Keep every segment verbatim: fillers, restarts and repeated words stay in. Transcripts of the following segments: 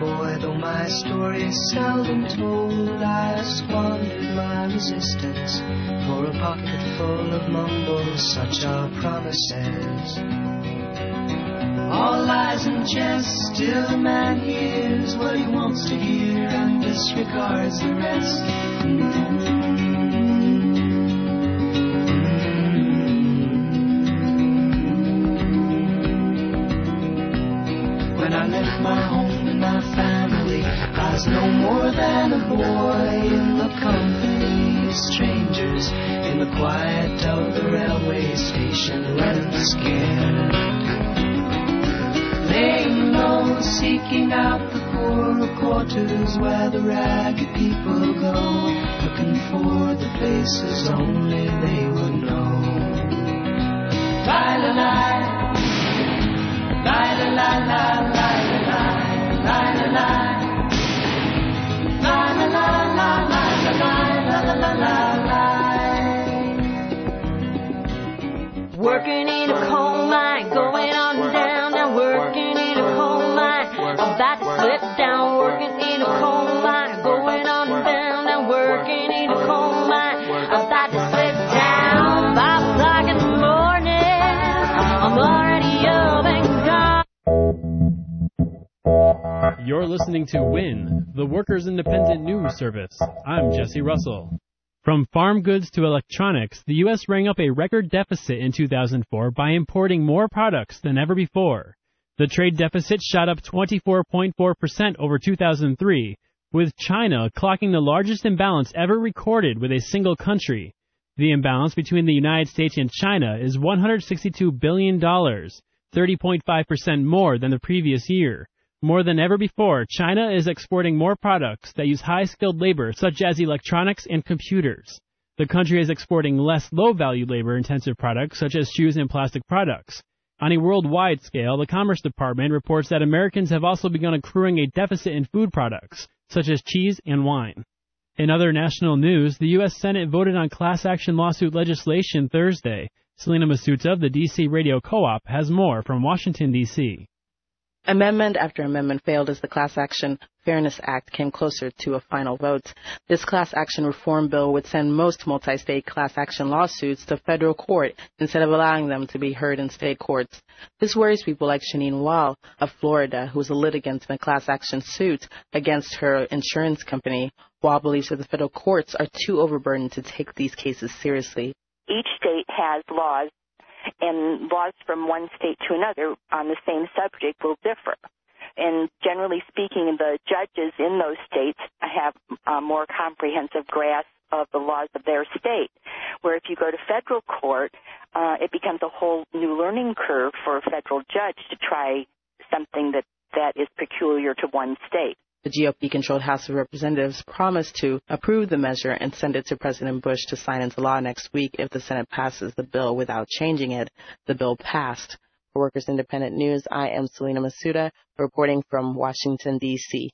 boy, though my story is seldom told, I have squandered my resistance for a pocket full of mumbles, such are promises. All lies and jest, still a man hears what he wants to hear and disregards the rest. Mm-hmm. When I left my home and my family, I was no more than a boy in the company of strangers, in the quiet of the railway station, running scared, laying low, seeking out the poorer quarters where the ragged people go, looking for the places only they would know. Bye-la-la. La la la la la la la la la la la la la la la la la. Working in a coal mine, going on down, now working in a coal mine, about to slip down. Working in a coal mine, going on down, now working in a coal mine, about to slip down. Five o'clock in the morning, I'm already up and You're listening to WIN, the Workers' Independent News Service. I'm Jesse Russell. From farm goods to electronics, the U S rang up a record deficit in two thousand four by importing more products than ever before. The trade deficit shot up twenty-four point four percent over two thousand three, with China clocking the largest imbalance ever recorded with a single country. The imbalance between the United States and China is one hundred sixty-two billion dollars, thirty point five percent more than the previous year. More than ever before, China is exporting more products that use high-skilled labor, such as electronics and computers. The country is exporting less low-value labor-intensive products, such as shoes and plastic products. On a worldwide scale, the Commerce Department reports that Americans have also begun accruing a deficit in food products, such as cheese and wine. In other national news, the U S Senate voted on class action lawsuit legislation Thursday. Selena Masuta of the D C Radio Co-op has more from Washington, D C Amendment after amendment failed as the Class Action Fairness Act came closer to a final vote. This class action reform bill would send most multi-state class action lawsuits to federal court instead of allowing them to be heard in state courts. This worries people like Shanine Wall of Florida, who is a litigant in a class action suit against her insurance company. Wall believes that the federal courts are too overburdened to take these cases seriously. Each state has laws, and laws from one state to another on the same subject will differ. And generally speaking, the judges in those states have a more comprehensive grasp of the laws of their state, where if you go to federal court, uh, it becomes a whole new learning curve for a federal judge to try something that, that is peculiar to one state. The G O P-controlled House of Representatives promised to approve the measure and send it to President Bush to sign into law next week if the Senate passes the bill without changing it. The bill passed. For Workers Independent News, I am Selena Masuda, reporting from Washington, D C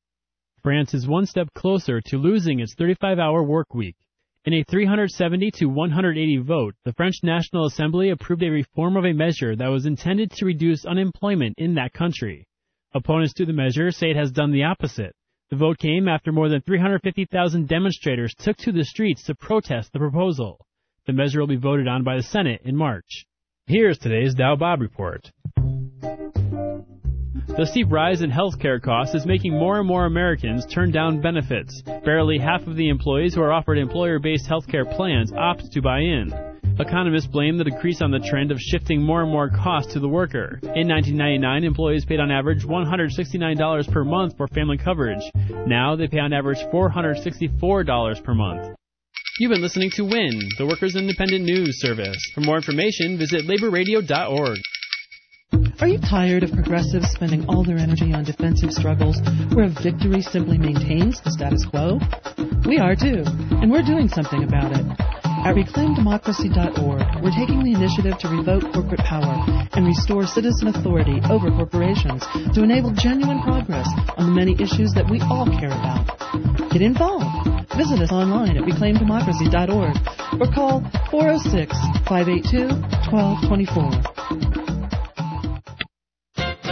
France is one step closer to losing its thirty-five hour work week. In a three hundred seventy to one hundred eighty vote, the French National Assembly approved a reform of a measure that was intended to reduce unemployment in that country. Opponents to the measure say it has done the opposite. The vote came after more than three hundred fifty thousand demonstrators took to the streets to protest the proposal. The measure will be voted on by the Senate in March. Here's today's Dow Bob Report. The steep rise in healthcare costs is making more and more Americans turn down benefits. Barely half of the employees who are offered employer-based healthcare plans opt to buy in. Economists blame the decrease on the trend of shifting more and more costs to the worker. In nineteen ninety-nine, employees paid on average one hundred sixty-nine dollars per month for family coverage. Now they pay on average four hundred sixty-four dollars per month. You've been listening to WIN, the Workers' Independent News Service. For more information, visit labor radio dot org. Are you tired of progressives spending all their energy on defensive struggles where victory simply maintains the status quo? We are too, and we're doing something about it. At reclaim democracy dot org, we're taking the initiative to revoke corporate power and restore citizen authority over corporations to enable genuine progress on the many issues that we all care about. Get involved. Visit us online at reclaim democracy dot org or call four oh six, five eight two, one two two four.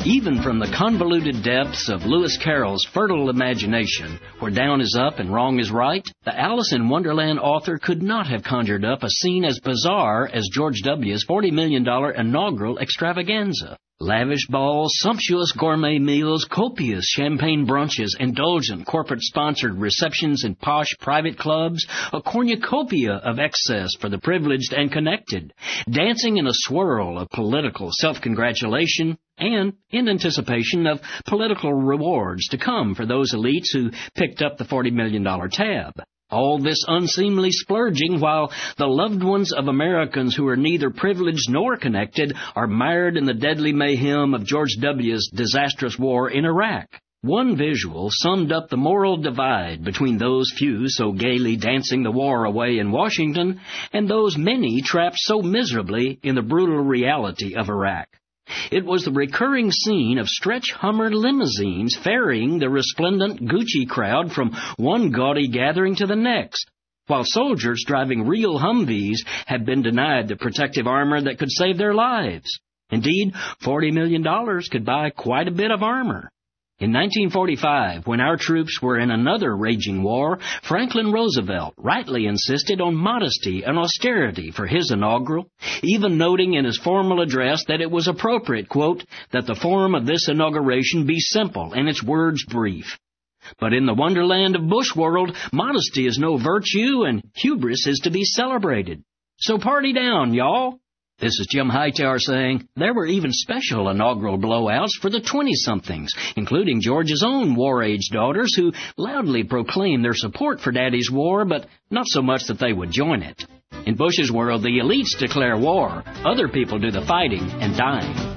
Even from the convoluted depths of Lewis Carroll's fertile imagination, where down is up and wrong is right, the Alice in Wonderland author could not have conjured up a scene as bizarre as George W.'s forty million dollars inaugural extravaganza. Lavish balls, sumptuous gourmet meals, copious champagne brunches, indulgent corporate-sponsored receptions in posh private clubs, a cornucopia of excess for the privileged and connected, dancing in a swirl of political self-congratulation, and in anticipation of political rewards to come for those elites who picked up the forty million dollars tab. All this unseemly splurging while the loved ones of Americans who are neither privileged nor connected are mired in the deadly mayhem of George W.'s disastrous war in Iraq. One visual summed up the moral divide between those few so gaily dancing the war away in Washington and those many trapped so miserably in the brutal reality of Iraq. It was the recurring scene of stretch Hummer limousines ferrying the resplendent Gucci crowd from one gaudy gathering to the next, while soldiers driving real Humvees had been denied the protective armor that could save their lives. Indeed, forty million dollars could buy quite a bit of armor. In nineteen forty-five, when our troops were in another raging war, Franklin Roosevelt rightly insisted on modesty and austerity for his inaugural, even noting in his formal address that it was appropriate, quote, that the form of this inauguration be simple and its words brief. But in the wonderland of Bush world, modesty is no virtue and hubris is to be celebrated. So party down, y'all. This is Jim Hightower saying there were even special inaugural blowouts for the twenty-somethings, including George's own war-age daughters who loudly proclaimed their support for Daddy's war, but not so much that they would join it. In Bush's world, the elites declare war. Other people do the fighting and dying.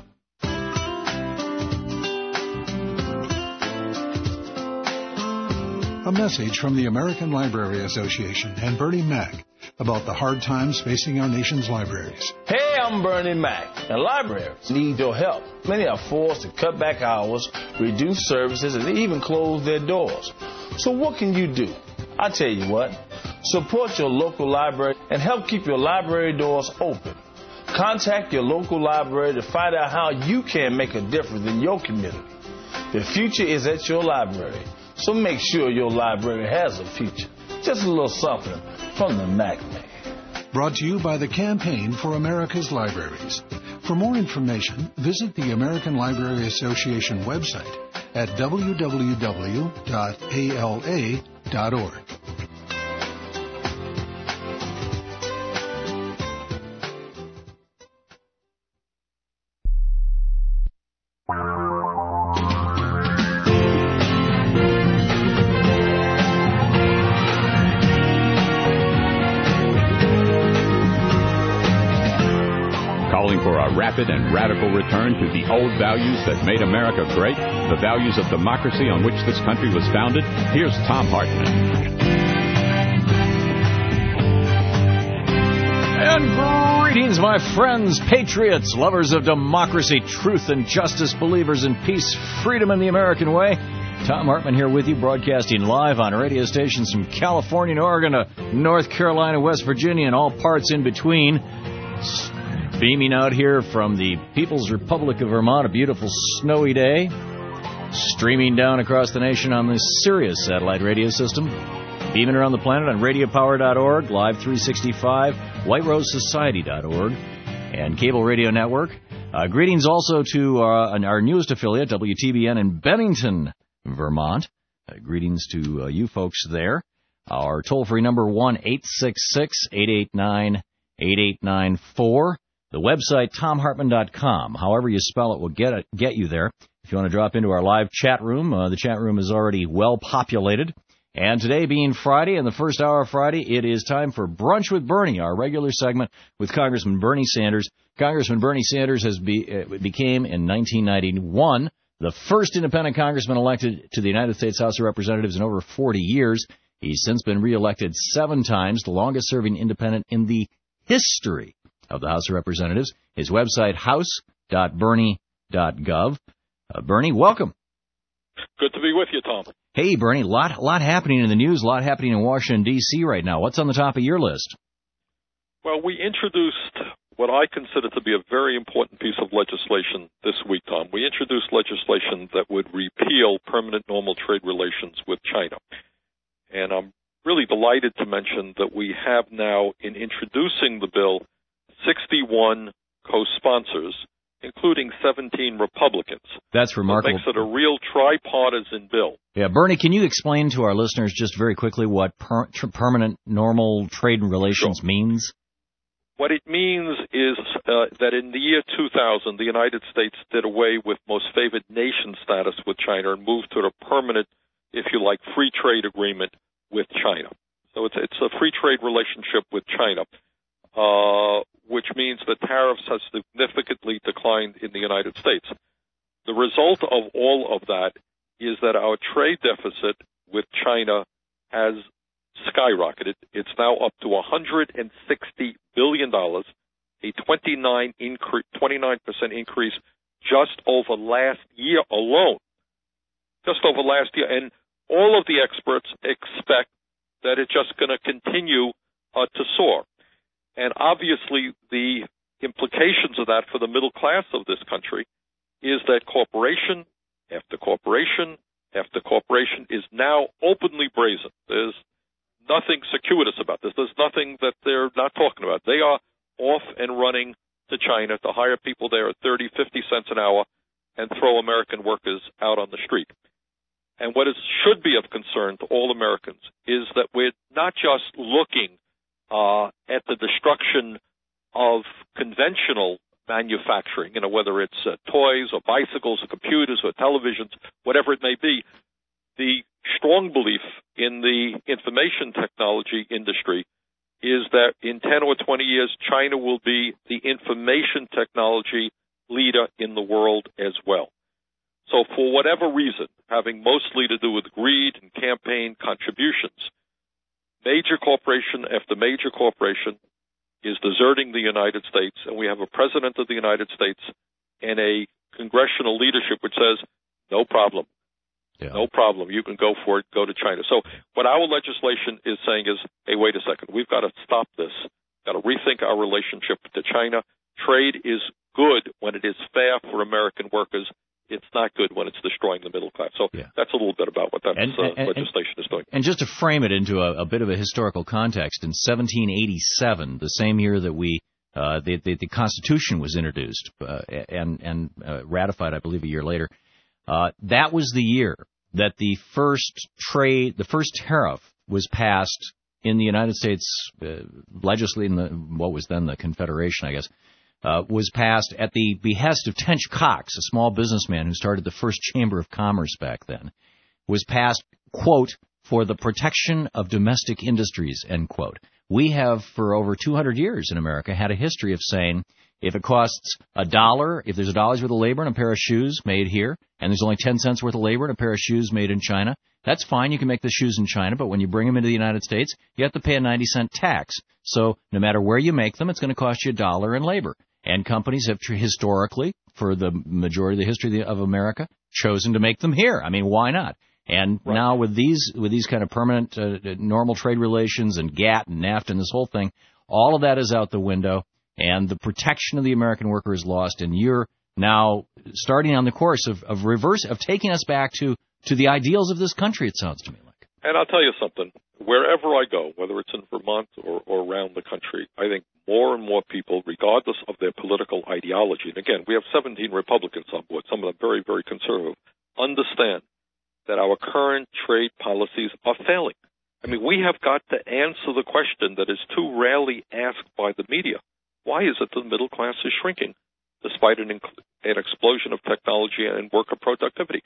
A message from the American Library Association and Bernie Mac about the hard times facing our nation's libraries. Hey, I'm Bernie Mac, and libraries need your help. Many are forced to cut back hours, reduce services, and even close their doors. So what can you do? I tell you what, support your local library and help keep your library doors open. Contact your local library to find out how you can make a difference in your community. The future is at your library, so make sure your library has a future. Just a little something from the Mac Man. Brought to you by the Campaign for America's Libraries. For more information, visit the American Library Association website at w w w dot a l a dot org. Rapid and radical return to the old values that made America great, the values of democracy on which this country was founded. Here's Thom Hartmann. And greetings, my friends, patriots, lovers of democracy, truth, and justice, believers in peace, freedom, and the American way. Thom Hartmann here with you, broadcasting live on radio stations from California and Oregon to North Carolina, West Virginia, and all parts in between. Beaming out here from the People's Republic of Vermont, a beautiful snowy day. Streaming down across the nation on the Sirius satellite radio system. Beaming around the planet on radio power dot org, Live three sixty-five, white rose society dot org, and Cable Radio Network. Uh, greetings also to uh, our newest affiliate, W T B N in Bennington, Vermont. Uh, greetings to uh, you folks there. Our toll-free number, one eight six six, eight eight nine, eight eight nine four. The website, thom hartmann dot com. However you spell it will get it, get you there. If you want to drop into our live chat room, uh, the chat room is already well populated. And today being Friday, and the first hour of Friday, it is time for Brunch with Bernie, our regular segment with Congressman Bernie Sanders. Congressman Bernie Sanders has be, uh, became, in nineteen ninety-one, the first independent congressman elected to the United States House of Representatives in over forty years. He's since been reelected seven times, the longest-serving independent in the history of the House of Representatives. His website, house dot bernie dot gov. Uh, Bernie, welcome. Good to be with you, Tom. Hey, Bernie, a lot, lot happening in the news, a lot happening in Washington, D C right now. What's on the top of your list? Well, we introduced what I consider to be a very important piece of legislation this week, Tom. We introduced legislation that would repeal permanent normal trade relations with China. And I'm really delighted to mention that we have now, in introducing the bill, sixty-one co-sponsors, including seventeen Republicans. That's remarkable. That makes it a real tripartisan bill. Yeah, Bernie, can you explain to our listeners just very quickly what per- tr- permanent normal trade relations sure. means? What it means is uh, that in the year two thousand, the United States did away with most favored nation status with China and moved to a permanent, if you like, free trade agreement with China. So it's, it's a free trade relationship with China, uh, which means that tariffs have significantly declined in the United States. The result of all of that is that our trade deficit with China has skyrocketed. It's now up to one hundred sixty billion dollars, a twenty-nine percent increase just over last year alone. Just over last year. And all of the experts expect that it's just going to continue uh, to soar. And obviously the implications of that for the middle class of this country is that corporation after corporation after corporation is now openly brazen. There's nothing circuitous about this. There's nothing that they're not talking about. They are off and running to China to hire people there at thirty, fifty cents an hour and throw American workers out on the street. And what is, should be of concern to all Americans is that we're not just looking uh, at the destruction of conventional manufacturing, you know, whether it's uh, toys or bicycles or computers or televisions, whatever it may be. The strong belief in the information technology industry is that in ten or twenty years, China will be the information technology leader in the world as well. So for whatever reason, having mostly to do with greed and campaign contributions, major corporation after major corporation is deserting the United States, and we have a president of the United States and a congressional leadership which says, no problem. Yeah. No problem. You can go for it. Go to China. So what our legislation is saying is, hey, wait a second. We've got to stop this. Got to rethink our relationship to China. Trade is good when it is fair for American workers. It's not good when it's destroying the middle class. So yeah. that's a little bit about what that and, uh, and, legislation is doing. And just to frame it into a, a bit of a historical context, in seventeen eighty-seven, the same year that we uh, the, the, the Constitution was introduced uh, and, and uh, ratified, I believe, a year later, Uh, that was the year that the first trade, the first tariff was passed in the United States, uh, legislating the, what was then the Confederation, I guess, uh, was passed at the behest of Tench Cox, a small businessman who started the first Chamber of Commerce back then, was passed, quote, for the protection of domestic industries, end quote. We have, for over two hundred years in America, had a history of saying, if it costs a dollar, if there's a dollar's worth of labor in a pair of shoes made here, and there's only ten cents worth of labor in a pair of shoes made in China, that's fine. You can make the shoes in China, but when you bring them into the United States, you have to pay a ninety cent tax. So no matter where you make them, it's going to cost you a dollar in labor. And companies have historically, for the majority of the history of America, chosen to make them here. I mean, why not? And right. now with these with these kind of permanent uh, normal trade relations and GATT and NAFTA and this whole thing, all of that is out the window, and the protection of the American worker is lost. And you're now starting on the course of, of reverse of taking us back to, to the ideals of this country, it sounds to me like. And I'll tell you something. Wherever I go, whether it's in Vermont or, or around the country, I think more and more people, regardless of their political ideology, and again, we have seventeen Republicans on board, some of them very, very conservative, understand that our current trade policies are failing. I mean, we have got to answer the question that is too rarely asked by the media. Why is it the middle class is shrinking despite an, inc- an explosion of technology and worker productivity?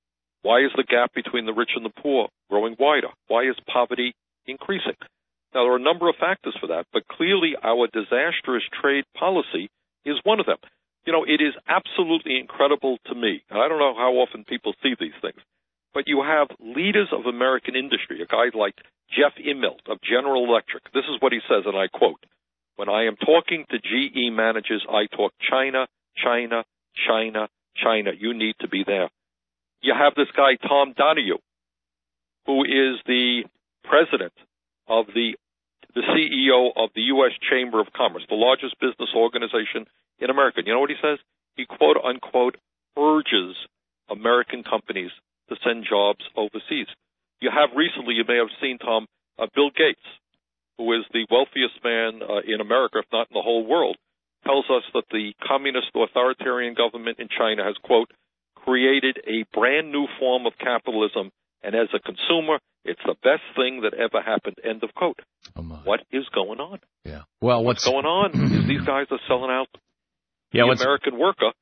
Why is the gap between the rich and the poor growing wider? Why is poverty increasing? Now, there are a number of factors for that, but clearly our disastrous trade policy is one of them. You know, it is absolutely incredible to me, and I don't know how often people see these things, but you have leaders of American industry, a guy like Jeff Immelt of General Electric. This is what he says, and I quote, "When I am talking to G E managers, I talk China, China, China, China. You need to be there." You have this guy, Tom Donahue, who is the president of the the C E O of the U S Chamber of Commerce, the largest business organization in America. You know what he says? He, quote, unquote, urges American companies to send jobs overseas. You have recently, you may have seen, Tom, uh, Bill Gates, who is the wealthiest man uh, in America, if not in the whole world, tells us that the communist authoritarian government in China has, quote, created a brand new form of capitalism, and as a consumer, it's the best thing that ever happened, end of quote. Oh my. What is going on? Yeah. Well, what's, what's going on is these guys are selling out yeah, the American worker,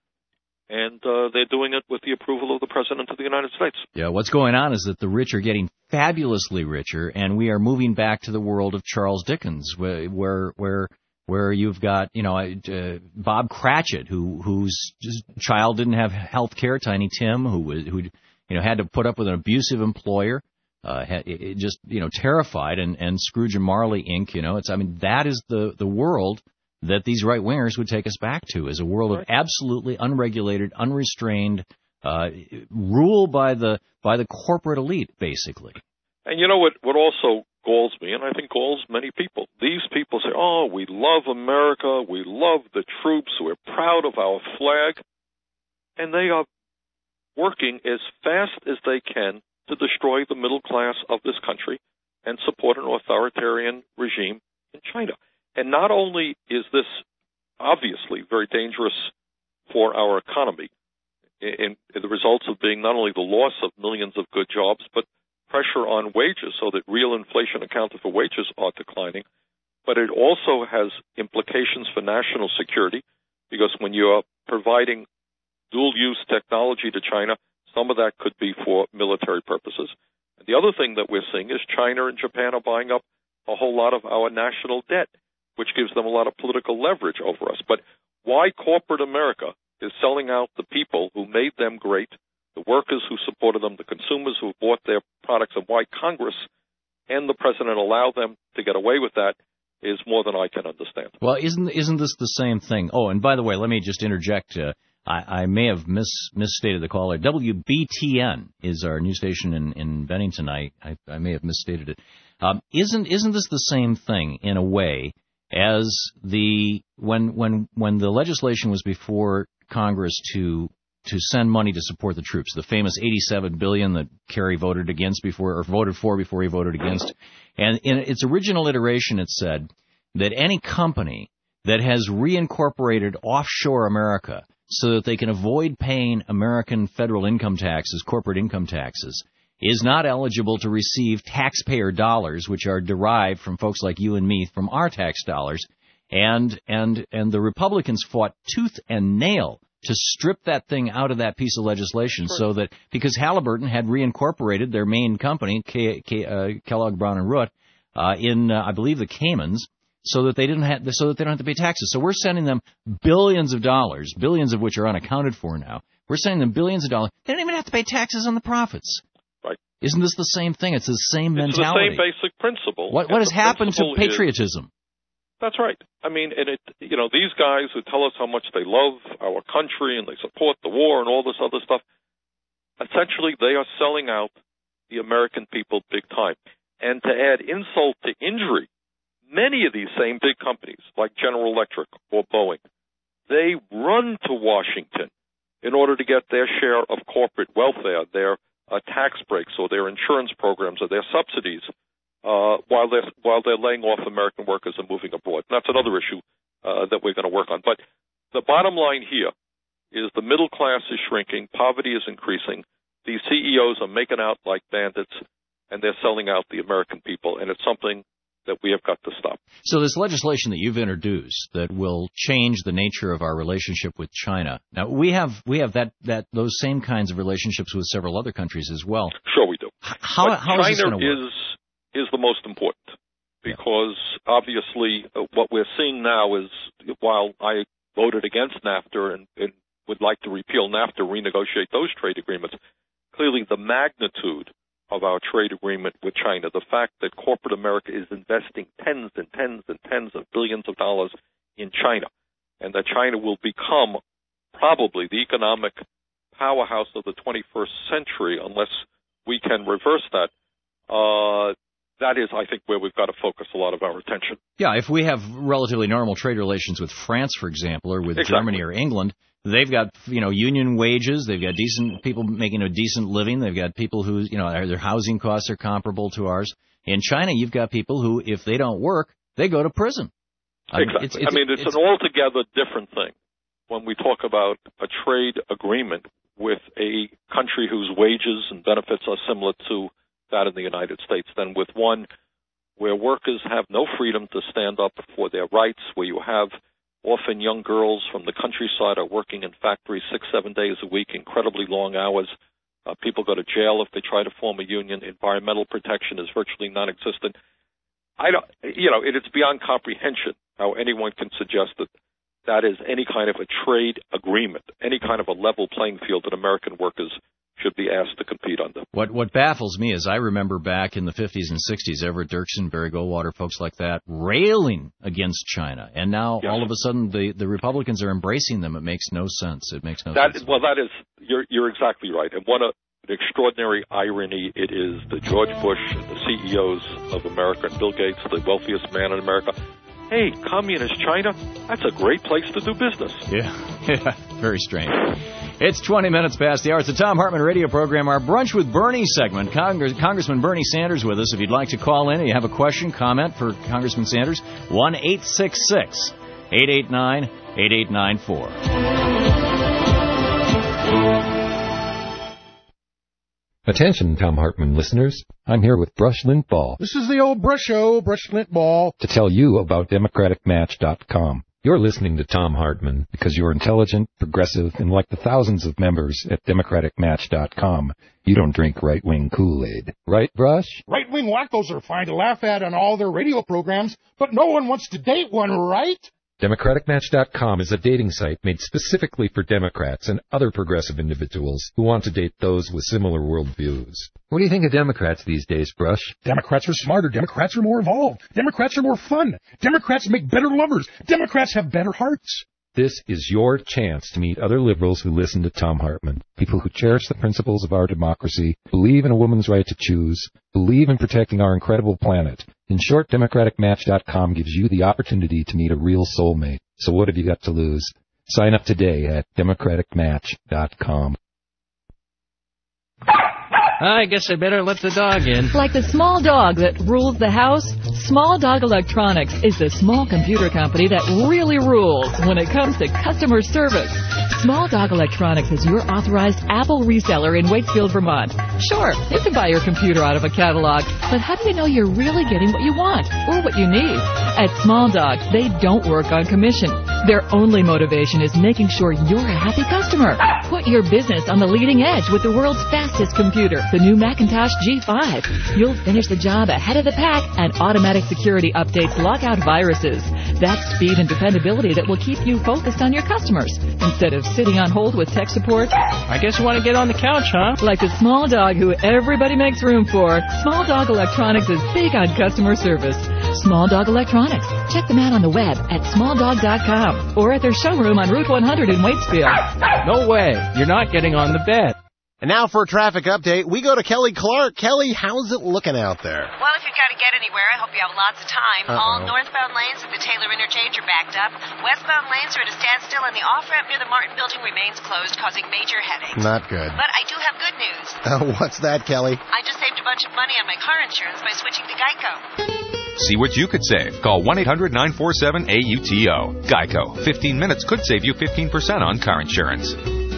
and uh, they're doing it with the approval of the President of the United States. Yeah, what's going on is that the rich are getting fabulously richer, and we are moving back to the world of Charles Dickens, where where where, where you've got, you know, uh, Bob Cratchit, who whose child didn't have health care, Tiny Tim, who was who you know had to put up with an abusive employer, uh, had, it just you know terrified, and and Scrooge and Marley Incorporated. You know, it's I mean that is the the world that these right-wingers would take us back to, is a world of absolutely unregulated, unrestrained, uh, rule by the by the corporate elite, basically. And you know what, what also galls me, and I think galls many people, these people say, oh, we love America, we love the troops, we're proud of our flag, and they are working as fast as they can to destroy the middle class of this country and support an authoritarian regime in China. And not only is this obviously very dangerous for our economy, in, in the results of being not only the loss of millions of good jobs, but pressure on wages so that real inflation accounted for wages are declining, but it also has implications for national security, because when you're providing dual-use technology to China, some of that could be for military purposes. And the other thing that we're seeing is China and Japan are buying up a whole lot of our national debt, which gives them a lot of political leverage over us. But why corporate America is selling out the people who made them great, the workers who supported them, the consumers who bought their products, and why Congress and the President allow them to get away with that is more than I can understand. Well, isn't isn't this the same thing? Oh, and by the way, let me just interject. Uh, I, I may have mis, misstated the caller. W B T N is our news station in, in Bennington. I, I, I may have misstated it. Um, isn't isn't this the same thing in a way as the when when when the legislation was before Congress to to send money to support the troops, the famous eighty-seven billion dollars that Kerry voted against before, or voted for before he voted against, and in its original iteration, it said that any company that has reincorporated offshore America so that they can avoid paying American federal income taxes, corporate income taxes, is not eligible to receive taxpayer dollars, which are derived from folks like you and me from our tax dollars. And and and the Republicans fought tooth and nail to strip that thing out of that piece of legislation, sure. So that because Halliburton had reincorporated their main company, K, K, uh, Kellogg Brown and Root, uh, in uh, I believe the Caymans, so that they didn't have so that they don't have to pay taxes. So we're sending them billions of dollars, billions of which are unaccounted for now. We're sending them billions of dollars. They don't even have to pay taxes on the profits. Right? Isn't this the same thing? It's the same it's mentality. It's the same basic principle. What what has happened to patriotism? Is, that's right. I mean, and it, you know, these guys who tell us how much they love our country and they support the war and all this other stuff, essentially they are selling out the American people big time. And to add insult to injury, many of these same big companies, like General Electric or Boeing, they run to Washington in order to get their share of corporate welfare, their uh, tax breaks or their insurance programs or their subsidies, uh, while they're while they're laying off American workers and moving abroad. And that's another issue uh, that we're going to work on. But the bottom line here is the middle class is shrinking, poverty is increasing, these C E Os are making out like bandits, and they're selling out the American people, and it's something that we have got to stop. So this legislation that you've introduced that will change the nature of our relationship with China. Now, we have we have that, that those same kinds of relationships with several other countries as well. Sure we do. How, how China is this going to work? is is the most important, because yeah. obviously uh, what we're seeing now is, while I voted against NAFTA and, and would like to repeal NAFTA, renegotiate those trade agreements, clearly the magnitude of our trade agreement with China, the fact that corporate America is investing tens and tens and tens of billions of dollars in China, and that China will become probably the economic powerhouse of the twenty-first century unless we can reverse that, uh, that is, I think, where we've got to focus a lot of our attention. Yeah, if we have relatively normal trade relations with France, for example, or with exactly. Germany or England, they've got, you know, union wages, they've got decent people making a decent living, they've got people who, you know, their housing costs are comparable to ours. In China, you've got people who, if they don't work, they go to prison. Exactly. It's, it's, I mean, it's, it's an altogether different thing when we talk about a trade agreement with a country whose wages and benefits are similar to that in the United States than with one where workers have no freedom to stand up for their rights, where you have often young girls from the countryside are working in factories six, seven days a week, incredibly long hours. Uh, people go to jail if they try to form a union. Environmental protection is virtually non-existent. I don't, you know, it, it's beyond comprehension how anyone can suggest that that is any kind of a trade agreement, any kind of a level playing field that American workers should be asked to compete under. What what baffles me is I remember back in the fifties and sixties, Everett Dirksen, Barry Goldwater, folks like that, railing against China. And now yes. all of a sudden the, the Republicans are embracing them. It makes no sense. It makes no that, sense. Well, that is, you're, you're exactly right. And what a, an extraordinary irony it is that George Bush and the C E Os of America and Bill Gates, the wealthiest man in America, hey, communist China, that's a great place to do business. Yeah, yeah, very strange. It's twenty minutes past the hour. It's the Thom Hartmann radio program, our Brunch with Bernie segment. Congress, Congressman Bernie Sanders with us. If you'd like to call in and you have a question, comment for Congressman Sanders, one eight six six, eight eight nine, eight eight nine four. Attention, Thom Hartmann listeners. I'm here with Brush Limbaugh. This is the old Brush Show, Brush Limbaugh. To tell you about Democratic Match dot com. You're listening to Thom Hartmann because you're intelligent, progressive, and like the thousands of members at Democratic Match dot com, you don't drink right-wing Kool-Aid. Right, Brush? Right-wing wackos are fine to laugh at on all their radio programs, but no one wants to date one, right? Democratic Match dot com is a dating site made specifically for Democrats and other progressive individuals who want to date those with similar worldviews. What do you think of Democrats these days, Brush? Democrats are smarter. Democrats are more evolved. Democrats are more fun. Democrats make better lovers. Democrats have better hearts. This is your chance to meet other liberals who listen to Thom Hartmann, people who cherish the principles of our democracy, believe in a woman's right to choose, believe in protecting our incredible planet. In short, Democratic Match dot com gives you the opportunity to meet a real soulmate. So what have you got to lose? Sign up today at Democratic Match dot com. I guess I better let the dog in. Like the small dog that rules the house, Small Dog Electronics is the small computer company that really rules when it comes to customer service. Small Dog Electronics is your authorized Apple reseller in Waitsfield, Vermont. Sure, you can buy your computer out of a catalog, but how do you know you're really getting what you want or what you need? At Small Dog, they don't work on commission. Their only motivation is making sure you're a happy customer. Put your business on the leading edge with the world's fastest computer, the new Macintosh G five. You'll finish the job ahead of the pack, and automatic security updates lock out viruses. That's speed and dependability that will keep you focused on your customers instead of sitting on hold with tech support. I guess you want to get on the couch, huh? Like the small dog who everybody makes room for, Small Dog Electronics is big on customer service. Small Dog Electronics. Check them out on the web at small dog dot com or at their showroom on Route one hundred in Waitsfield. No way. You're not getting on the bed. And now for a traffic update, we go to Kelly Clark. Kelly, how's it looking out there? Well, if you've got to get anywhere, I hope you have lots of time. Uh-oh. All northbound lanes at the Taylor Interchange are backed up. Westbound lanes are at a standstill, and the off-ramp near the Martin Building remains closed, causing major headaches. Not good. But I do have good news. Uh, what's that, Kelly? I just saved a bunch of money on my car insurance by switching to Geico. See what you could save. Call one eight hundred nine four seven A U T O. Geico. fifteen minutes could save you fifteen percent on car insurance.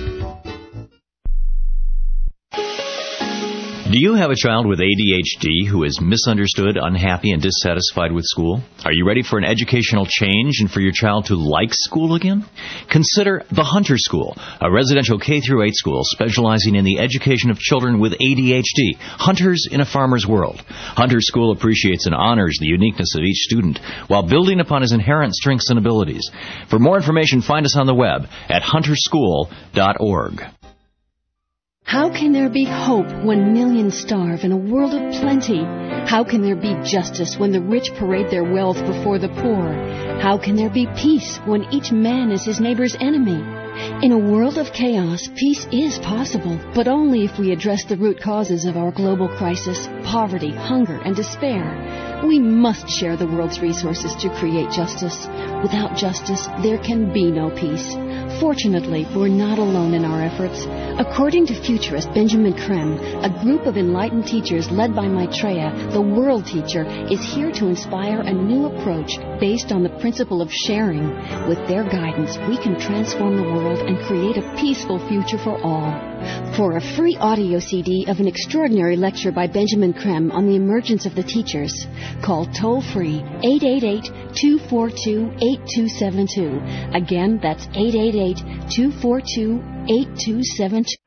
Do you have a child with A D H D who is misunderstood, unhappy, and dissatisfied with school? Are you ready for an educational change and for your child to like school again? Consider the Hunter School, a residential K through eight school specializing in the education of children with A D H D, hunters in a farmer's world. Hunter School appreciates and honors the uniqueness of each student while building upon his inherent strengths and abilities. For more information, find us on the web at hunter school dot org. How can there be hope when millions starve in a world of plenty? How can there be justice when the rich parade their wealth before the poor? How can there be peace when each man is his neighbor's enemy? In a world of chaos, peace is possible, but only if we address the root causes of our global crisis, poverty, hunger, and despair. We must share the world's resources to create justice. Without justice, there can be no peace. Fortunately, we're not alone in our efforts. According to futurist Benjamin Creme, a group of enlightened teachers led by Maitreya, the world teacher, is here to inspire a new approach based on the principle of sharing. With their guidance, we can transform the world and create a peaceful future for all. For a free audio C D of an extraordinary lecture by Benjamin Creme on the emergence of the teachers, call toll-free eight eight eight, two four two, eight two seven two. Again, that's eight eight eight, two four two, eight two seven two.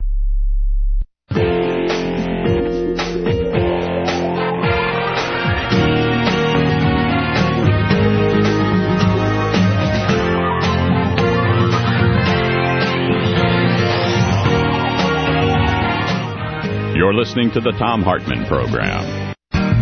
You're listening to the Thom Hartmann Program.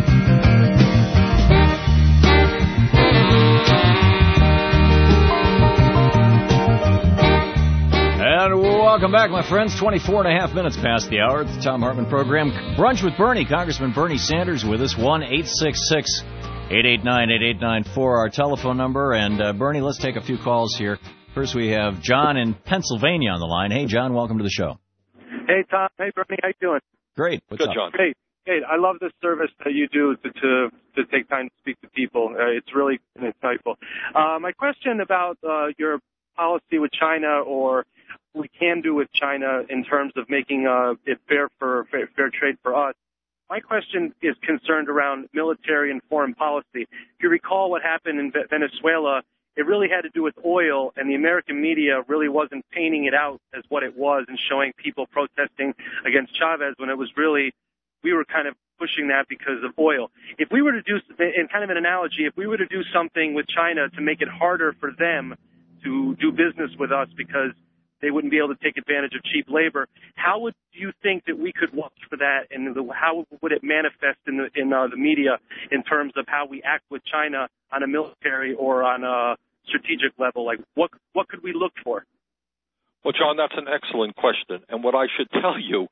And welcome back, my friends. twenty-four and a half minutes past the hour. It's the Thom Hartmann Program. Brunch with Bernie. Congressman Bernie Sanders with us. one eight six six, eight eight nine, eight eight nine four, our telephone number. And, uh, Bernie, let's take a few calls here. First, we have John in Pennsylvania on the line. Hey, John, welcome to the show. Hey, Tom. Hey, Bernie. How you doing? Great. What's Good, up? John. Great. Great. I love this service that you do to to, to take time to speak to people. Uh, it's really insightful. Uh, my question about uh, your policy with China, or we can do with China in terms of making uh, it fair for fair, fair trade for us. My question is concerned around military and foreign policy. If you recall what happened in Venezuela, it really had to do with oil, and the American media really wasn't painting it out as what it was and showing people protesting against Chavez when it was really, we were kind of pushing that because of oil. If we were to do, in kind of an analogy, if we were to do something with China to make it harder for them to do business with us because they wouldn't be able to take advantage of cheap labor, how would you think that we could watch for that, and the, how would it manifest in the in uh, the media in terms of how we act with China on a military or on a strategic level? Like, what what could we look for? Well, John, that's an excellent question. And what I should tell you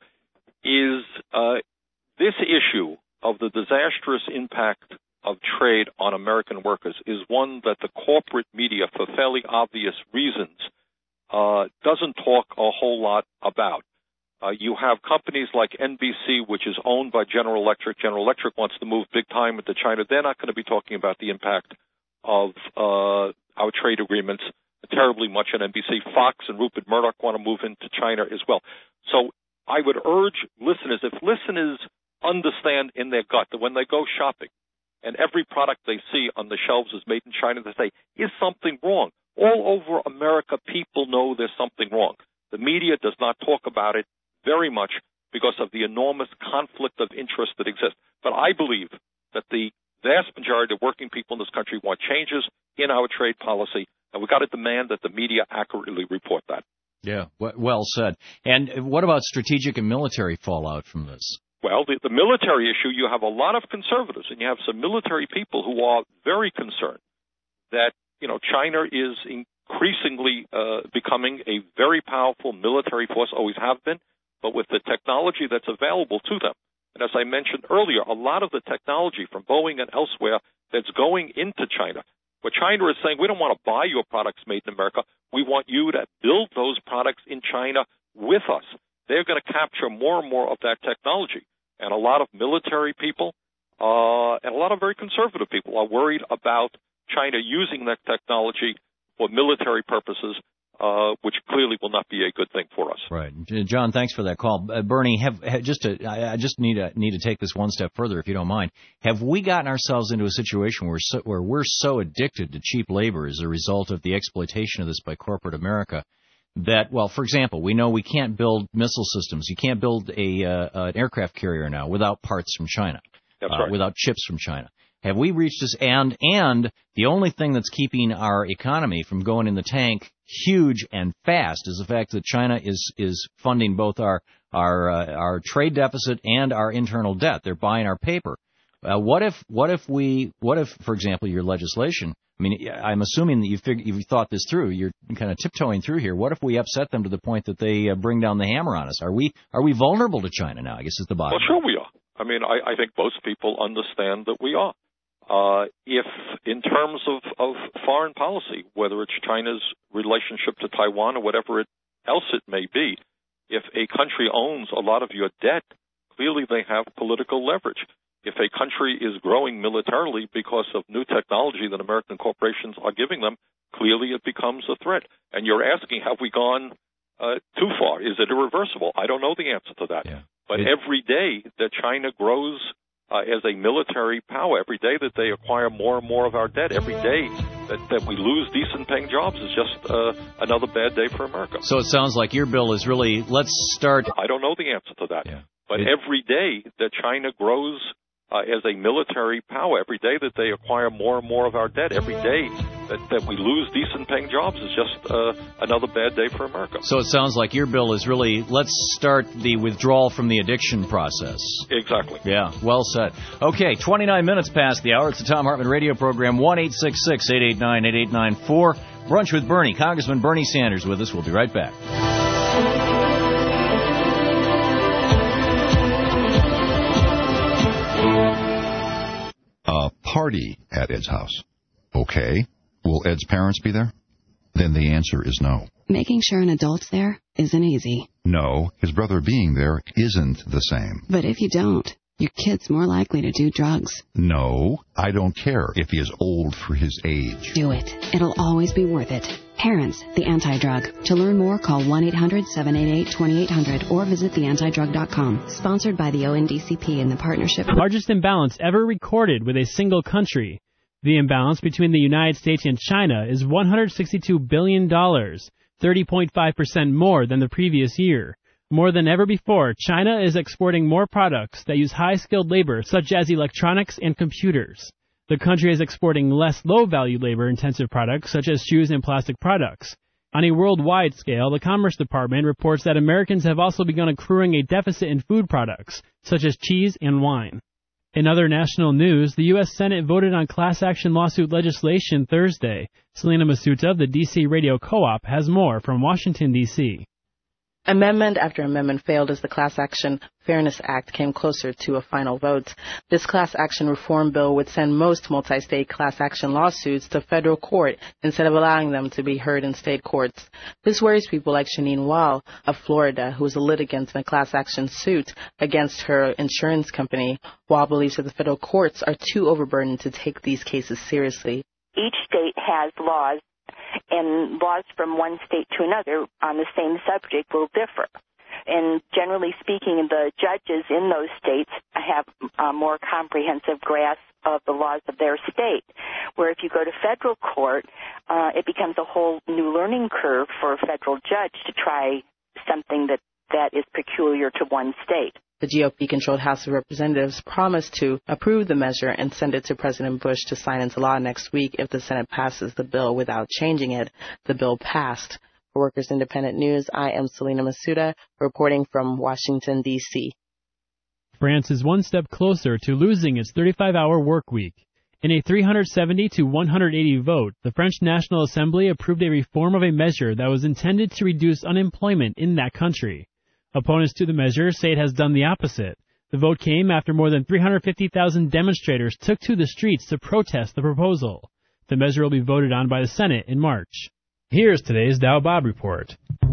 is uh, this issue of the disastrous impact of trade on American workers is one that the corporate media, for fairly obvious reasons, uh, doesn't talk a whole lot about. Uh, you have companies like N B C, which is owned by General Electric. General Electric wants to move big time into China. They're not going to be talking about the impact of uh, our trade agreements terribly much on N B C. Fox and Rupert Murdoch want to move into China as well. So I would urge listeners, if listeners understand in their gut that when they go shopping and every product they see on the shelves is made in China, they say, is something wrong? All over America, people know there's something wrong. The media does not talk about it very much because of the enormous conflict of interest that exists. But I believe that the vast majority of working people in this country want changes in our trade policy, and we've got to demand that the media accurately report that. Yeah, well said. And what about strategic and military fallout from this? Well, the, the military issue, you have a lot of conservatives, and you have some military people who are very concerned that, you know, China is increasingly uh, becoming a very powerful military force, always have been, but with the technology that's available to them. And as I mentioned earlier, a lot of the technology from Boeing and elsewhere that's going into China, where China is saying, we don't want to buy your products made in America. We want you to build those products in China with us. They're going to capture more and more of that technology. And a lot of military people uh, and a lot of very conservative people are worried about China using that technology for military purposes, uh, which clearly will not be a good thing for us. Right. John, thanks for that call. Uh, Bernie, have, have just to, I, I just need to, need to take this one step further, if you don't mind. Have we gotten ourselves into a situation where, so, where we're so addicted to cheap labor as a result of the exploitation of this by corporate America that, well, for example, we know we can't build missile systems. You can't build a uh, an aircraft carrier now without parts from China, That's uh, right. without chips from China. Have we reached this? And and the only thing that's keeping our economy from going in the tank huge and fast is the fact that China is is funding both our our uh, our trade deficit and our internal debt. They're buying our paper. Uh, what if what if we what if, for example, your legislation? I mean, I'm assuming that you fig- you've thought this through. You're kind of tiptoeing through here. What if we upset them to the point that they uh, bring down the hammer on us? Are we are we vulnerable to China now? I guess is the bottom. Well, sure we are. I mean, I, I think most people understand that we are. Uh, if, in terms of, of foreign policy, whether it's China's relationship to Taiwan or whatever it, else it may be, if a country owns a lot of your debt, clearly they have political leverage. If a country is growing militarily because of new technology that American corporations are giving them, clearly it becomes a threat. And you're asking, have we gone uh, too far? Is it irreversible? I don't know the answer to that. Yeah. But it, every day that China grows uh, as a military power, every day that they acquire more and more of our debt, every day that, that we lose decent-paying jobs is just uh, another bad day for America. So it sounds like your bill is really, let's start... I don't know the answer to that. Yeah. But it, every day that China grows uh, as a military power, every day that they acquire more and more of our debt, every day that, that we lose decent-paying jobs is just uh, another bad day for America. So it sounds like your bill is really, let's start the withdrawal from the addiction process. Exactly. Yeah, well said. Okay, twenty-nine minutes past the hour. It's the Thom Hartmann radio program, one eight six six, eight eight nine, eight eight nine four. Brunch with Bernie. Congressman Bernie Sanders with us. We'll be right back. A party at Ed's house. Okay. Will Ed's parents be there? Then the answer is no. Making sure an adult's there isn't easy. No, his brother being there isn't the same. But if you don't, your kid's more likely to do drugs. No, I don't care if he is old for his age. Do it. It'll always be worth it. Parents, the Anti-Drug. To learn more, call one eight hundred, seven eight eight, two eight zero zero or visit the anti drug dot com. Sponsored by the O N D C P in the partnership. Largest imbalance ever recorded with a single country. The imbalance between the United States and China is one hundred sixty-two billion dollars, thirty point five percent more than the previous year. More than ever before, China is exporting more products that use high-skilled labor, such as electronics and computers. The country is exporting less low-value labor-intensive products, such as shoes and plastic products. On a worldwide scale, the Commerce Department reports that Americans have also begun accruing a deficit in food products, such as cheese and wine. In other national news, the U S Senate voted on class action lawsuit legislation Thursday. Selena Masuta of the D C Radio Co-op has more from Washington, D C Amendment after amendment failed as the Class Action Fairness Act came closer to a final vote. This class action reform bill would send most multi-state class action lawsuits to federal court instead of allowing them to be heard in state courts. This worries people like Shanine Wall of Florida, who is a litigant in a class action suit against her insurance company. Wall believes that the federal courts are too overburdened to take these cases seriously. Each state has laws, and laws from one state to another on the same subject will differ. And generally speaking, the judges in those states have a more comprehensive grasp of the laws of their state, where if you go to federal court, uh, it becomes a whole new learning curve for a federal judge to try something that, that is peculiar to one state. The G O P-controlled House of Representatives promised to approve the measure and send it to President Bush to sign into law next week if the Senate passes the bill without changing it. The bill passed. For Workers Independent News, I am Selena Masuda, reporting from Washington, D C France is one step closer to losing its thirty-five hour work week. In a three hundred seventy to one hundred eighty vote, the French National Assembly approved a reform of a measure that was intended to reduce unemployment in that country. Opponents to the measure say it has done the opposite. The vote came after more than three hundred fifty thousand demonstrators took to the streets to protest the proposal. The measure will be voted on by the Senate in March. Here's today's Dow Bob Report.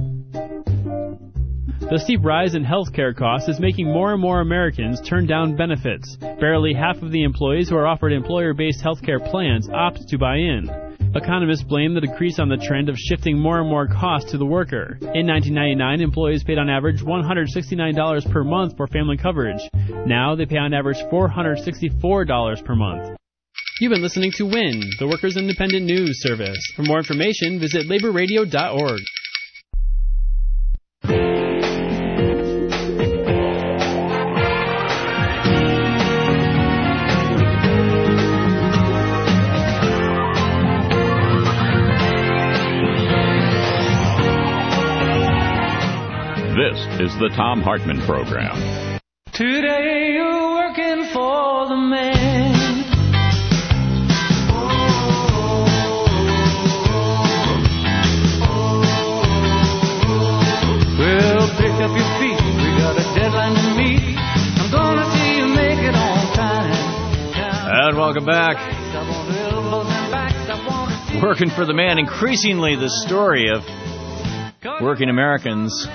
The steep rise in healthcare costs is making more and more Americans turn down benefits. Barely half of the employees who are offered employer-based healthcare plans opt to buy in. Economists blame the decrease on the trend of shifting more and more costs to the worker. In nineteen ninety-nine, employees paid on average one hundred sixty-nine dollars per month for family coverage. Now they pay on average four hundred sixty-four dollars per month. You've been listening to WIN, the Workers' Independent News Service. For more information, visit labor radio dot org. This is the Thom Hartmann Program. Today you're working for the man. Well, pick up your feet, we got a deadline to meet. I'm gonna see you, man. and welcome back. Working for the man, increasingly the story of working Americans.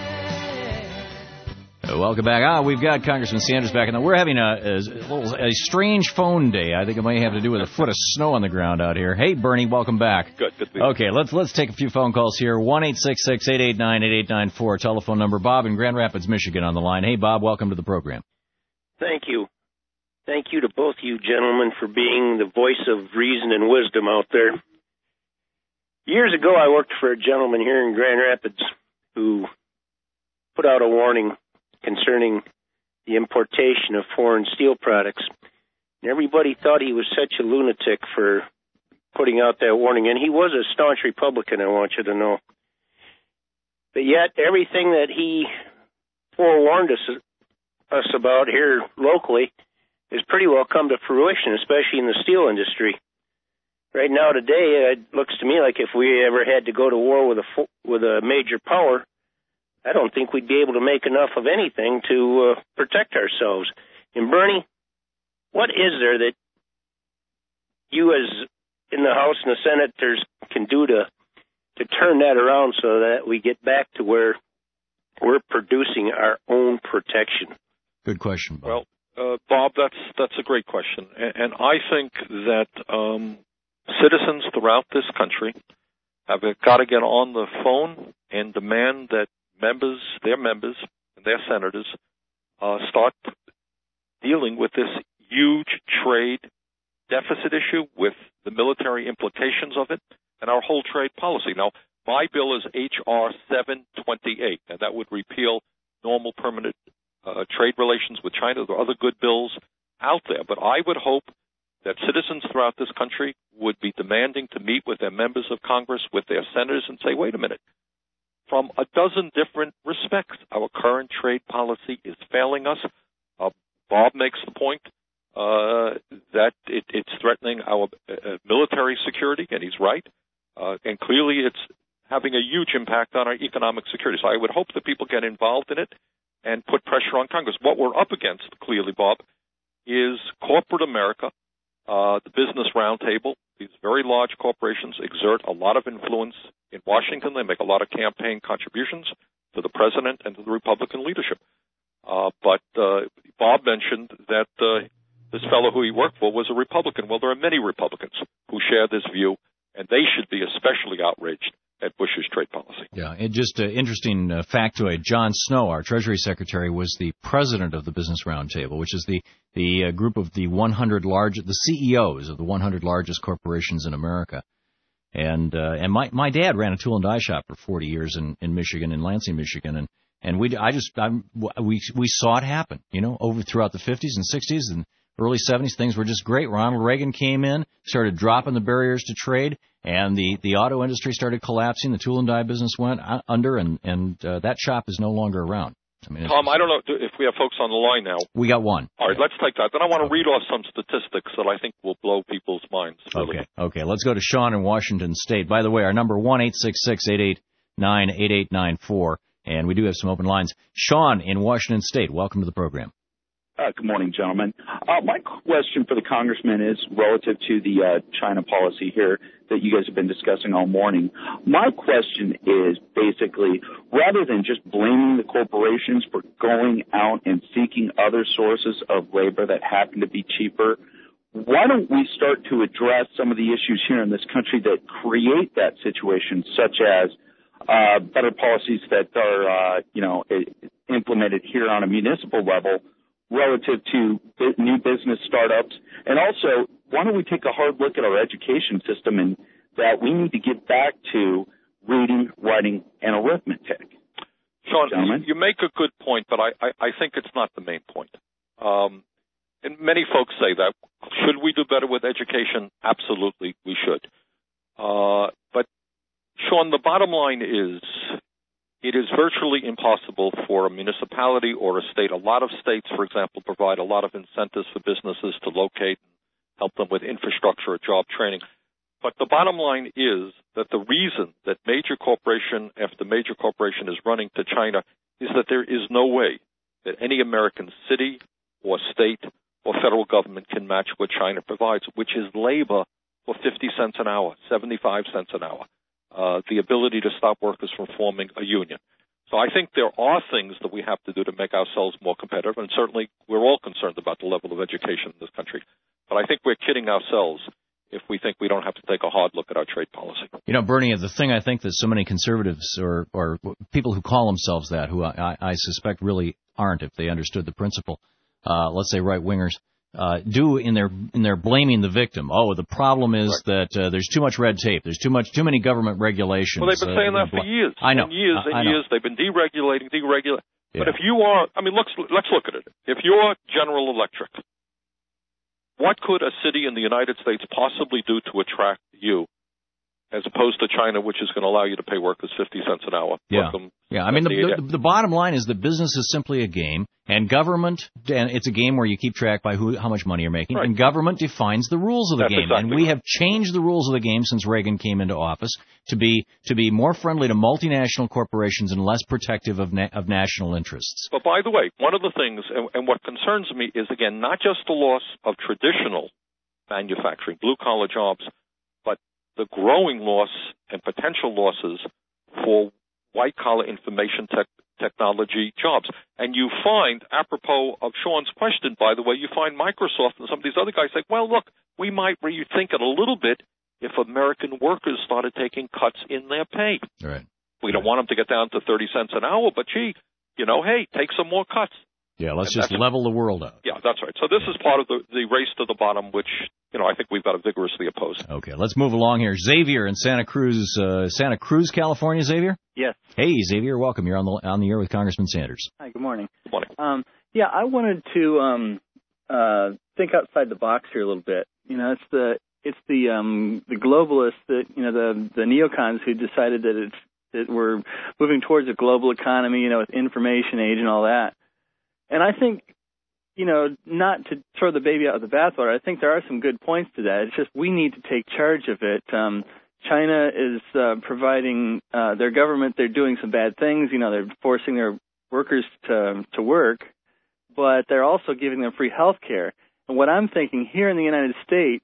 Uh, welcome back. Ah, we've got Congressman Sanders back, and we're having a, a, little, a strange phone day. I think it might have to do with a foot of snow on the ground out here. Hey, Bernie, welcome back. Good. Good. Okay, let's let's take a few phone calls here. One eight six six eight eight nine eight eight nine four telephone number. Bob in Grand Rapids, Michigan, on the line. Hey, Bob, welcome to the program. Thank you. Thank you to both you gentlemen for being the voice of reason and wisdom out there. Years ago, I worked for a gentleman here in Grand Rapids who put out a warning concerning the importation of foreign steel products. And everybody thought he was such a lunatic for putting out that warning. And he was a staunch Republican, I want you to know. But yet, everything that he forewarned us, us about here locally has pretty well come to fruition, especially in the steel industry. Right now, today, it looks to me like if we ever had to go to war with a, with a major power, I don't think we'd be able to make enough of anything to uh, protect ourselves. And Bernie, what is there that you as in the House and the Senate there's, can do to to turn that around so that we get back to where we're producing our own protection? Good question, Bob. Well, uh, Bob, that's that's a great question. And, and I think that um, citizens throughout this country have got to get on the phone and demand that members, their members, and their senators uh, start dealing with this huge trade deficit issue, with the military implications of it, and our whole trade policy. Now, my bill is H R seven twenty-eight, and that would repeal normal permanent uh, trade relations with China. There are other good bills out there, but I would hope that citizens throughout this country would be demanding to meet with their members of Congress, with their senators, and say, wait a minute, from a dozen different respects, our current trade policy is failing us. Uh, Bob makes the point uh, that it, it's threatening our uh, military security, and he's right. Uh, and clearly it's having a huge impact on our economic security. So I would hope that people get involved in it and put pressure on Congress. What we're up against, clearly, Bob, is corporate America, uh, the Business Roundtable. These very large corporations exert a lot of influence in Washington. They make a lot of campaign contributions to the president and to the Republican leadership. Uh, but uh, Bob mentioned that uh, this fellow who he worked for was a Republican. Well, there are many Republicans who share this view, and they should be especially outraged at Bush's trade policy. Yeah, and just an interesting uh, factoid, John Snow, our Treasury Secretary, was the president of the Business Roundtable, which is the, the uh, group of the one hundred largest, the C E Os of the one hundred largest corporations in America. And uh, and my my dad ran a tool and die shop for forty years in, in Michigan, in Lansing, Michigan, and and we I just I, we we saw it happen, you know, over throughout the fifties and sixties and early seventies. Things were just great. Ronald Reagan came in, started dropping the barriers to trade, and the, the auto industry started collapsing. The tool and die business went under, and and uh, that shop is no longer around. I mean, Tom, I don't know if we have folks on the line now. We got one. All right, let's take that. Then I want to read off some statistics that I think will blow people's minds. Really. Okay, okay. Let's go to Sean in Washington State. By the way, our number one eight six six eight eight nine eight eight nine four, and we do have some open lines. Sean in Washington State, welcome to the program. Uh, good morning, gentlemen. Uh, my question for the congressman is relative to the uh, China policy here that you guys have been discussing all morning. My question is basically, rather than just blaming the corporations for going out and seeking other sources of labor that happen to be cheaper, why don't we start to address some of the issues here in this country that create that situation, such as uh, better policies that are, uh, you know, implemented here on a municipal level, relative to new business startups. And also, why don't we take a hard look at our education system and that we need to get back to reading, writing, and arithmetic? Sean, Gentlemen? you make a good point, but I, I, I think it's not the main point. Um, and many folks say that. Should we do better with education? Absolutely, we should. Uh, but, Sean, the bottom line is, it is virtually impossible for a municipality or a state. A lot of states, for example, provide a lot of incentives for businesses to locate and help them with infrastructure or job training. But the bottom line is that the reason that major corporation after major corporation is running to China is that there is no way that any American city or state or federal government can match what China provides, which is labor for fifty cents an hour, seventy-five cents an hour, uh, the ability to stop workers from forming a union. So I think there are things that we have to do to make ourselves more competitive, and certainly we're all concerned about the level of education in this country. But I think we're kidding ourselves if we think we don't have to take a hard look at our trade policy. You know, Bernie, the thing I think that so many conservatives or, or people who call themselves that, who I, I suspect really aren't if they understood the principle, uh, let's say right-wingers, uh, do in their in their blaming the victim. Oh, the problem is right. that uh, there's too much red tape. There's too much, too many government regulations. Well, they've been uh, saying that for years. I know. And years uh, and I know. years. They've been deregulating, deregulating. Yeah. But if you are, I mean, let's let's look at it. If you're General Electric, what could a city in the United States possibly do to attract you, as opposed to China, which is going to allow you to pay workers fifty cents an hour? Yeah, yeah. I mean, the, the, the bottom line is that business is simply a game, and government, and it's a game where you keep track by who, how much money you're making, right. and government defines the rules of the That's game. Exactly and we right. have changed the rules of the game since Reagan came into office to be to be more friendly to multinational corporations and less protective of na- of national interests. But by the way, one of the things, and, and what concerns me is, again, not just the loss of traditional manufacturing, blue-collar jobs, but the growing loss and potential losses for white-collar information tech, technology jobs. And you find, apropos of Sean's question, by the way, you find Microsoft and some of these other guys say, well, look, we might rethink it a little bit if American workers started taking cuts in their pay. Right. We don't want them to get down to thirty cents an hour, but, gee, you know, hey, take some more cuts. Yeah, let's and just level the world out. Yeah, that's right. So this is part of the, the race to the bottom, which, you know, I think we've got to vigorously oppose. Okay, let's move along here. Xavier in Santa Cruz, uh, Santa Cruz, California. Xavier? Yes. Hey, Xavier, welcome. You're on the on the air with Congressman Sanders. Hi, good morning. Good morning. Um, yeah, I wanted to um, uh, think outside the box here a little bit. You know, it's the it's the um, the globalists that you know the the neocons who decided that it's that we're moving towards a global economy, you know, with information age and all that. And I think, you know, not to throw the baby out with the bathwater, I think there are some good points to that. It's just we need to take charge of it. Um, China is uh, providing uh, their government, they're doing some bad things. You know, they're forcing their workers to to work, but they're also giving them free health care. And what I'm thinking here in the United States,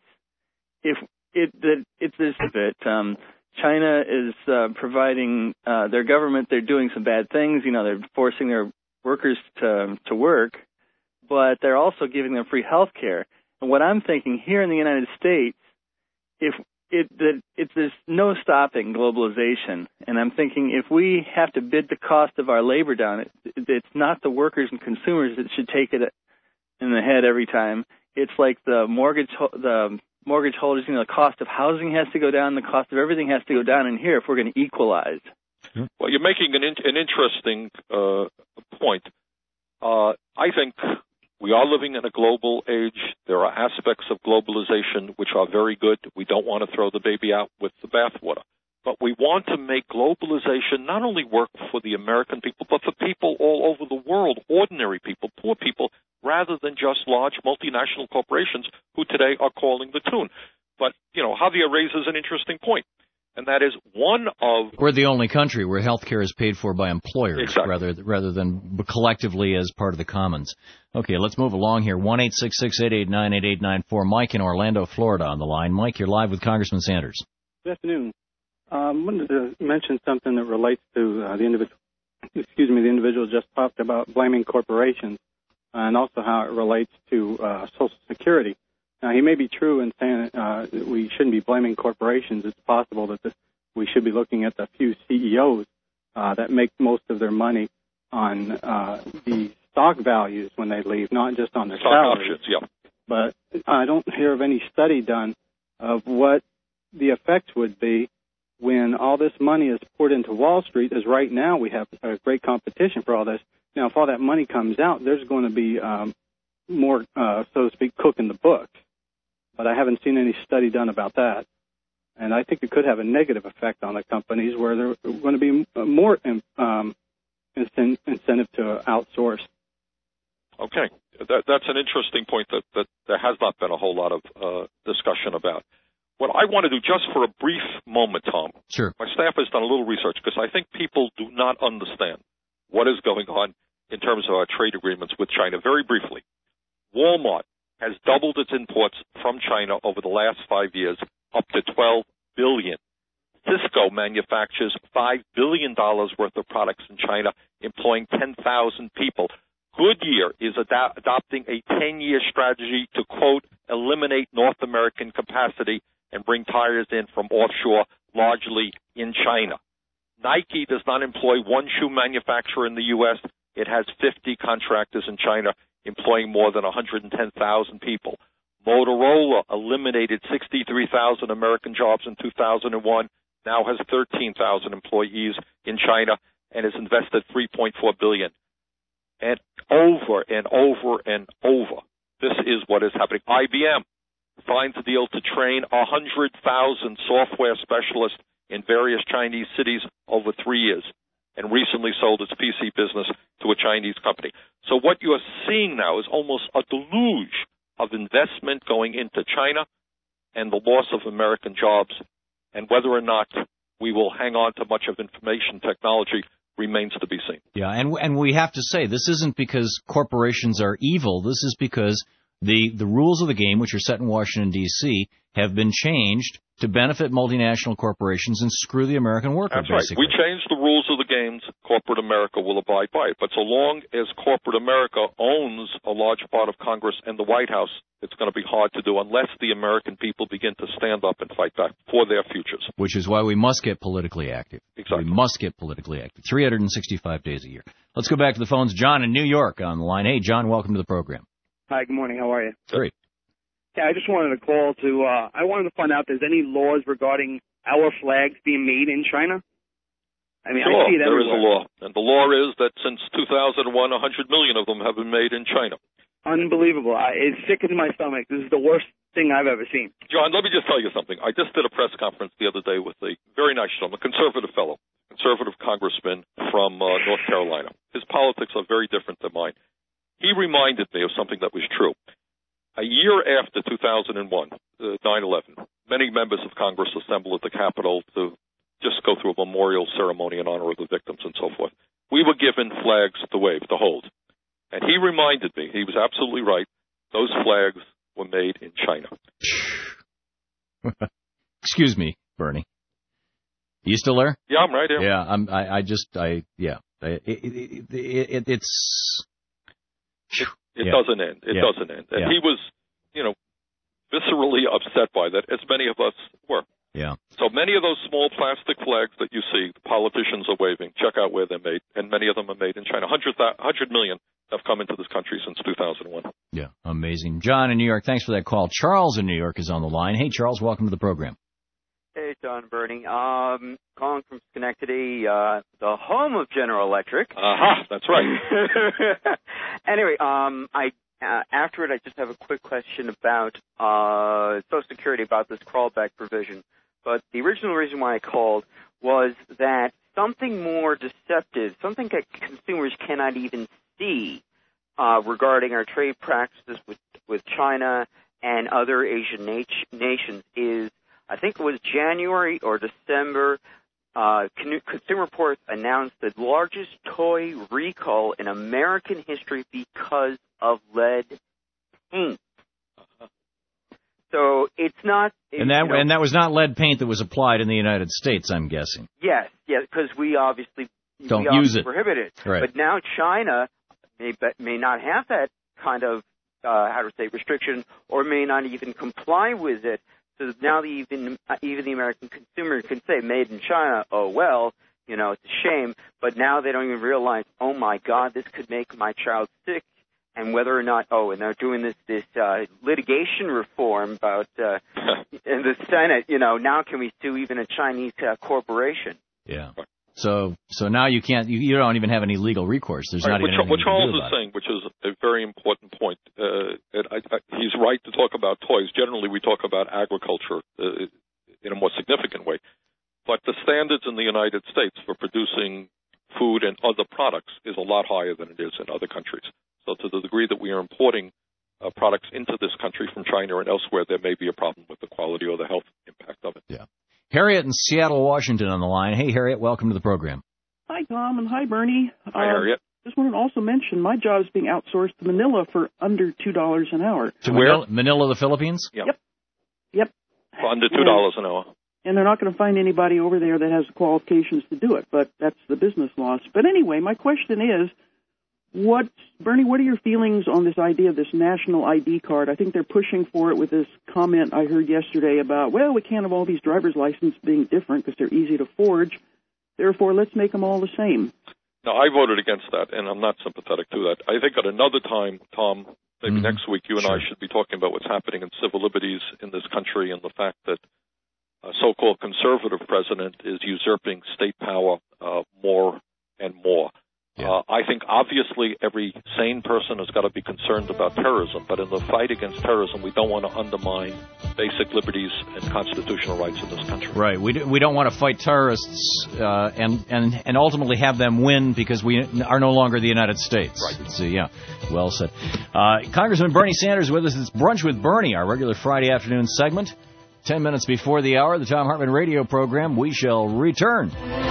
if it that it's this bit, um, China is uh, providing uh, their government, they're doing some bad things. You know, they're forcing their workers to to work, but they're also giving them free health care. And what I'm thinking here in the United States, if it that it's there's no stopping globalization, and I'm thinking if we have to bid the cost of our labor down, it, it's not the workers and consumers that should take it in the head every time. It's like the mortgage the mortgage holders, you know, the cost of housing has to go down, the cost of everything has to go down in here if we're going to equalize. Well, you're making an, in, an interesting uh, point. Uh, I think we are living in a global age. There are aspects of globalization which are very good. We don't want to throw the baby out with the bathwater. But we want to make globalization not only work for the American people, but for people all over the world, ordinary people, poor people, rather than just large multinational corporations who today are calling the tune. But, you know, Javier raises an interesting point. And that is one of... We're the only country where health care is paid for by employers exactly. rather rather than collectively as part of the commons. Okay, let's move along here. one eight six six, eight eight nine, eight eight nine four. Mike in Orlando, Florida on the line. Mike, you're live with Congressman Sanders. Good afternoon. Um, I wanted to mention something that relates to uh, the individual, excuse me, the individual just talked about blaming corporations uh, and also how it relates to uh, Social Security. Now, he may be true in saying uh, that we shouldn't be blaming corporations. It's possible that this, we should be looking at the few C E Os uh, that make most of their money on uh, the stock values when they leave, not just on their stock salaries. Options, yeah. But I don't hear of any study done of what the effects would be when all this money is poured into Wall Street, as right now we have a great competition for all this. Now, if all that money comes out, there's going to be um, more, uh, so to speak, cooking the books. But I haven't seen any study done about that. And I think it could have a negative effect on the companies where they're going to be more um, incentive to outsource. Okay. That, that's an interesting point that, that there has not been a whole lot of uh, discussion about. What I want to do just for a brief moment, Tom, sure. My staff has done a little research because I think people do not understand what is going on in terms of our trade agreements with China. Very briefly, Walmart has doubled its imports from China over the last five years, up to twelve billion dollars. Cisco manufactures five billion dollars worth of products in China, employing ten thousand people. Goodyear is ad- adopting a ten-year strategy to, quote, eliminate North American capacity and bring tires in from offshore, largely in China. Nike does not employ one shoe manufacturer in the U S. It has fifty contractors in China, employing more than one hundred ten thousand people. Motorola eliminated sixty-three thousand American jobs in two thousand one, now has thirteen thousand employees in China, and has invested three point four billion dollars. And over and over and over, this is what is happening. I B M signs a deal to train one hundred thousand software specialists in various Chinese cities over three years, and recently sold its P C business to a Chinese company. So what you are seeing now is almost a deluge of investment going into China and the loss of American jobs, and whether or not we will hang on to much of information technology remains to be seen. Yeah, and and we have to say this isn't because corporations are evil. This is because the the rules of the game, which are set in Washington, D C, have been changed to benefit multinational corporations and screw the American worker, That's basically. right. We changed the rules of the games. Corporate America will abide by it. But so long as corporate America owns a large part of Congress and the White House, it's going to be hard to do unless the American people begin to stand up and fight back for their futures. Which is why we must get politically active. Exactly. We must get politically active. three hundred sixty-five days a year. Let's go back to the phones. John in New York on the line. Hey, John, welcome to the program. Hi, good morning. How are you? Great. Yeah, I just wanted to call to, uh, I wanted to find out if there's any laws regarding our flags being made in China. I mean, sure, I see it there is everywhere. a law. And the law is that since two thousand one, one hundred million of them have been made in China. Unbelievable. I, it sickens my stomach. This is the worst thing I've ever seen. John, let me just tell you something. I just did a press conference the other day with a very nice gentleman, a conservative fellow, conservative congressman from uh, North Carolina. His politics are very different than mine. He reminded me of something that was true. A year after two thousand one, uh, nine eleven, many members of Congress assembled at the Capitol to just go through a memorial ceremony in honor of the victims and so forth. We were given flags to wave, to hold. And he reminded me, he was absolutely right, those flags were made in China. Excuse me, Bernie. You still there? Yeah, I'm right here. Yeah, I'm, I, I just, I, yeah. It, it, it, it, it's... It, it yeah. doesn't end. It yeah. doesn't end. And yeah. he was, you know, viscerally upset by that, as many of us were. Yeah. So many of those small plastic flags that you see, the politicians are waving. Check out where they're made, and many of them are made in China. one hundred million have come into this country since two thousand one. Yeah, amazing. John in New York, thanks for that call. Charles in New York is on the line. Hey, Charles, welcome to the program. Hey, John and Bernie. Um, calling from Schenectady, uh, the home of General Electric. Aha, uh-huh, that's right. Anyway, um, I uh, after it, I just have a quick question about uh, Social Security, about this crawlback provision. But the original reason why I called was that something more deceptive, something that consumers cannot even see uh, regarding our trade practices with, with China and other Asian nat- nations is, I think it was January or December, uh, Consumer Reports announced the largest toy recall in American history because of lead paint. So it's not... And that you know, and that was not lead paint that was applied in the United States, I'm guessing. Yes, yes, because we obviously don't we use obviously it. prohibit it. Right. But now China may may not have that kind of uh, how to say restriction, or may not even comply with it. So now the, even even the American consumer can say "made in China." Oh well, you know it's a shame. But now they don't even realize, oh my God, this could make my child sick. And whether or not, oh, and they're doing this this uh, litigation reform about uh, in the Senate. You know, now can we sue even a Chinese uh, corporation? Yeah. So so now you can't, you, you don't even have any legal recourse. There's right, not what, even anything what you Charles can do is about saying, which is a very important point. Uh, and I, I, he's right to talk about toys. Generally, we talk about agriculture uh, in a more significant way. But the standards in the United States for producing food and other products is a lot higher than it is in other countries. So to the degree that we are importing uh, products into this country from China and elsewhere, there may be a problem with the quality or the health impact of it. Yeah. Harriet in Seattle, Washington on the line. Hey, Harriet, welcome to the program. Hi, Tom, and hi, Bernie. Hi, uh, Harriet. just wanted to also mention my job is being outsourced to Manila for under two dollars an hour. To where? Manila, the Philippines? Yep. Yep. Yep. For under two dollars an hour. And they're not going to find anybody over there that has the qualifications to do it, but that's the business laws. But anyway, my question is, what, Bernie, what are your feelings on this idea of this national I D card? I think they're pushing for it with this comment I heard yesterday about, well, we can't have all these driver's licenses being different because they're easy to forge. Therefore, let's make them all the same. No, I voted against that, and I'm not sympathetic to that. I think at another time, Tom, maybe mm-hmm. next week, you and sure. I should be talking about what's happening in civil liberties in this country and the fact that a so-called conservative president is usurping state power uh, more and more. Yeah. Uh, I think obviously every sane person has got to be concerned about terrorism, but in the fight against terrorism, we don't want to undermine basic liberties and constitutional rights in this country. Right. We, do, we don't want to fight terrorists uh, and, and, and ultimately have them win because we are no longer the United States. Right. So, yeah, well said. Uh, Congressman Bernie Sanders with us. It's Brunch with Bernie, our regular Friday afternoon segment. Ten minutes before the hour, the Thom Hartmann radio program. We shall return.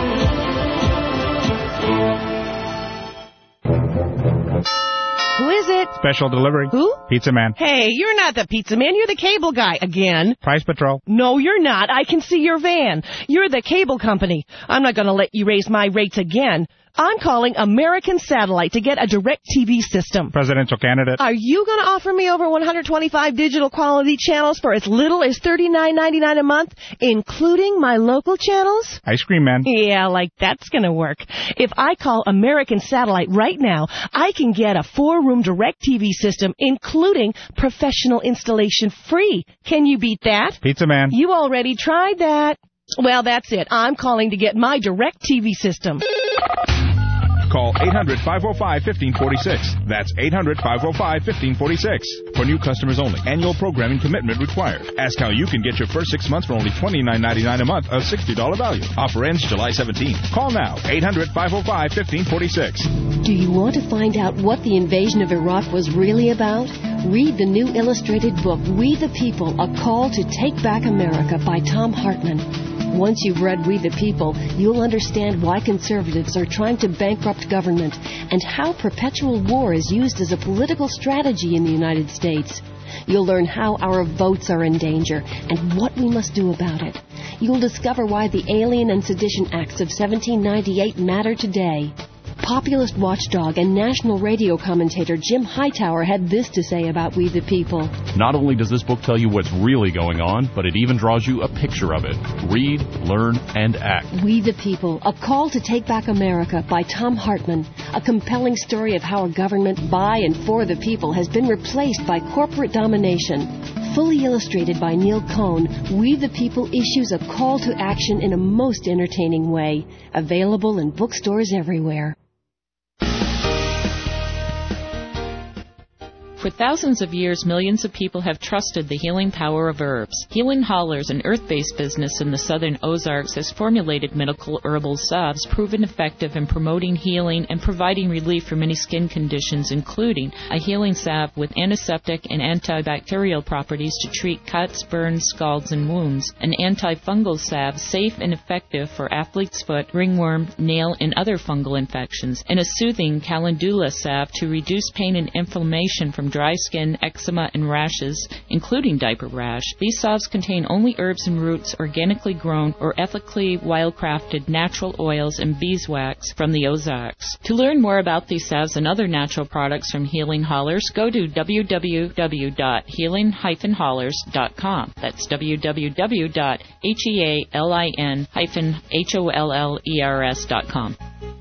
Who is it? Special delivery. Who? Pizza Man. Hey, you're not the pizza man. You're the cable guy again. Price Patrol. No, you're not. I can see your van. You're the cable company. I'm not going to let you raise my rates again. I'm calling American Satellite to get a direct T V system. Presidential candidate. Are you going to offer me over one hundred twenty-five digital quality channels for as little as thirty-nine ninety-nine a month, including my local channels? Ice Cream Man. Yeah, like that's going to work. If I call American Satellite right now, I can get a four-room direct T V system, including professional installation free. Can you beat that? Pizza Man. You already tried that. Well, that's it. I'm calling to get my direct T V system. Call eight hundred, five oh five, one five four six. That's eight hundred, five oh five, one five four six. For new customers only. Annual programming commitment required. Ask how you can get your first six months for only twenty-nine ninety-nine a month of sixty dollars value. Offer ends July seventeenth. Call now. eight hundred, five oh five, one five four six. Do you want to find out what the invasion of Iraq was really about? Read the new illustrated book, We the People, A Call to Take Back America by Thom Hartmann. Once you've read We the People, you'll understand why conservatives are trying to bankrupt government and how perpetual war is used as a political strategy in the United States. You'll learn how our votes are in danger and what we must do about it. You'll discover why the Alien and Sedition Acts of seventeen ninety-eight matter today. Populist watchdog and national radio commentator Jim Hightower had this to say about We the People. Not only does this book tell you what's really going on, but it even draws you a picture of it. Read, learn, and act. We the People, A Call to Take Back America by Thom Hartmann. A compelling story of how a government by and for the people has been replaced by corporate domination. Fully illustrated by Neil Cohn, We the People issues a call to action in a most entertaining way. Available in bookstores everywhere. For thousands of years, millions of people have trusted the healing power of herbs. Healing Hollers, an earth-based business in the southern Ozarks, has formulated medical herbal salves proven effective in promoting healing and providing relief for many skin conditions, including a healing salve with antiseptic and antibacterial properties to treat cuts, burns, scalds, and wounds, an antifungal salve safe and effective for athlete's foot, ringworm, nail, and other fungal infections, and a soothing calendula salve to reduce pain and inflammation from dry skin, eczema, and rashes, including diaper rash. These salves contain only herbs and roots organically grown or ethically wildcrafted natural oils and beeswax from the Ozarks. To learn more about these salves and other natural products from Healing Hollers, go to w w w dot healing dash hollers dot com. That's w w w dot healing dash hollers dot com.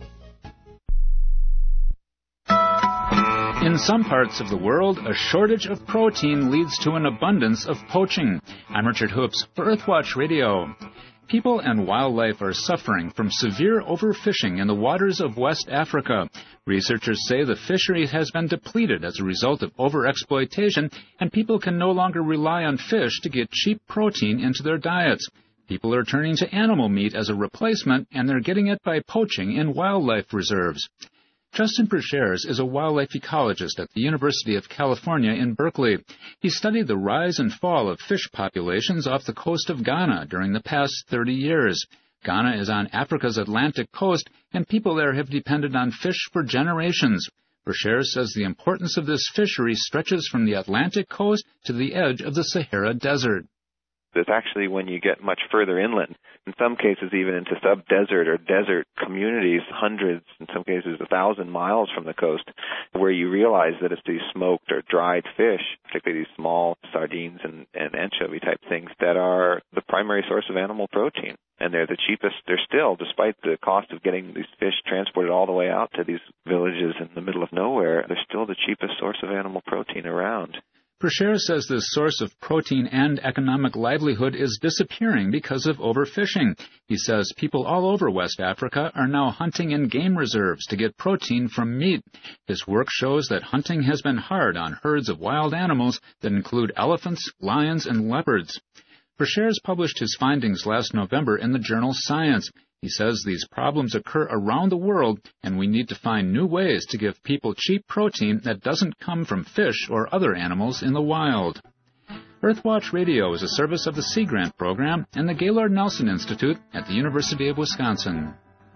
In some parts of the world, a shortage of protein leads to an abundance of poaching. I'm Richard Hoops for Earthwatch Radio. People and wildlife are suffering from severe overfishing in the waters of West Africa. Researchers say the fishery has been depleted as a result of overexploitation, and people can no longer rely on fish to get cheap protein into their diets. People are turning to animal meat as a replacement, and they're getting it by poaching in wildlife reserves. Justin Perchers is a wildlife ecologist at the University of California in Berkeley. He studied the rise and fall of fish populations off the coast of Ghana during the past thirty years. Ghana is on Africa's Atlantic coast, and people there have depended on fish for generations. Brashear says the importance of this fishery stretches from the Atlantic coast to the edge of the Sahara Desert. It's actually when you get much further inland, in some cases even into sub-desert or desert communities, hundreds, in some cases a thousand miles from the coast, where you realize that it's these smoked or dried fish, particularly these small sardines and, and anchovy type things, that are the primary source of animal protein. And they're the cheapest. They're still, despite the cost of getting these fish transported all the way out to these villages in the middle of nowhere, they're still the cheapest source of animal protein around. Brashear says this source of protein and economic livelihood is disappearing because of overfishing. He says people all over West Africa are now hunting in game reserves to get protein from meat. His work shows that hunting has been hard on herds of wild animals that include elephants, lions, and leopards. Brashear's published his findings last November in the journal Science. He says these problems occur around the world, and we need to find new ways to give people cheap protein that doesn't come from fish or other animals in the wild. Earthwatch Radio is a service of the Sea Grant Program and the Gaylord Nelson Institute at the University of Wisconsin.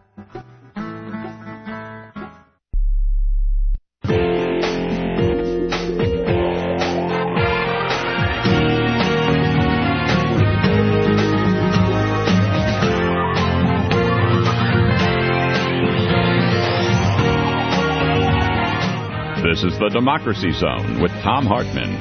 This is the Democracy Zone with Thom Hartmann.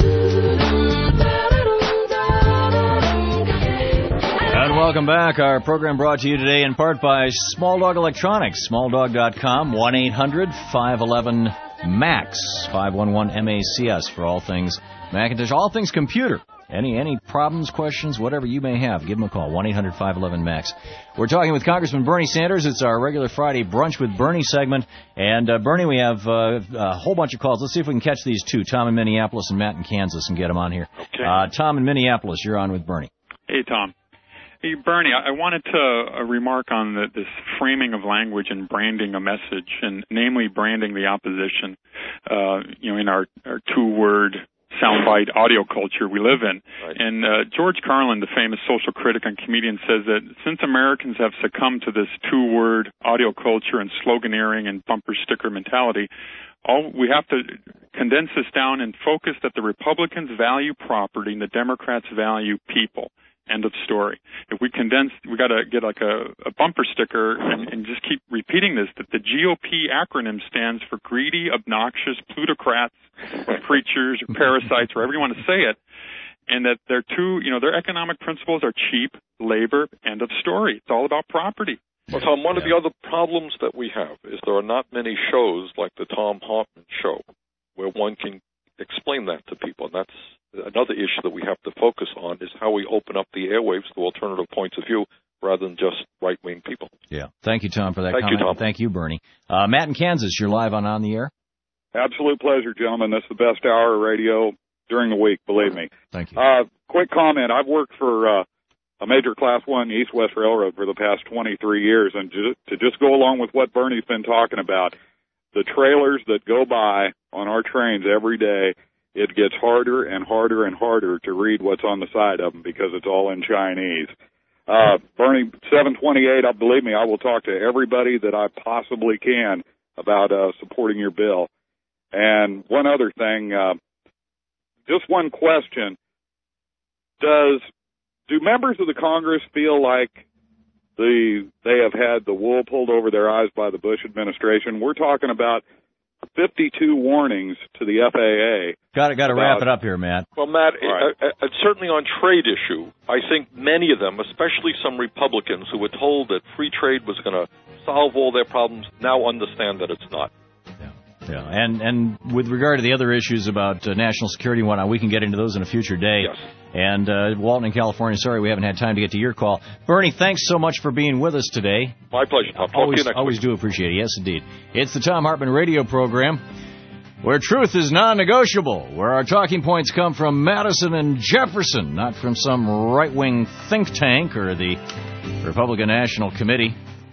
And welcome back. Our program brought to you today in part by Small Dog Electronics, small dog dot com, one eight hundred five one one MAX, five one one M A C S for all things Macintosh, all things computer. Any any problems, questions, whatever you may have, give them a call, one eight hundred five one one MAX. We're talking with Congressman Bernie Sanders. It's our regular Friday Brunch with Bernie segment. And, uh, Bernie, we have uh, a whole bunch of calls. Let's see if we can catch these two, Tom in Minneapolis and Matt in Kansas, and get them on here. Okay. Uh, Tom in Minneapolis, you're on with Bernie. Hey, Tom. Hey, Bernie, I wanted to uh, remark on the, this framing of language and branding a message, and namely branding the opposition, uh, you know, in our, our two-word soundbite audio culture we live in. Right. And uh, George Carlin, the famous social critic and comedian, says that since Americans have succumbed to this two-word audio culture and sloganeering and bumper sticker mentality, all we have to condense this down and focus that the Republicans value property and the Democrats value people. End of story. If we condense, we got to get like a, a bumper sticker and, and just keep repeating this, that the G O P acronym stands for greedy, obnoxious, plutocrats, preachers, or parasites, wherever you want to say it, and that their two, you know, their economic principles are cheap labor. End of story. It's all about property. Well, Tom, one of the other problems that we have is there are not many shows like the Thom Hartmann Show where one can explain that to people, and that's another issue that we have to focus on, is how we open up the airwaves to alternative points of view rather than just right-wing people. Yeah. Thank you, Tom, for that Thank comment. you, Tom. Thank you, Bernie. Uh, Matt in Kansas, you're live on On the Air. Absolute pleasure, gentlemen. That's the best hour of radio during the week, believe me. Thank you. Uh, quick comment. I've worked for uh, a major Class one East-West Railroad for the past twenty-three years, and to, to just go along with what Bernie's been talking about, the trailers that go by on our trains every day, it gets harder and harder and harder to read what's on the side of them because it's all in Chinese. Uh, Bernie, seven twenty-eight, I believe me, I will talk to everybody that I possibly can about uh, supporting your bill. And one other thing, uh, just one question. Does do members of the Congress feel like the they have had the wool pulled over their eyes by the Bush administration? We're talking about fifty-two warnings to the F A A. Got to got to wrap it up here, Matt. Well, Matt, Right. uh, uh, certainly on trade issue, I think many of them, especially some Republicans who were told that free trade was going to solve all their problems, now understand that it's not. Yeah, and and with regard to the other issues about uh, national security and whatnot, we can get into those in a future day. Yes. And uh, Walton in California, sorry we haven't had time to get to your call. Bernie, thanks so much for being with us today. My pleasure. I'll talk always, to you next Always week. do appreciate it. Yes, indeed. It's the Thom Hartmann radio program, where truth is non-negotiable, where our talking points come from Madison and Jefferson, not from some right-wing think tank or the Republican National Committee.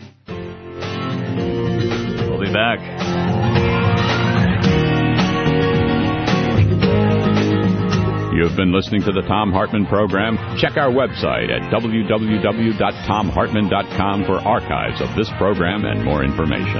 We'll be back. You've been listening to the Thom Hartmann Program. Check our website at w w w dot thom hartmann dot com for archives of this program and more information.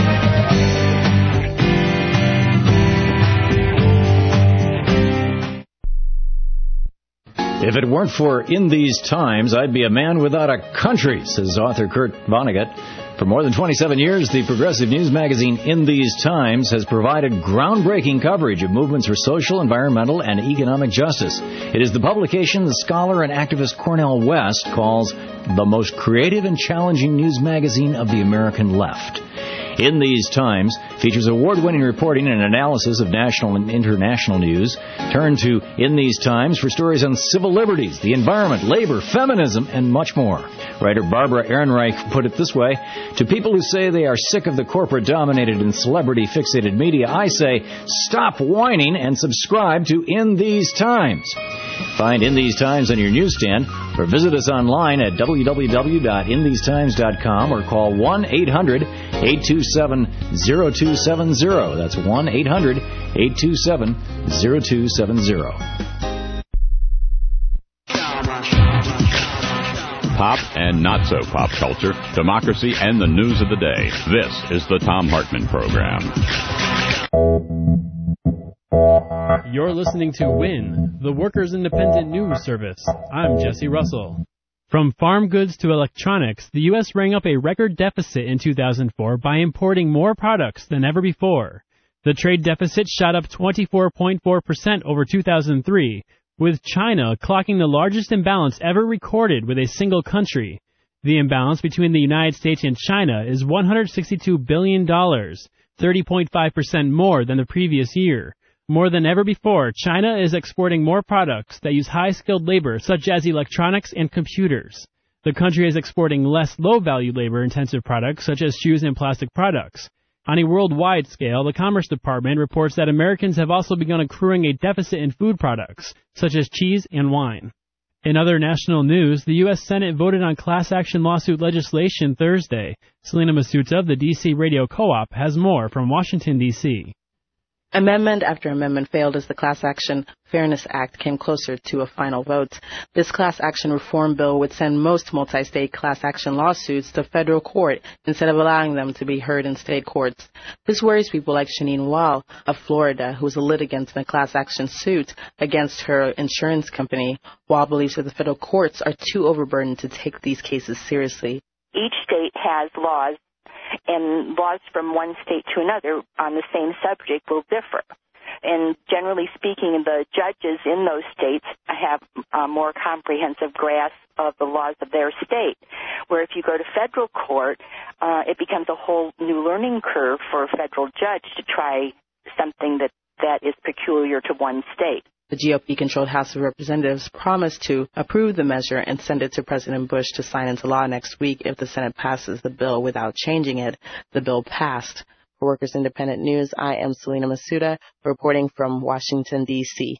If it weren't for In These Times, I'd be a man without a country, says author Kurt Vonnegut. For more than twenty-seven years, the progressive news magazine In These Times has provided groundbreaking coverage of movements for social, environmental, and economic justice. It is the publication the scholar and activist Cornel West calls the most creative and challenging news magazine of the American left. In These Times features award-winning reporting and analysis of national and international news. Turn to In These Times for stories on civil liberties, the environment, labor, feminism, and much more. Writer Barbara Ehrenreich put it this way: to people who say they are sick of the corporate-dominated and celebrity-fixated media, I say, stop whining and subscribe to In These Times. Find In These Times on your newsstand or visit us online at w w w dot in these times dot com or call one eight hundred eight two seven zero two seven zero. That's one eight hundred eight two seven zero two seven zero. Pop and not so pop culture, democracy, and the news of the day. This is the Thom Hartmann Program. You're listening to WIN, the Workers' Independent News Service. I'm Jesse Russell. From farm goods to electronics, the U S rang up a record deficit in two thousand four by importing more products than ever before. The trade deficit shot up twenty-four point four percent over two thousand three, with China clocking the largest imbalance ever recorded with a single country. The imbalance between the United States and China is one hundred sixty-two billion dollars, thirty point five percent more than the previous year. More than ever before, China is exporting more products that use high-skilled labor, such as electronics and computers. The country is exporting less low-value labor-intensive products, such as shoes and plastic products. On a worldwide scale, the Commerce Department reports that Americans have also begun accruing a deficit in food products, such as cheese and wine. In other national news, the U S Senate voted on class action lawsuit legislation Thursday. Selena Masuta of the D C Radio Co-op has more from Washington, D C Amendment after amendment failed as the Class Action Fairness Act came closer to a final vote. This class action reform bill would send most multi-state class action lawsuits to federal court instead of allowing them to be heard in state courts. This worries people like Shanine Wall of Florida, who is a litigant in a class action suit against her insurance company. Wall believes that the federal courts are too overburdened to take these cases seriously. Each state has laws, and laws from one state to another on the same subject will differ. And generally speaking, the judges in those states have a more comprehensive grasp of the laws of their state, where if you go to federal court, uh, it becomes a whole new learning curve for a federal judge to try something that, that is peculiar to one state. The G O P-controlled House of Representatives promised to approve the measure and send it to President Bush to sign into law next week if the Senate passes the bill without changing it. The bill passed. For Workers Independent News, I am Selena Masuda, reporting from Washington, D C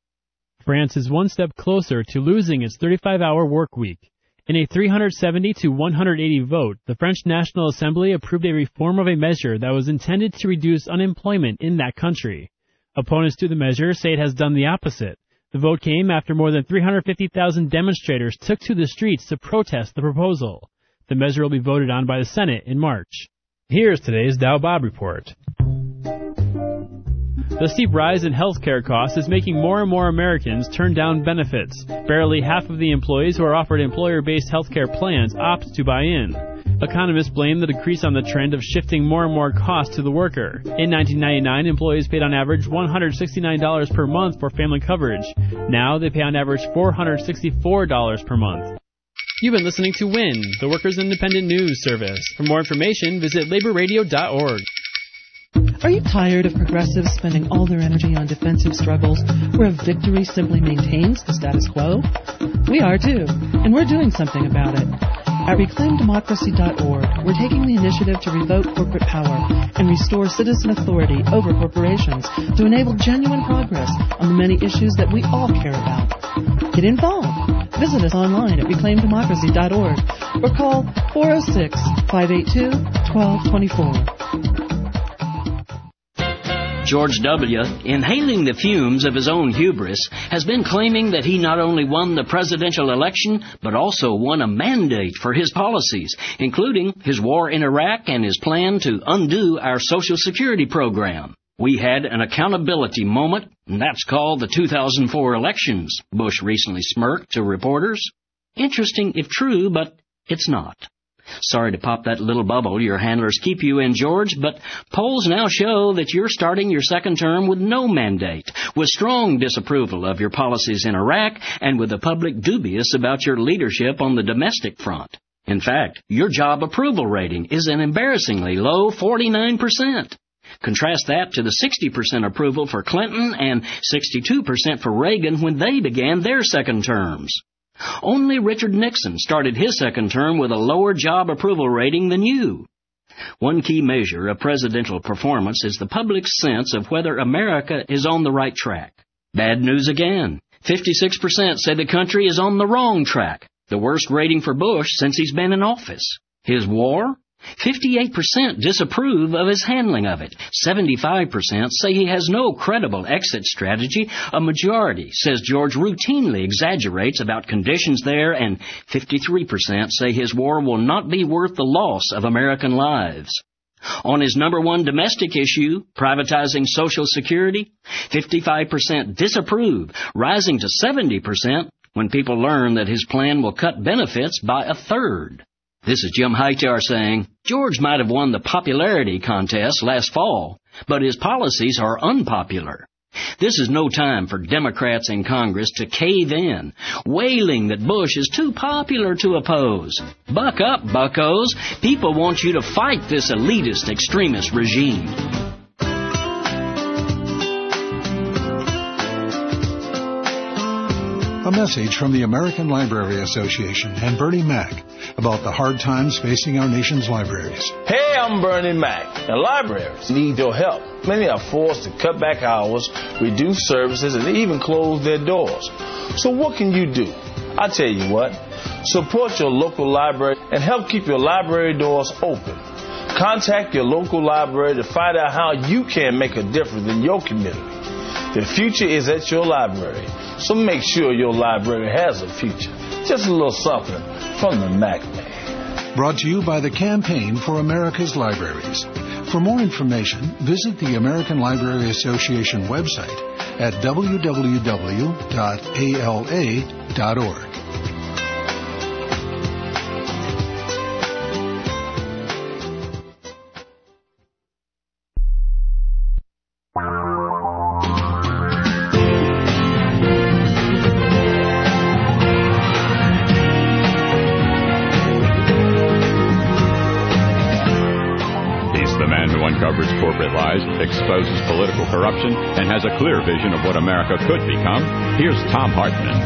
France is one step closer to losing its thirty-five hour work week. In a three hundred seventy to one hundred eighty vote, the French National Assembly approved a reform of a measure that was intended to reduce unemployment in that country. Opponents to the measure say it has done the opposite. The vote came after more than three hundred fifty thousand demonstrators took to the streets to protest the proposal. The measure will be voted on by the Senate in March. Here's today's Dow Bob Report. The steep rise in healthcare costs is making more and more Americans turn down benefits. Barely half of the employees who are offered employer-based healthcare plans opt to buy in. Economists blame the decrease on the trend of shifting more and more costs to the worker. In nineteen ninety-nine, employees paid on average one hundred sixty-nine dollars per month for family coverage. Now they pay on average four hundred sixty-four dollars per month. You've been listening to WIN, the Workers' Independent News Service. For more information, visit labor radio dot org. Are you tired of progressives spending all their energy on defensive struggles where a victory simply maintains the status quo? We are too, and we're doing something about it. At reclaim democracy dot org, we're taking the initiative to revoke corporate power and restore citizen authority over corporations to enable genuine progress on the many issues that we all care about. Get involved. Visit us online at reclaim democracy dot org or call four oh six, five eight two, one two two four. George W., inhaling the fumes of his own hubris, has been claiming that he not only won the presidential election, but also won a mandate for his policies, including his war in Iraq and his plan to undo our Social Security program. We had an accountability moment, and that's called the two thousand four elections, Bush recently smirked to reporters. Interesting if true, but it's not. Sorry to pop that little bubble your handlers keep you in, George, but polls now show that you're starting your second term with no mandate, with strong disapproval of your policies in Iraq, and with the public dubious about your leadership on the domestic front. In fact, your job approval rating is an embarrassingly low forty-nine percent. Contrast that to the sixty percent approval for Clinton and sixty-two percent for Reagan when they began their second terms. Only Richard Nixon started his second term with a lower job approval rating than you. One key measure of presidential performance is the public's sense of whether America is on the right track. Bad news again. fifty-six percent say the country is on the wrong track, the worst rating for Bush since he's been in office. His war? fifty-eight percent disapprove of his handling of it. seventy-five percent say he has no credible exit strategy. A majority says George routinely exaggerates about conditions there, and fifty-three percent say his war will not be worth the loss of American lives. On his number one domestic issue, privatizing Social Security, fifty-five percent disapprove, rising to seventy percent when people learn that his plan will cut benefits by a third. This is Jim Hightower saying, George might have won the popularity contest last fall, but his policies are unpopular. This is no time for Democrats in Congress to cave in, wailing that Bush is too popular to oppose. Buck up, buccos. People want you to fight this elitist extremist regime. A message from the American Library Association and Bernie Mac about the hard times facing our nation's libraries. Hey, I'm Bernie Mac, and libraries need your help. Many are forced to cut back hours, reduce services, and even close their doors. So what can you do? I tell you what, support your local library and help keep your library doors open. Contact your local library to find out how you can make a difference in your community. The future is at your library, so make sure your library has a future. Just a little something from the Mac Man. Brought to you by the Campaign for America's Libraries. For more information, visit the American Library Association website at w w w dot a l a dot org. Corporate lies, exposes political corruption, and has a clear vision of what America could become. Here's Thom Hartmann.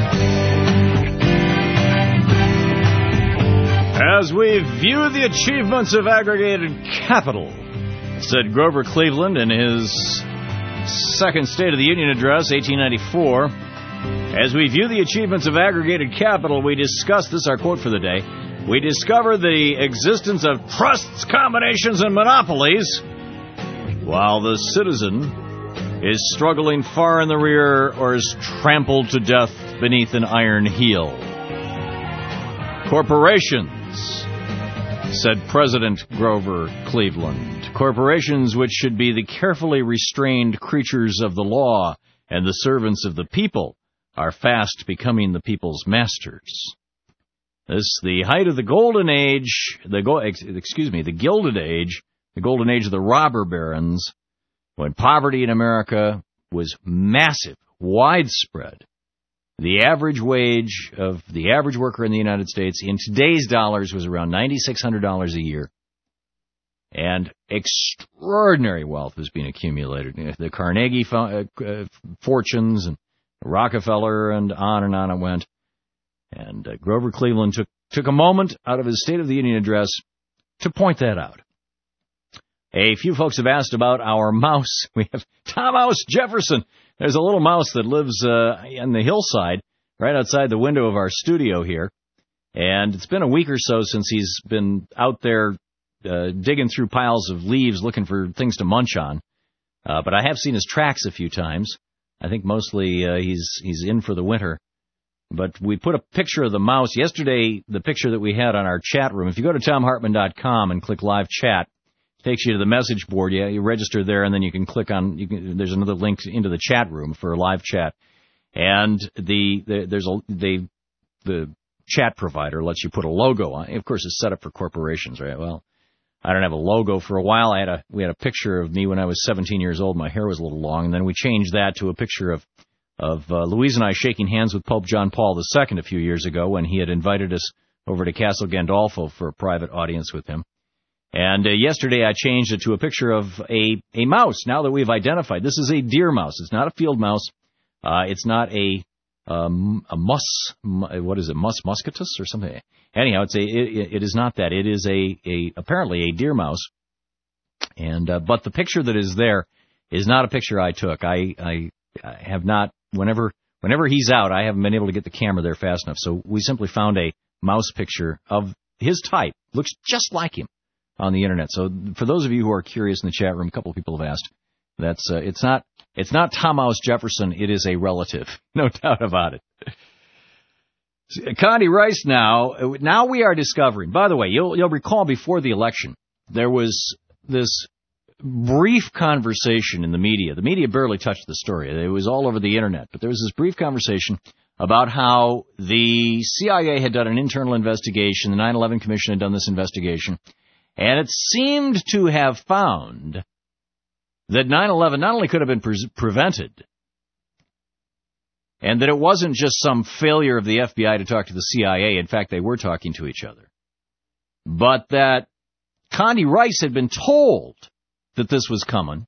As we view the achievements of aggregated capital, said Grover Cleveland in his second State of the Union address, eighteen ninety-four. As we view the achievements of aggregated capital, we discuss, this is our quote for the day, we discover the existence of trusts, combinations, and monopolies, while the citizen is struggling far in the rear or is trampled to death beneath an iron heel. Corporations, said President Grover Cleveland, corporations which should be the carefully restrained creatures of the law and the servants of the people, are fast becoming the people's masters. This, the height of the golden age, the go, excuse me, the gilded age, the golden age of the robber barons, when poverty in America was massive, widespread. The average wage of the average worker in the United States in today's dollars was around nine thousand six hundred dollars a year. And extraordinary wealth was being accumulated. The Carnegie uh, uh, fortunes and Rockefeller and on and on it went. And uh, Grover Cleveland took, took a moment out of his State of the Union address to point that out. A few folks have asked about our mouse. We have Tom Mouse Jefferson. There's a little mouse that lives uh, in the hillside right outside the window of our studio here. And it's been a week or so since he's been out there uh, digging through piles of leaves looking for things to munch on. Uh, but I have seen his tracks a few times. I think mostly uh, he's he's in for the winter. But we put a picture of the mouse. Yesterday, the picture that we had on our chat room, if you go to tom hartman dot com and click live chat, it takes you to the message board. Yeah, you register there, and then you can click on, you can, there's another link into the chat room for a live chat. And the, the there's a they the chat provider lets you put a logo on. Of course, it's set up for corporations, right? Well, I don't have a logo for a while. I had a we had a picture of me when I was seventeen years old. My hair was a little long, and then we changed that to a picture of of uh, Louise and I shaking hands with Pope John Paul the Second a few years ago when he had invited us over to Castle Gandolfo for a private audience with him. And uh, yesterday I changed it to a picture of a, a mouse, now that we've identified. This is a deer mouse. It's not a field mouse. Uh, it's not a um, a mus, what is it, mus muscatus or something. Anyhow, it's a it, it is not that. It is a, a apparently a deer mouse. And uh, but the picture that is there is not a picture I took. I, I, I have not. Whenever whenever he's out, I haven't been able to get the camera there fast enough. So we simply found a mouse picture of his type. Looks just like him on the internet. So for those of you who are curious in the chat room, a couple of people have asked. That's uh, it's not it's not Thomas Jefferson. It is a relative, no doubt about it. Condi Rice now. Now we are discovering. By the way, you'll you'll recall before the election there was this brief conversation in the media. The media barely touched the story. It was all over the internet. But there was this brief conversation about how the C I A had done an internal investigation. The nine eleven Commission had done this investigation. And it seemed to have found that nine eleven not only could have been pre- prevented, and that it wasn't just some failure of the F B I to talk to the C I A. In fact, they were talking to each other. But that Condi Rice had been told that this was coming,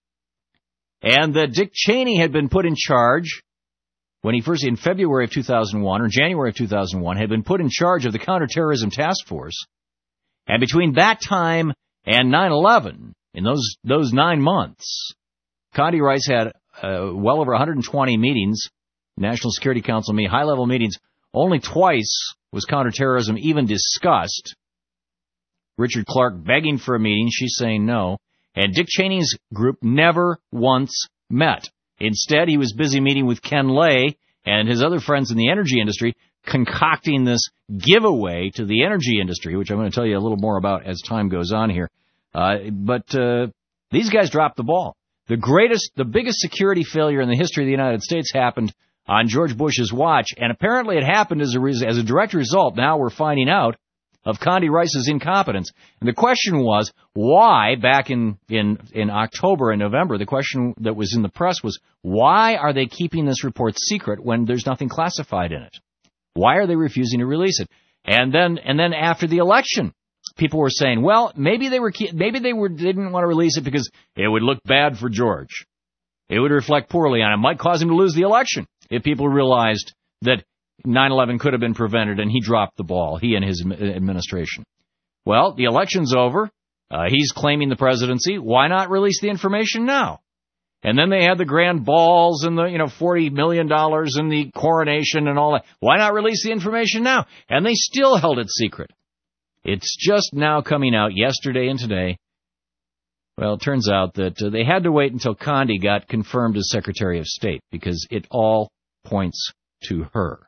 and that Dick Cheney had been put in charge when he first, in February of two thousand one, or January of two thousand one, had been put in charge of the Counterterrorism Task Force. And between that time and nine eleven, in those those nine months, Condi Rice had uh, well over one hundred twenty meetings, National Security Council meetings, high-level meetings. Only twice was counterterrorism even discussed. Richard Clarke begging for a meeting, she's saying no. And Dick Cheney's group never once met. Instead, he was busy meeting with Ken Lay and his other friends in the energy industry, concocting this giveaway to the energy industry, which I'm going to tell you a little more about as time goes on here. Uh, but uh, these guys dropped the ball. The greatest, the biggest security failure in the history of the United States happened on George Bush's watch, and apparently it happened as a, res- as a direct result, now we're finding out, of Condi Rice's incompetence. And the question was, why, back in, in, in October and November, the question that was in the press was, why are they keeping this report secret when there's nothing classified in it? Why are they refusing to release it? And then, and then after the election, people were saying, well, maybe they were, maybe they were, didn't want to release it because it would look bad for George. It would reflect poorly on him. It might cause him to lose the election if people realized that nine eleven could have been prevented and he dropped the ball, he and his administration. Well, the election's over. Uh, he's claiming the presidency. Why not release the information now? And then they had the grand balls and the, you know, forty million dollars and the coronation and all that. Why not release the information now? And they still held it secret. It's just now coming out yesterday and today. Well, it turns out that uh, they had to wait until Condi got confirmed as Secretary of State because it all points to her.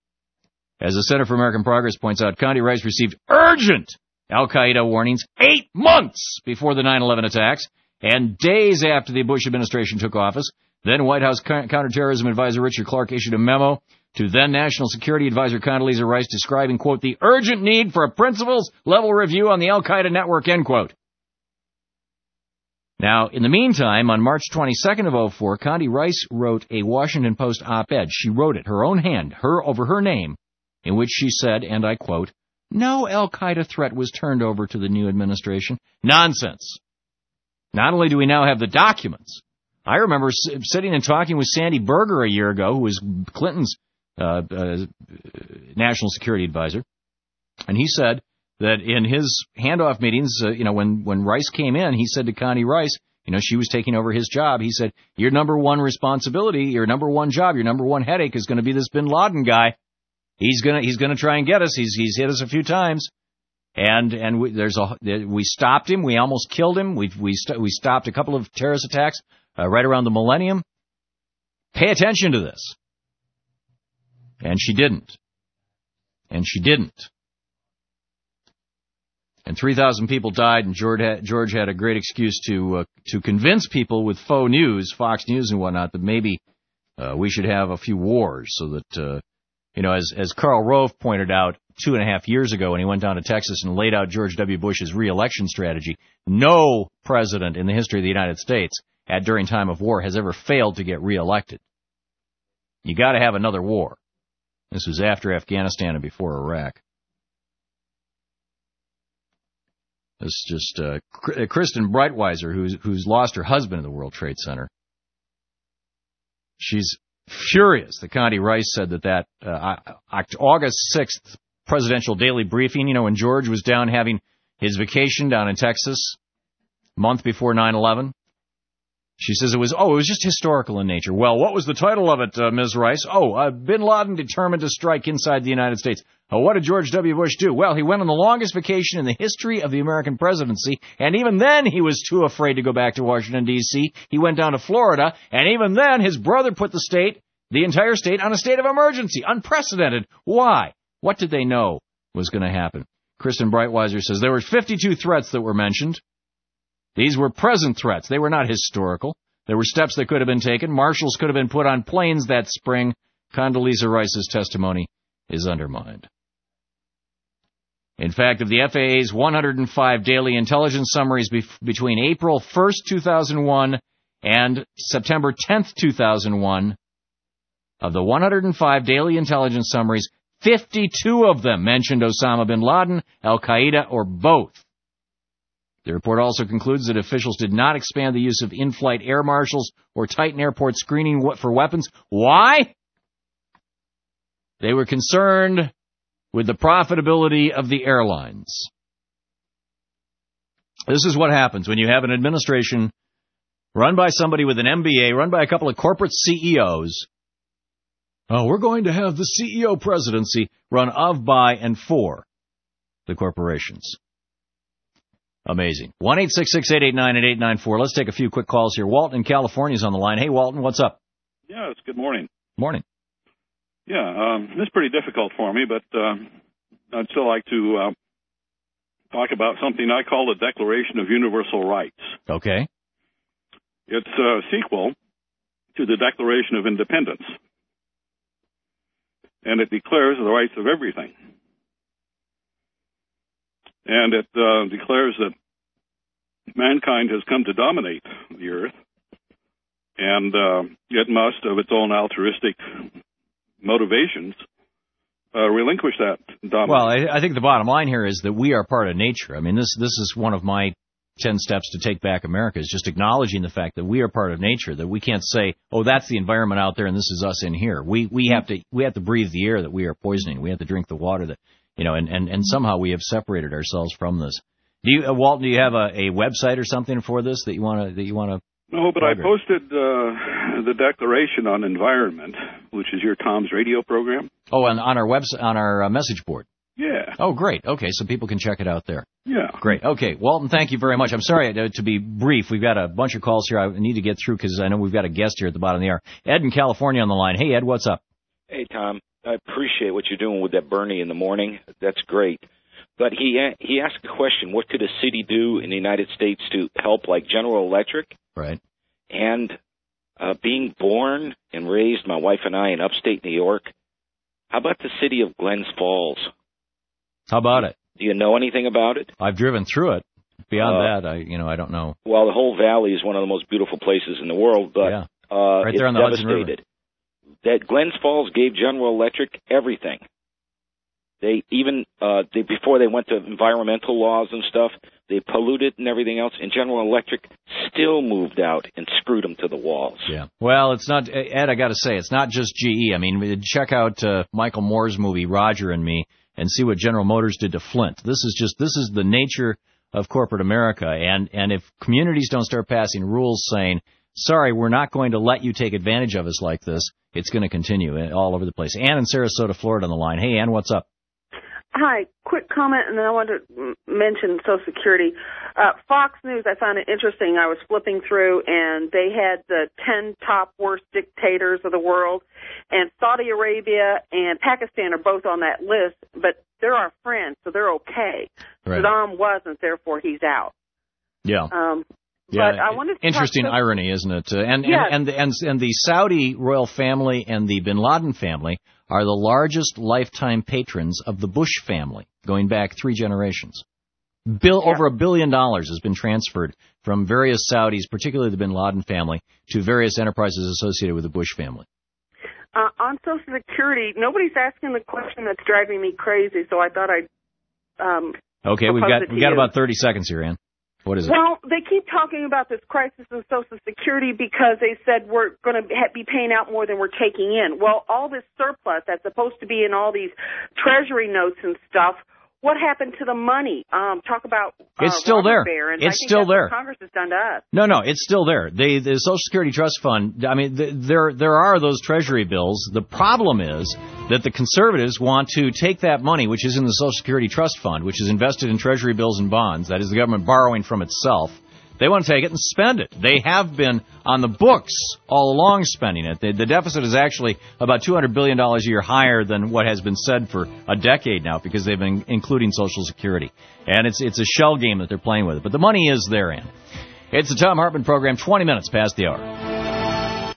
As the Center for American Progress points out, Condi Rice received urgent al-Qaeda warnings eight months before the nine eleven attacks and days after the Bush administration took office. Then White House counterterrorism advisor Richard Clarke issued a memo to then National Security Advisor Condoleezza Rice describing, quote, the urgent need for a principles-level review on the al-Qaeda network, end quote. Now, in the meantime, on March twenty-second of oh four, Condi Rice wrote a Washington Post op-ed. She wrote it, her own hand, her over her name, in which she said, and I quote, no al-Qaeda threat was turned over to the new administration. Nonsense. Not only do we now have the documents, I remember s- sitting and talking with Sandy Berger a year ago, who was Clinton's uh, uh, national security advisor, and he said that in his handoff meetings, uh, you know, when, when Rice came in, he said to Condi Rice, you know, she was taking over his job, he said, your number one responsibility, your number one job, your number one headache is going to be this bin Laden guy. He's gonna he's gonna try and get us. He's he's hit us a few times, and and we, there's a we stopped him. We almost killed him. We we st- we stopped a couple of terrorist attacks. uh, right around the millennium. Pay attention to this. And she didn't. And she didn't. And three thousand people died, and George had, George had a great excuse to uh, to convince people with faux news, Fox News and whatnot, that maybe uh, we should have a few wars so that, uh, you know, as, as Karl Rove pointed out two and a half years ago when he went down to Texas and laid out George W. Bush's re-election strategy, no president in the history of the United States at during time of war has ever failed to get reelected. You got to have another war. This was after Afghanistan and before Iraq. This is just uh, Kristen Breitweiser, who's who's lost her husband in the World Trade Center. She's furious that Condi Rice said that that uh, August sixth presidential daily briefing, you know, when George was down having his vacation down in Texas, a month before nine eleven. She says it was, oh, it was just historical in nature. Well, what was the title of it, uh, Miz Rice? Oh, uh, Bin Laden determined to strike inside the United States. Uh, what did George W. Bush do? Well, he went on the longest vacation in the history of the American presidency, and even then he was too afraid to go back to Washington, D C He went down to Florida, and even then his brother put the state, the entire state, on a state of emergency. Unprecedented. Why? What did they know was going to happen? Kristen Breitweiser says there were fifty-two threats that were mentioned. These were present threats. They were not historical. There were steps that could have been taken. Marshals could have been put on planes that spring. Condoleezza Rice's testimony is undermined. In fact, of the F A A's one hundred five daily intelligence summaries be- between April first, two thousand one and September tenth, two thousand one, of the one hundred five daily intelligence summaries, fifty-two of them mentioned Osama bin Laden, Al-Qaeda, or both. The report also concludes that officials did not expand the use of in-flight air marshals or tighten airport screening for weapons. Why? They were concerned with the profitability of the airlines. This is what happens when you have an administration run by somebody with an M B A, run by a couple of corporate C E Os. Oh, we're going to have the C E O presidency run of, by, and for the corporations. Amazing. one eight six six, eight eight nine, eight eight nine four. Let's take a few quick calls here. Walton in California is on the line. Hey, Walton, what's up? Yes, good morning. Morning. Yeah, um, this is pretty difficult for me, but uh, I'd still like to uh, talk about something I call the Declaration of Universal Rights. Okay. It's a sequel to the Declaration of Independence, and it declares the rights of everything. And it uh, declares that mankind has come to dominate the earth, and uh, it must, of its own altruistic motivations, uh, relinquish that dominance. Well, I, I think the bottom line here is that we are part of nature. I mean, this this is one of my ten steps to take back America, is just acknowledging the fact that we are part of nature, that we can't say, oh, that's the environment out there and this is us in here. We we have to we have to breathe the air that we are poisoning. We have to drink the water that, you know, and, and, and somehow we have separated ourselves from this. Do you, uh, Walton, do you have a, a website or something for this that you want to that you want to? No, but progress? I posted uh, the Declaration on Environment, which is your Tom's radio program. Oh, and on our website, on our uh, message board. Yeah. Oh, great. Okay, so people can check it out there. Yeah. Great. Okay, Walton, thank you very much. I'm sorry to, to be brief. We've got a bunch of calls here I need to get through because I know we've got a guest here at the bottom of the hour. Ed in California on the line. Hey, Ed, what's up? Hey, Tom. I appreciate what you're doing with that Bernie in the morning. That's great. But he he asked a question, what could a city do in the United States to help, like General Electric? Right. And uh, being born and raised, my wife and I, in upstate New York, how about the city of Glens Falls? How about it? Do you know anything about it? I've driven through it. Beyond uh, that, I you know, I don't know. Well, the whole valley is one of the most beautiful places in the world, but yeah. uh, right there it's on the Hudson River. devastated. That Glens Falls gave General Electric everything. They even, uh, they, before they went to environmental laws and stuff, they polluted and everything else, and General Electric still moved out and screwed them to the walls. Yeah. Well, it's not, Ed, I got to say, it's not just G E. I mean, check out uh, Michael Moore's movie, Roger and Me, and see what General Motors did to Flint. This is just, this is the nature of corporate America, and, and if communities don't start passing rules saying, sorry, we're not going to let you take advantage of us like this, it's going to continue all over the place. Ann in Sarasota, Florida on the line. Hey, Ann, what's up? Hi, quick comment, and then I want to m- mention Social Security. Uh, Fox News, I found it interesting. I was flipping through, and they had the ten top worst dictators of the world, and Saudi Arabia and Pakistan are both on that list, but they're our friends, so they're okay. Right. Saddam wasn't, therefore he's out. Yeah. Um, Yeah, but I wanted to interesting talk to- irony, isn't it? Uh, and, Yes. and, and and and the Saudi royal family and the Bin Laden family are the largest lifetime patrons of the Bush family, going back three generations. Bill Yeah. over a billion dollars has been transferred from various Saudis, particularly the Bin Laden family, to various enterprises associated with the Bush family. Uh, on Social Security, nobody's asking the question that's driving me crazy, so I thought I'd um, Okay, we've propose got it to we've got you. about thirty seconds here, Ann. What is it? Well, they keep talking about this crisis in Social Security because they said we're going to be paying out more than we're taking in. Well, all this surplus that's supposed to be in all these Treasury notes and stuff, what happened to the money? Um, talk about uh, It's still robber there. barons. It's I think still that's there. What Congress has done to us. No, no, it's still there. They, the Social Security Trust Fund, I mean, th- there there are those Treasury bills. The problem is that the conservatives want to take that money, which is in the Social Security Trust Fund, which is invested in Treasury bills and bonds, that is the government borrowing from itself. They want to take it and spend it. They have been on the books all along spending it. The, the deficit is actually about two hundred billion dollars a year higher than what has been said for a decade now because they've been including Social Security. And it's it's a shell game that they're playing with it. But the money is there, Ann. It's the Thom Hartmann Program, twenty minutes past the hour.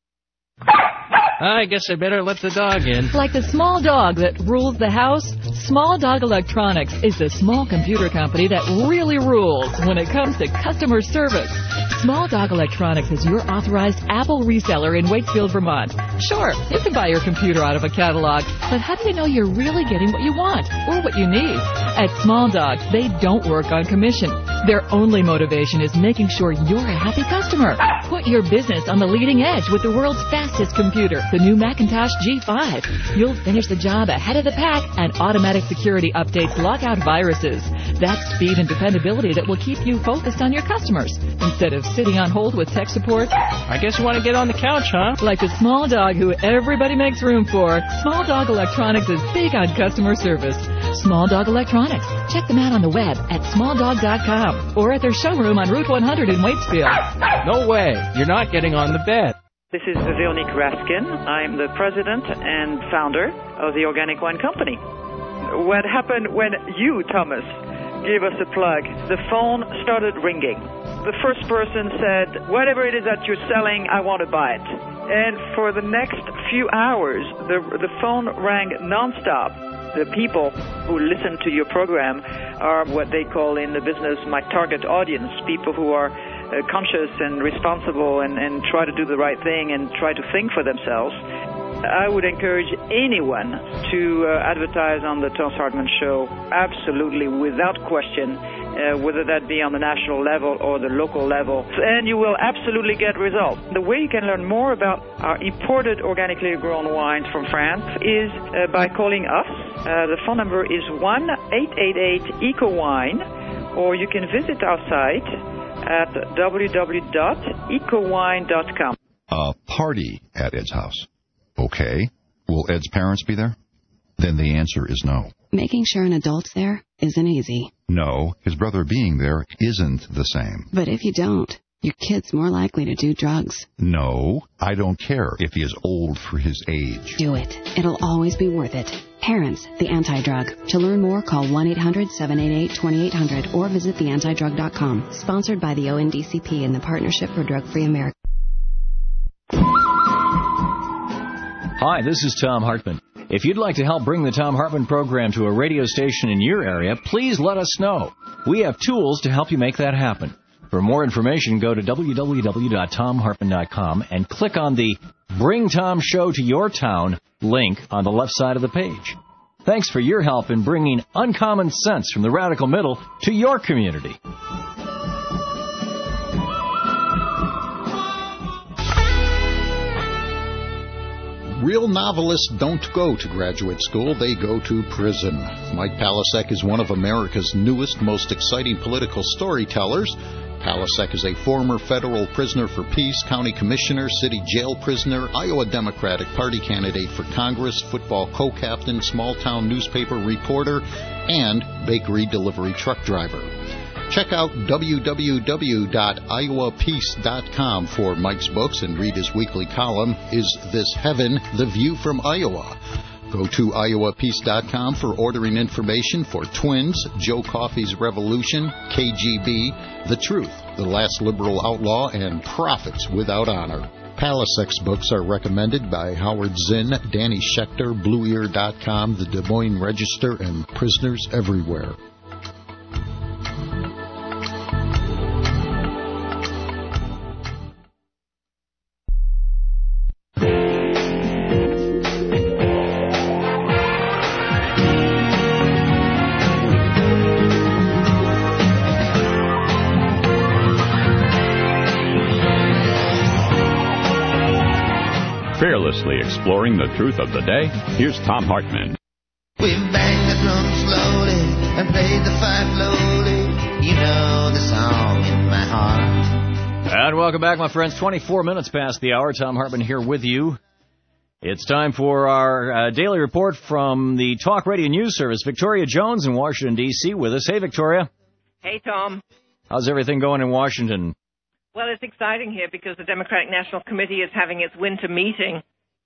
I guess I better let the dog in. Like the small dog that rules the house, Small Dog Electronics is the small computer company that really rules when it comes to customer service. Small Dog Electronics is your authorized Apple reseller in Wakefield, Vermont. Sure, you can buy your computer out of a catalog, but how do you know you're really getting what you want or what you need? At Small Dog, they don't work on commission. Their only motivation is making sure you're a happy customer. Put your business on the leading edge with the world's fastest computer, the new Macintosh G five. You'll finish the job ahead of the pack, and automatic security updates lock out viruses. That's speed and dependability that will keep you focused on your customers instead of sitting on hold with tech support. I guess you want to get on the couch, huh? Like the small dog who everybody makes room for, Small Dog Electronics is big on customer service. Small Dog Electronics. Check them out on the web at small dog dot com or at their showroom on Route one hundred in Waitsfield. No way. You're not getting on the bed. This is Veronique Raskin. I'm the president and founder of the Organic Wine Company. What happened when you, Thomas, gave us a plug? The phone started ringing. The first person said, whatever it is that you're selling, I want to buy it. And for the next few hours, the, the phone rang nonstop. The people who listen to your program are what they call in the business my target audience, people who are uh, conscious and responsible and, and try to do the right thing and try to think for themselves. I would encourage anyone to uh, advertise on the Thom Hartmann Show, absolutely, without question, uh, whether that be on the national level or the local level, and you will absolutely get results. The way you can learn more about our imported organically grown wines from France is uh, by calling us. Uh, the phone number is one eight eight eight eco wine, or you can visit our site at w w w dot eco wine dot com. A party at Ed's house. Okay. Will Ed's parents be there? Then the answer is no. Making sure an adult's there isn't easy. No, his brother being there isn't the same. But if you don't, your kid's more likely to do drugs. No, I don't care if he is old for his age. Do it. It'll always be worth it. Parents, the Anti-Drug. To learn more, call one eight hundred seven eight eight two eight zero zero or visit the anti drug dot com. Sponsored by the O N D C P and the Partnership for Drug-Free America. Hi, this is Thom Hartmann. If you'd like to help bring the Thom Hartmann Program to a radio station in your area, please let us know. We have tools to help you make that happen. For more information, go to w w w dot thom hartmann dot com and click on the Bring Thom Show to Your Town link on the left side of the page. Thanks for your help in bringing uncommon sense from the radical middle to your community. Real novelists don't go to graduate school, they go to prison. Mike Palasek is one of America's newest, most exciting political storytellers. Palasek is a former federal prisoner for peace, county commissioner, city jail prisoner, Iowa Democratic Party candidate for Congress, football co-captain, small-town newspaper reporter, and bakery delivery truck driver. Check out w w w dot iowa peace dot com for Mike's books and read his weekly column, Is This Heaven? The View from Iowa. Go to iowa peace dot com for ordering information for Twins, Joe Coffey's Revolution, K G B, The Truth, The Last Liberal Outlaw, and Prophets Without Honor. Palisek's books are recommended by Howard Zinn, Danny Schechter, blue ear dot com, the Des Moines Register, and Prisoners Everywhere. Fearlessly exploring the truth of the day, here's Tom Hartman. We bang the drum slowly and play the fife slowly. You know the song in my heart. And welcome back, my friends. twenty-four minutes past the hour. Tom Hartman here with you. It's time for our uh, daily report from the Talk Radio News Service. Victoria Jones in Washington, D C with us. Hey, Victoria. Hey, Tom. How's everything going in Washington? Well, it's exciting here because the Democratic National Committee is having its winter meeting,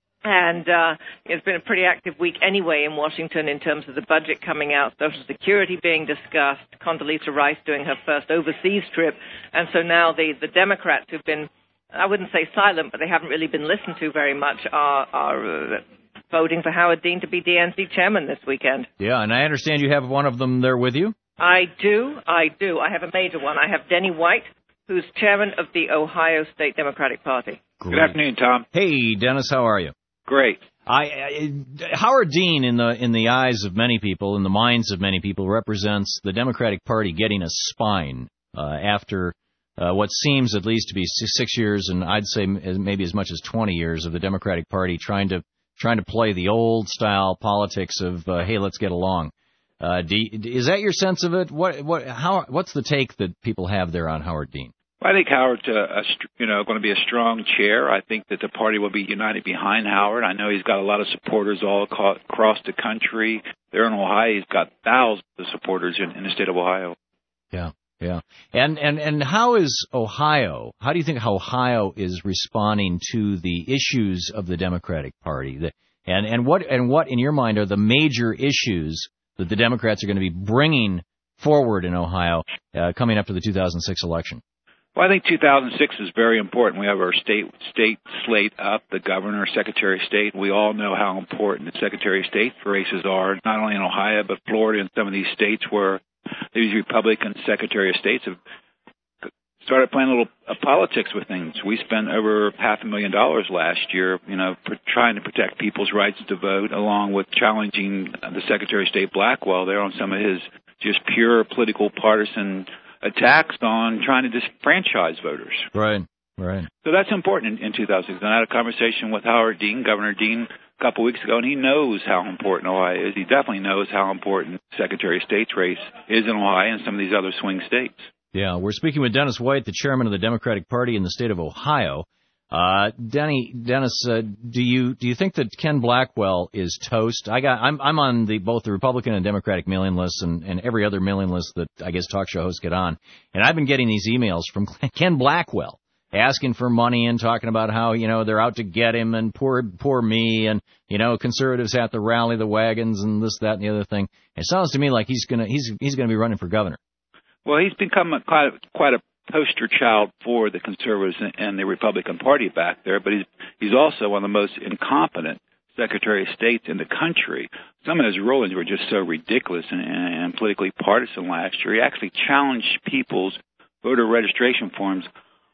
and uh, it's been a pretty active week anyway in Washington in terms of the budget coming out, Social Security being discussed, Condoleezza Rice doing her first overseas trip, and so now the, the Democrats who've been, I wouldn't say silent, but they haven't really been listened to very much, are, are uh, voting for Howard Dean to be D N C chairman this weekend. Yeah, and I understand you have one of them there with you? I do, I do. I have a major one. I have Denny White, who's chairman of the Ohio State Democratic Party. Great. Good afternoon, Tom. Hey, Dennis, how are you? Great. I, I Howard Dean, in the in the eyes of many people, in the minds of many people, represents the Democratic Party getting a spine uh, after uh, what seems at least to be six years, and I'd say maybe as much as twenty years of the Democratic Party trying to trying to play the old style politics of uh, hey, let's get along. Uh, do, is that your sense of it? What, what, how, what's the take that people have there on Howard Dean? Well, I think Howard's, uh, a, you know, going to be a strong chair. I think that the party will be united behind Howard. I know he's got a lot of supporters all across the country. There in Ohio, he's got thousands of supporters in, in the state of Ohio. Yeah, yeah. And, and, and how is Ohio, how do you think Ohio is responding to the issues of the Democratic Party? The, and, and what, and what, in your mind, are the major issues that the Democrats are going to be bringing forward in Ohio uh, coming up to the two thousand six election? Well, I think two thousand six is very important. We have our state state slate up, the governor, secretary of state. We all know how important the secretary of state races are, not only in Ohio, but Florida and some of these states where these Republican secretary of states have started playing a little uh, politics with things. We spent over half a million dollars last year, you know, for trying to protect people's rights to vote, along with challenging the Secretary of State Blackwell there on some of his just pure political partisan attacks on trying to disfranchise voters. Right, right. So that's important in, in two thousand six. And I had a conversation with Howard Dean, Governor Dean, a couple weeks ago, and he knows how important Ohio is. He definitely knows how important the Secretary of State's race is in Ohio and some of these other swing states. Yeah, we're speaking with Dennis White, the chairman of the Democratic Party in the state of Ohio. Uh, Denny, Dennis, uh, do you do you think that Ken Blackwell is toast? I got, I'm I'm on the both the Republican and Democratic mailing lists and, and every other mailing list that I guess talk show hosts get on, and I've been getting these emails from Ken Blackwell asking for money and talking about how you know they're out to get him and poor poor me and you know conservatives have to rally the wagons and this that and the other thing. It sounds to me like he's gonna he's he's gonna be running for governor. Well, he's become a, quite, quite a poster child for the conservatives and the Republican Party back there, but he's he's also one of the most incompetent Secretary of States in the country. Some of his rulings were just so ridiculous and, and politically partisan last year. He actually challenged people's voter registration forms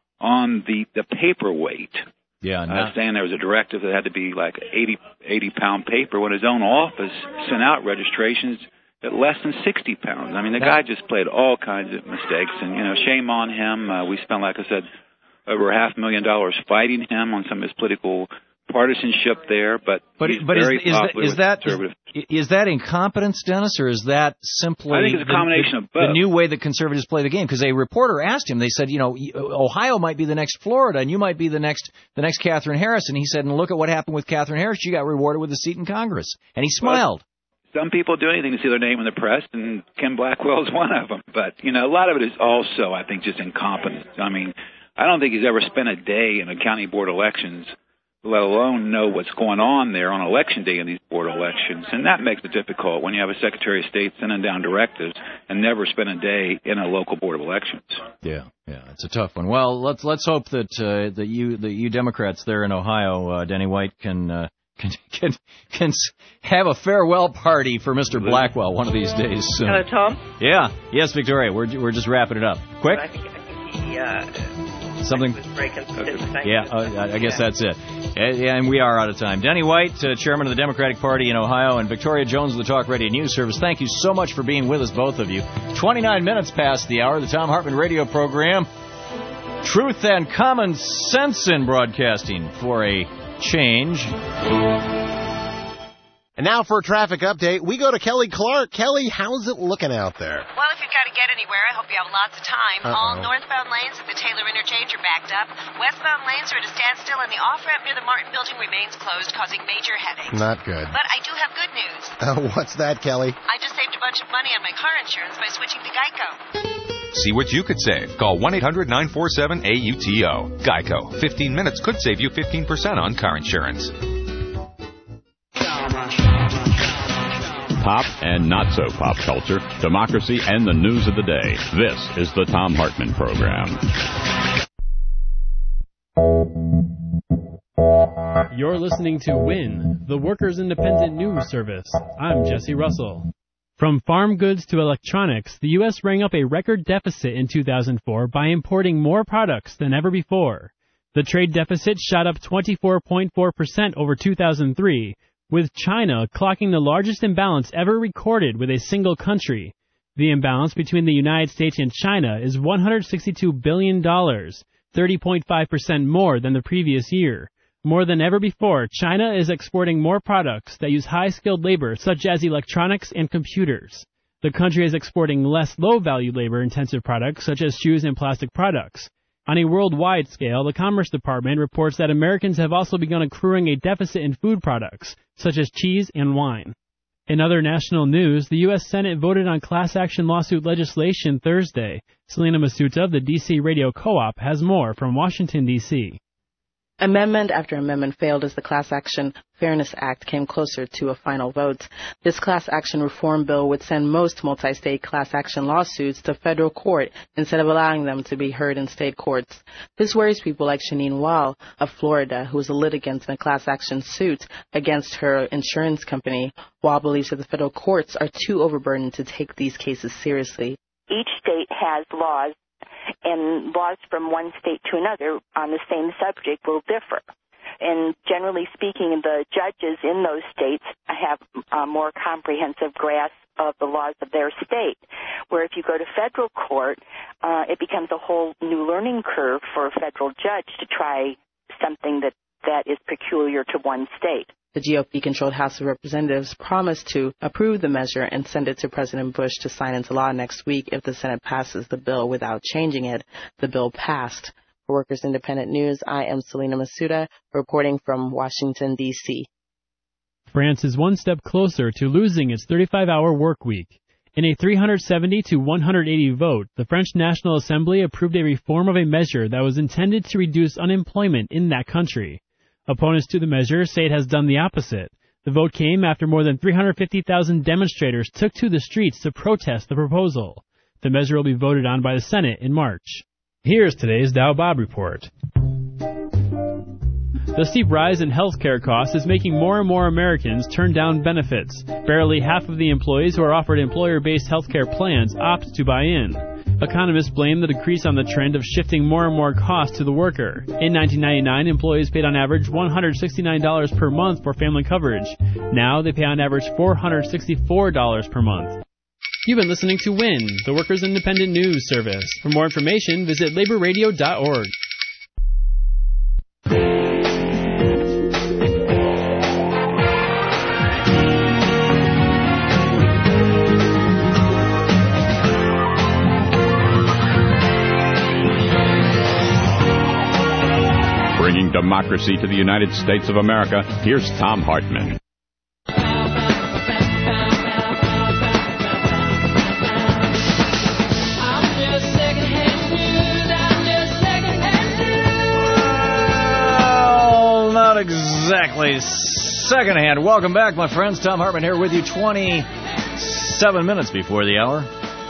on the, the paperweight. Yeah, no. uh, saying there was a directive that had to be like eighty, eighty pound paper when his own office sent out registrations at less than sixty pounds. I mean, the guy just played all kinds of mistakes, and, you know, shame on him. Uh, we spent, like I said, over half a million dollars fighting him on some of his political partisanship there, but but, he's but very is, is, popular is with that conservative. is, is that incompetence, Dennis, or is that simply I think it's a combination the, of both. the new way that conservatives play the game? Because a reporter asked him, they said, you know, Ohio might be the next Florida, and you might be the next the next Catherine Harris, and he said, and look at what happened with Catherine Harris. She got rewarded with a seat in Congress, and he smiled. Well, some people do anything to see their name in the press, and Ken Blackwell is one of them. But you know, a lot of it is also, I think, just incompetence. I mean, I don't think he's ever spent a day in a county board elections, let alone know what's going on there on election day in these board elections. And that makes it difficult when you have a Secretary of State sending down directives and never spend a day in a local board of elections. Yeah, yeah, it's a tough one. Well, let's let's hope that uh, that you that you Democrats there in Ohio, uh, Denny White, can, uh, can can can have a farewell party for Mister Blackwell one of these days soon. Hello, Tom. Yeah, yes, Victoria. We're we're just wrapping it up. Quick. I think, I think he, uh, Something? Yeah, uh, I guess that's it. And we are out of time. Denny White, uh, chairman of the Democratic Party in Ohio, and Victoria Jones of the Talk Radio News Service, thank you so much for being with us, both of you. twenty-nine minutes past the hour, the Thom Hartmann radio program. Truth and common sense in broadcasting for a change. And now for a traffic update, we go to Kelly Clark. Kelly, how's it looking out there? Well, if you've got to get anywhere, I hope you have lots of time. Uh-oh. All northbound lanes at the Taylor Interchange are backed up. Westbound lanes are at a standstill, and the off-ramp near the Martin Building remains closed, causing major headaches. Not good. But I do have good news. Uh, what's that, Kelly? I just saved a bunch of money on my car insurance by switching to Geico. See what you could save. Call one eight hundred nine four seven A U T O. Geico. fifteen minutes could save you fifteen percent on car insurance. Pop and not so pop culture, democracy, and the news of the day. This is the Thom Hartmann Program. You're listening to WIN, the Workers' Independent News Service. I'm Jesse Russell. From farm goods to electronics, the U S rang up a record deficit in two thousand four by importing more products than ever before. The trade deficit shot up twenty-four point four percent over two thousand three, with China clocking the largest imbalance ever recorded with a single country. The imbalance between the United States and China is one hundred sixty-two billion dollars, thirty point five percent more than the previous year. More than ever before, China is exporting more products that use high-skilled labor, such as electronics and computers. The country is exporting less low-value labor-intensive products, such as shoes and plastic products. On a worldwide scale, the Commerce Department reports that Americans have also begun accruing a deficit in food products, such as cheese and wine. In other national news, the U S Senate voted on class action lawsuit legislation Thursday. Selena Masuta of the D C Radio Co-op has more from Washington, D C Amendment after amendment failed as the Class Action Fairness Act came closer to a final vote. This class action reform bill would send most multi-state class action lawsuits to federal court instead of allowing them to be heard in state courts. This worries people like Shanine Wall of Florida, who is a litigant in a class action suit against her insurance company. Wall believes that the federal courts are too overburdened to take these cases seriously. Each state has laws, and laws from one state to another on the same subject will differ. And generally speaking, the judges in those states have a more comprehensive grasp of the laws of their state, where if you go to federal court, uh, it becomes a whole new learning curve for a federal judge to try something that, that is peculiar to one state. The G O P-controlled House of Representatives promised to approve the measure and send it to President Bush to sign into law next week if the Senate passes the bill without changing it. The bill passed. For Workers Independent News, I am Selena Masuda, reporting from Washington, D C France is one step closer to losing its thirty-five hour work week. In a three hundred seventy to one hundred eighty vote, the French National Assembly approved a reform of a measure that was intended to reduce unemployment in that country. Opponents to the measure say it has done the opposite. The vote came after more than three hundred fifty thousand demonstrators took to the streets to protest the proposal. The measure will be voted on by the Senate in March. Here's today's Dow Bob Report. The steep rise in healthcare costs is making more and more Americans turn down benefits. Barely half of the employees who are offered employer-based healthcare plans opt to buy in. Economists blame the decrease on the trend of shifting more and more costs to the worker. In nineteen ninety-nine, employees paid on average one hundred sixty-nine dollars per month for family coverage. Now they pay on average four hundred sixty-four dollars per month. You've been listening to WIN, the Workers' Independent News Service. For more information, visit labor radio dot org. democracy to the United States of America, here's Thom Hartmann. Well, not exactly secondhand. Welcome back, my friends. Thom Hartmann here with you twenty-seven minutes before the hour.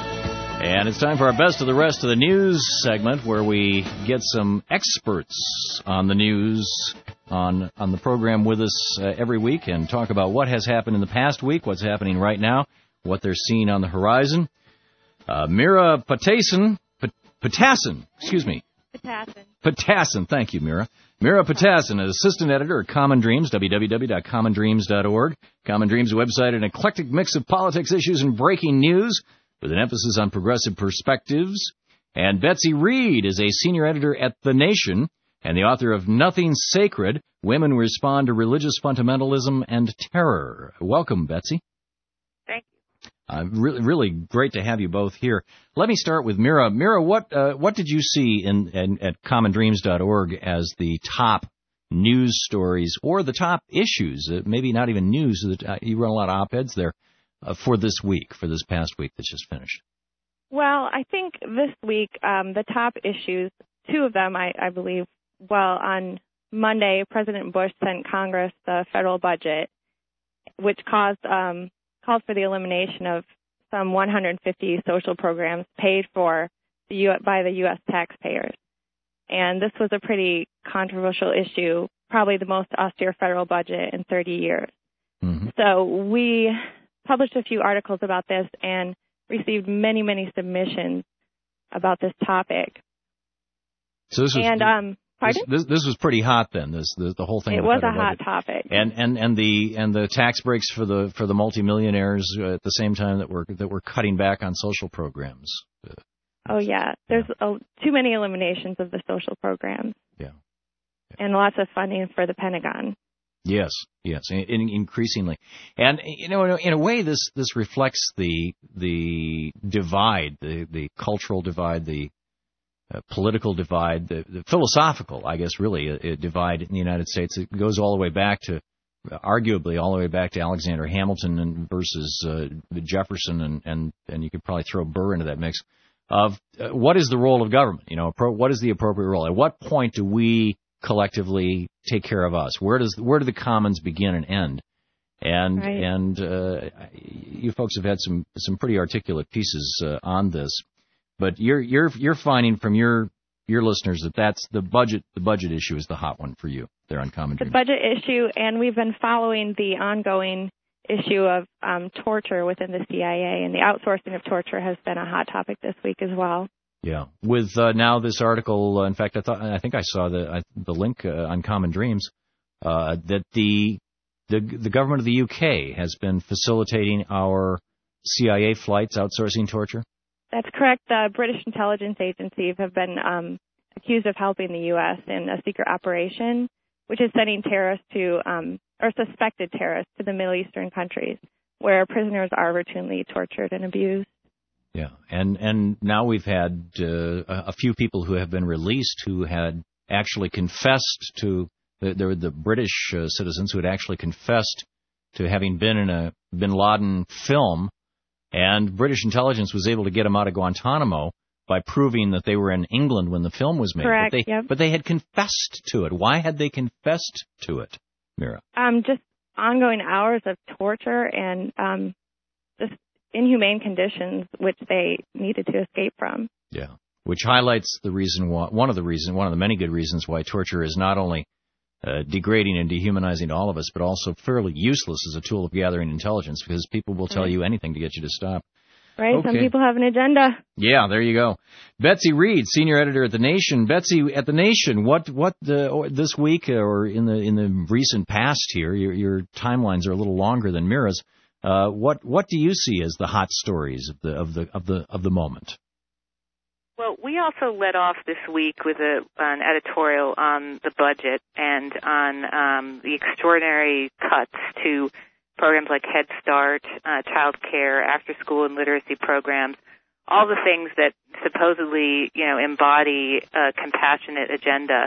And it's time for our Best of the Rest of the News segment, where we get some experts on the news on on the program with us uh, every week and talk about what has happened in the past week, what's happening right now, what they're seeing on the horizon. Uh, Mira Patasin, Patasin, excuse me. Patasin. Patasin, thank you, Mira. Mira Patasin, an assistant editor at Common Dreams, w w w dot common dreams dot org. Common Dreams website, an eclectic mix of politics issues and breaking news, with an emphasis on progressive perspectives. And Betsy Reed is a senior editor at The Nation and the author of Nothing Sacred, Women Respond to Religious Fundamentalism and Terror. Welcome, Betsy. Thank you. Uh, really, really great to have you both here. Let me start with Mira. Mira, what uh, what did you see in, in at common dreams dot org as the top news stories or the top issues, uh, maybe not even news, uh, you run a lot of op-eds there, Uh, for this week, for this past week that's just finished? Well, I think this week, um, the top issues, two of them, I, I believe, well, on Monday, President Bush sent Congress the federal budget, which caused um, called for the elimination of some one hundred fifty social programs paid for the U- by the U S taxpayers. And this was a pretty controversial issue, probably the most austere federal budget in thirty years. Mm-hmm. So we published a few articles about this and received many, many submissions about this topic. So this was, and um, pardon? This, this, this was pretty hot then. This the, the whole thing. It was a hot budget. topic. And and and the and the tax breaks for the for the multimillionaires uh, at the same time that we're that we're cutting back on social programs. Uh, oh yeah, there's yeah. A, too many eliminations of the social programs. Yeah. yeah. And lots of funding for the Pentagon. Yes, yes, in, in, increasingly, and you know, in a way, this this reflects the the divide, the the cultural divide, the uh, political divide, the, the philosophical, I guess, really, a, a divide in the United States. It goes all the way back to, arguably, all the way back to Alexander Hamilton and versus uh, Jefferson, and, and and you could probably throw Burr into that mix. Of uh, what is the role of government? You know, pro, what is the appropriate role? At what point do we collectively take care of us? Where does where do the commons begin and end? And right. and uh, you folks have had some some pretty articulate pieces uh, on this, but you're you're you're finding from your your listeners that that's the budget the budget issue is the hot one for you there on Common Dreams. The budget issue, and we've been following the ongoing issue of um, torture within the C I A, and the outsourcing of torture has been a hot topic this week as well. Yeah, with uh, now this article, uh, in fact, I thought I think I saw the I, the link uh, on Common Dreams uh, that the, the the government of the U K has been facilitating our C I A flights, outsourcing torture. That's correct. The British intelligence agencies have been um, accused of helping the U S in a secret operation, which is sending terrorists to um, or suspected terrorists to the Middle Eastern countries, where prisoners are routinely tortured and abused. Yeah, and and now we've had uh, a few people who have been released who had actually confessed to, there were the British uh, citizens who had actually confessed to having been in a bin Laden film, and British intelligence was able to get them out of Guantanamo by proving that they were in England when the film was made. Correct, but they, yep. But they had confessed to it. Why had they confessed to it, Mira? Um, just ongoing hours of torture and um, just inhumane conditions which they needed to escape from. Yeah, which highlights the reason why, one of the reasons, one of the many good reasons why torture is not only uh, degrading and dehumanizing to all of us, but also fairly useless as a tool of gathering intelligence, because people will tell right. you anything to get you to stop. Right, okay. Some people have an agenda. Yeah, there you go. Betsy Reed, senior editor at The Nation. Betsy, at The Nation, what what uh, this week or in the in the recent past here, your, your timelines are a little longer than Mira's. Uh, what what do you see as the hot stories of the of the of the of the moment? Well, we also led off this week with a, an editorial on the budget and on um, the extraordinary cuts to programs like Head Start, uh, child care, after-school and literacy programs, all the things that supposedly, you know, embody a compassionate agenda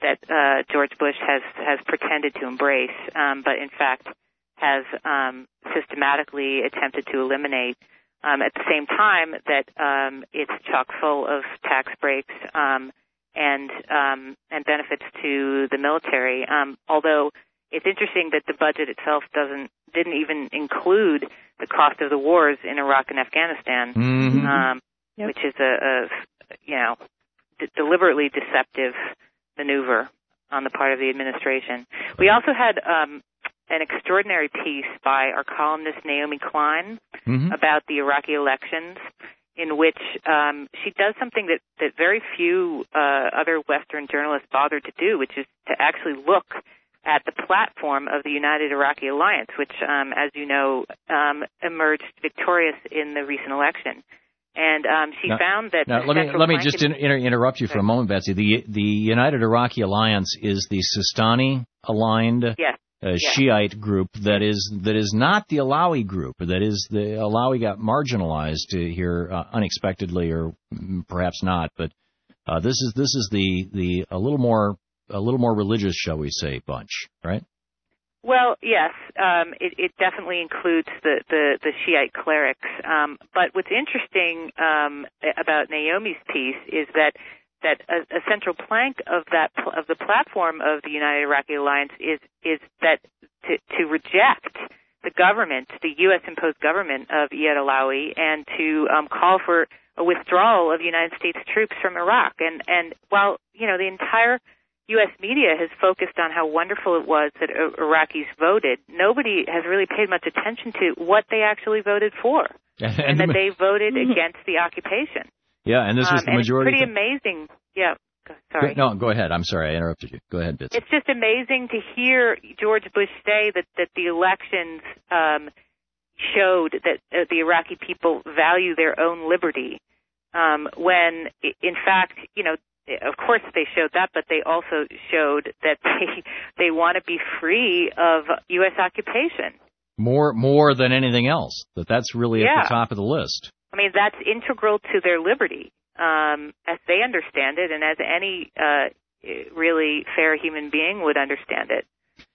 that uh, George Bush has has pretended to embrace, um, but in fact has um, systematically attempted to eliminate. Um, at the same time that um, it's chock full of tax breaks um, and um, and benefits to the military. Um, although it's interesting that the budget itself doesn't didn't even include the cost of the wars in Iraq and Afghanistan, mm-hmm. um, yep. which is a, a you know d- deliberately deceptive maneuver on the part of the administration. We also had um, an extraordinary piece by our columnist Naomi Klein mm-hmm. about the Iraqi elections, in which um, she does something that, that very few uh, other Western journalists bother to do, which is to actually look at the platform of the United Iraqi Alliance, which, um, as you know, um, emerged victorious in the recent election. And um, she now, found that... Now, let me let me just in, inter, interrupt you for a moment, Betsy. The the United Iraqi Alliance is the Sistani-aligned yes. uh, yes. Shiite group that is that is not the Alawi group. That is, the Alawi got marginalized here uh, unexpectedly, or perhaps not. But uh, this is this is the, the a little more a little more religious, shall we say, bunch, right? Well, yes, um, it, it definitely includes the, the, the Shiite clerics. Um, but what's interesting um, about Naomi's piece is that that a, a central plank of that of the platform of the United Iraqi Alliance is is that to, to reject the government, the U S imposed government of Iyad Allawi, and to um, call for a withdrawal of United States troops from Iraq. And and while you know the entire U S media has focused on how wonderful it was that Iraqis voted, nobody has really paid much attention to what they actually voted for, and, and that they voted mm-hmm. against the occupation. Yeah, and this was um, the and majority. It's pretty amazing. Yeah, sorry. Go, no, go ahead. I'm sorry, I interrupted you. Go ahead, Bitsy. It's just amazing to hear George Bush say that, that the elections um, showed that uh, the Iraqi people value their own liberty, um, when, in fact, you know, of course they showed that, but they also showed that they they want to be free of U S occupation. More more than anything else. That that's really yeah. at the top of the list. I mean, that's integral to their liberty, um, as they understand it, and as any uh, really fair human being would understand it.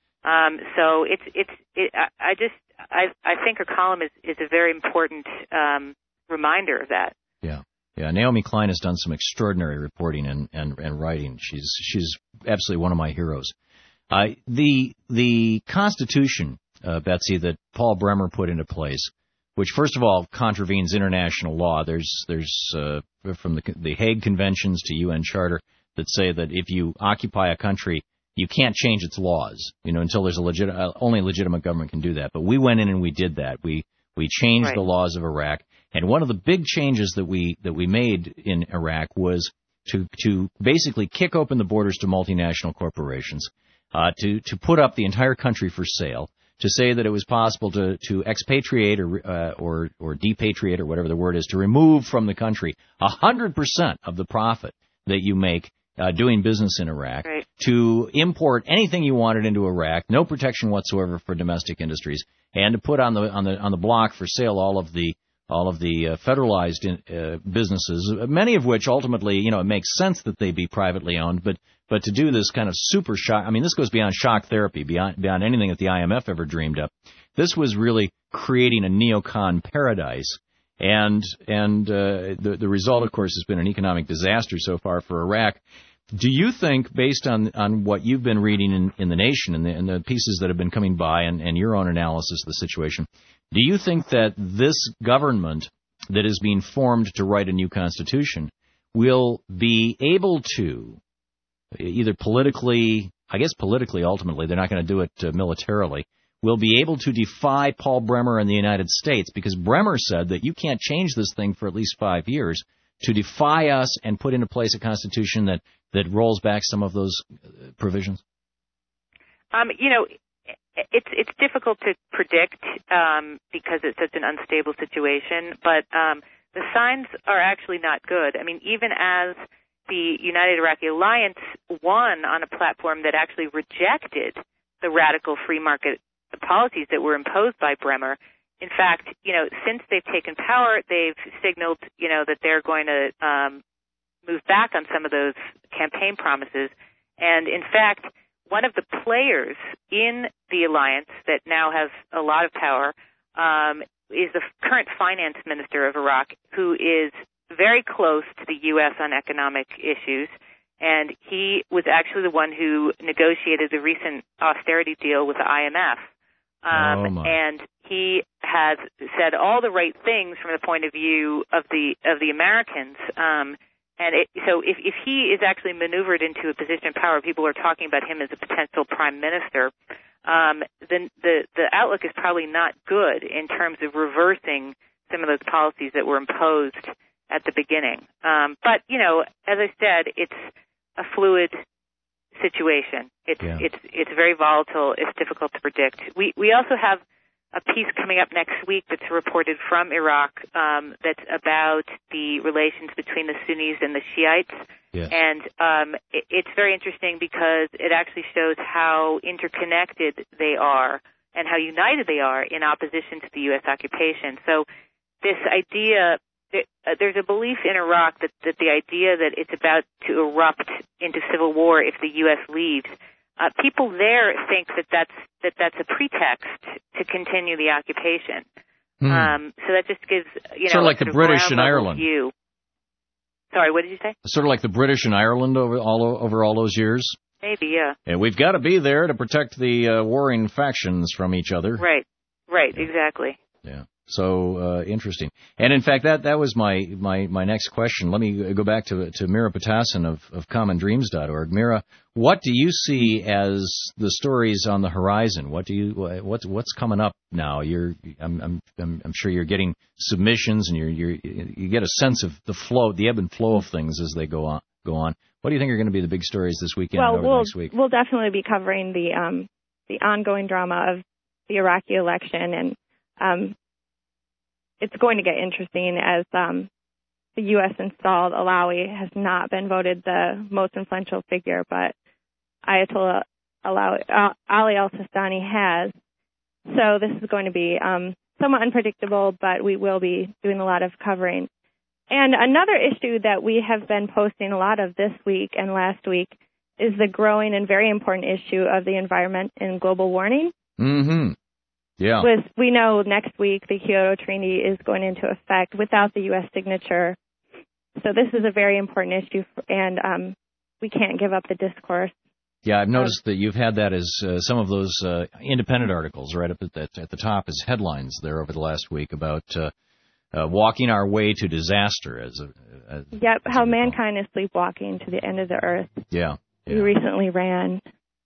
Um, so it's it's it, I, I just I I think her column is is a very important um, reminder of that. Yeah. Yeah, Naomi Klein has done some extraordinary reporting and, and, and writing. She's she's absolutely one of my heroes. Uh, the the Constitution, uh, Betsy, that Paul Bremer put into place, which first of all contravenes international law. There's there's uh, from the the Hague Conventions to U N Charter that say that if you occupy a country, you can't change its laws. You know, until there's a legit uh, only a legitimate government can do that. But we went in and we did that. We we changed right. the laws of Iraq. And one of the big changes that we that we made in Iraq was to to basically kick open the borders to multinational corporations, uh, to to put up the entire country for sale, to say that it was possible to to expatriate or uh, or or depatriate or whatever the word is, to remove from the country a hundred percent of the profit that you make uh, doing business in Iraq, right. to import anything you wanted into Iraq, no protection whatsoever for domestic industries, and to put on the on the on the block for sale all of the all of the uh, federalized in, uh, businesses, many of which ultimately, you know, it makes sense that they be privately owned, but but to do this kind of super shock, I mean, this goes beyond shock therapy, beyond beyond anything that the I M F ever dreamed up. This was really creating a neocon paradise, and and uh, the the result, of course, has been an economic disaster so far for Iraq. Do you think, based on, on what you've been reading in, in The Nation and the, and the pieces that have been coming by and, and your own analysis of the situation, do you think that this government that is being formed to write a new constitution will be able to, either politically, I guess politically ultimately, they're not going to do it uh, militarily, will be able to defy Paul Bremer and the United States? Because Bremer said that you can't change this thing for at least five years, to defy us and put into place a constitution that, that rolls back some of those provisions? Um, you know, it's it's difficult to predict um, because it's such an unstable situation, but um, the signs are actually not good. I mean, even as the United Iraqi Alliance won on a platform that actually rejected the radical free market policies that were imposed by Bremer, in fact, you know, since they've taken power, they've signaled, you know, that they're going to um, move back on some of those campaign promises. And in fact, one of the players in the alliance that now has a lot of power um, is the current finance minister of Iraq, who is very close to the U S on economic issues. And he was actually the one who negotiated the recent austerity deal with the I M F. Um, oh and he has said all the right things from the point of view of the of the Americans. Um, and it, so if, if he is actually maneuvered into a position of power, people are talking about him as a potential prime minister, um, then the, the outlook is probably not good in terms of reversing some of those policies that were imposed at the beginning. Um, but, you know, as I said, it's a fluid situation. It's yeah. it's it's very volatile. It's difficult to predict. We we also have a piece coming up next week that's reported from Iraq um, that's about the relations between the Sunnis and the Shiites. Yes. And um, it, it's very interesting because it actually shows how interconnected they are and how united they are in opposition to the U S occupation. So this idea, there's a belief in Iraq that, that the idea that it's about to erupt into civil war if the U S leaves, uh, people there think that that's that that's a pretext to continue the occupation. Hmm. Um, so that just gives you know sort of like the British in Ireland. View. Sorry, what did you say? Sort of like the British in Ireland over all over all those years. Maybe, yeah. And we've got to be there to protect the uh, warring factions from each other. Right, right, yeah. Exactly. Yeah. So uh, interesting. And in fact, that, that was my, my, my next question. Let me go back to to Mira Petasin of, of common dreams dot org. Mira, what do you see as the stories on the horizon? What do you what's what's coming up now? You're I'm I'm I'm, I'm sure you're getting submissions, and you're you you get a sense of the flow, the ebb and flow of things as they go on go on. What do you think are going to be the big stories this weekend well, and over we'll, the next week? We'll definitely be covering the um the ongoing drama of the Iraqi election, and um. It's going to get interesting as um, the U S installed Alawi has not been voted the most influential figure, but Ayatollah Alawi, uh, Ali al-Sistani has. So this is going to be um, somewhat unpredictable, but we will be doing a lot of covering. And another issue that we have been posting a lot of this week and last week is the growing and very important issue of the environment and global warming. Mm-hmm. Yeah. With, we know next week the Kyoto Treaty is going into effect without the U S signature. So this is a very important issue, and um, we can't give up the discourse. Yeah, I've noticed that you've had that as uh, some of those uh, independent articles right up at the, at the top as headlines there over the last week about uh, uh, walking our way to disaster. As a, as, yep, as how mankind is sleepwalking to the end of the earth. Yeah. yeah. We recently ran.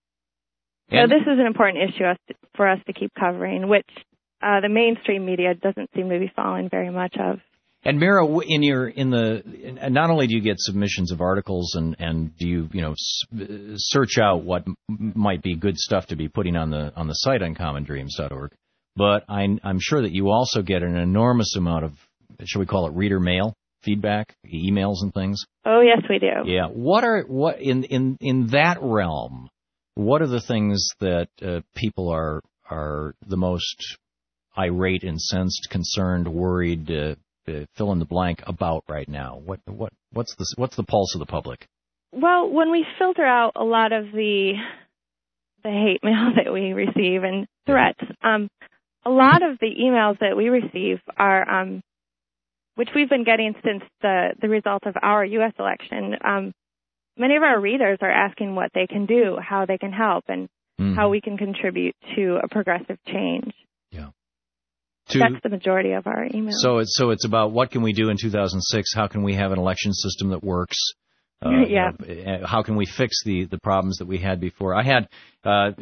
So and, this is an important issue for us to keep covering, which uh, the mainstream media doesn't seem to be following very much of. And Mira, in your in the not only do you get submissions of articles and, and do you you know search out what m- might be good stuff to be putting on the on the site on common dreams dot org, but I'm I'm sure that you also get an enormous amount of, shall we call it, reader mail, feedback, emails and things. Oh yes, we do. Yeah. What are what in in, in that realm? What are the things that uh, people are are the most irate, incensed, concerned, worried, uh, uh, fill in the blank about right now? What what what's the what's the pulse of the public? Well, when we filter out a lot of the the hate mail that we receive and threats, um, a lot of the emails that we receive are, um, which we've been getting since the the result of our U S election. Um, Many of our readers are asking what they can do, how they can help, and mm. how we can contribute to a progressive change. Yeah, to, that's the majority of our emails. So it's so it's about what can we do in two thousand six? How can we have an election system that works? Uh, yeah. You know, how can we fix the, the problems that we had before? I had uh,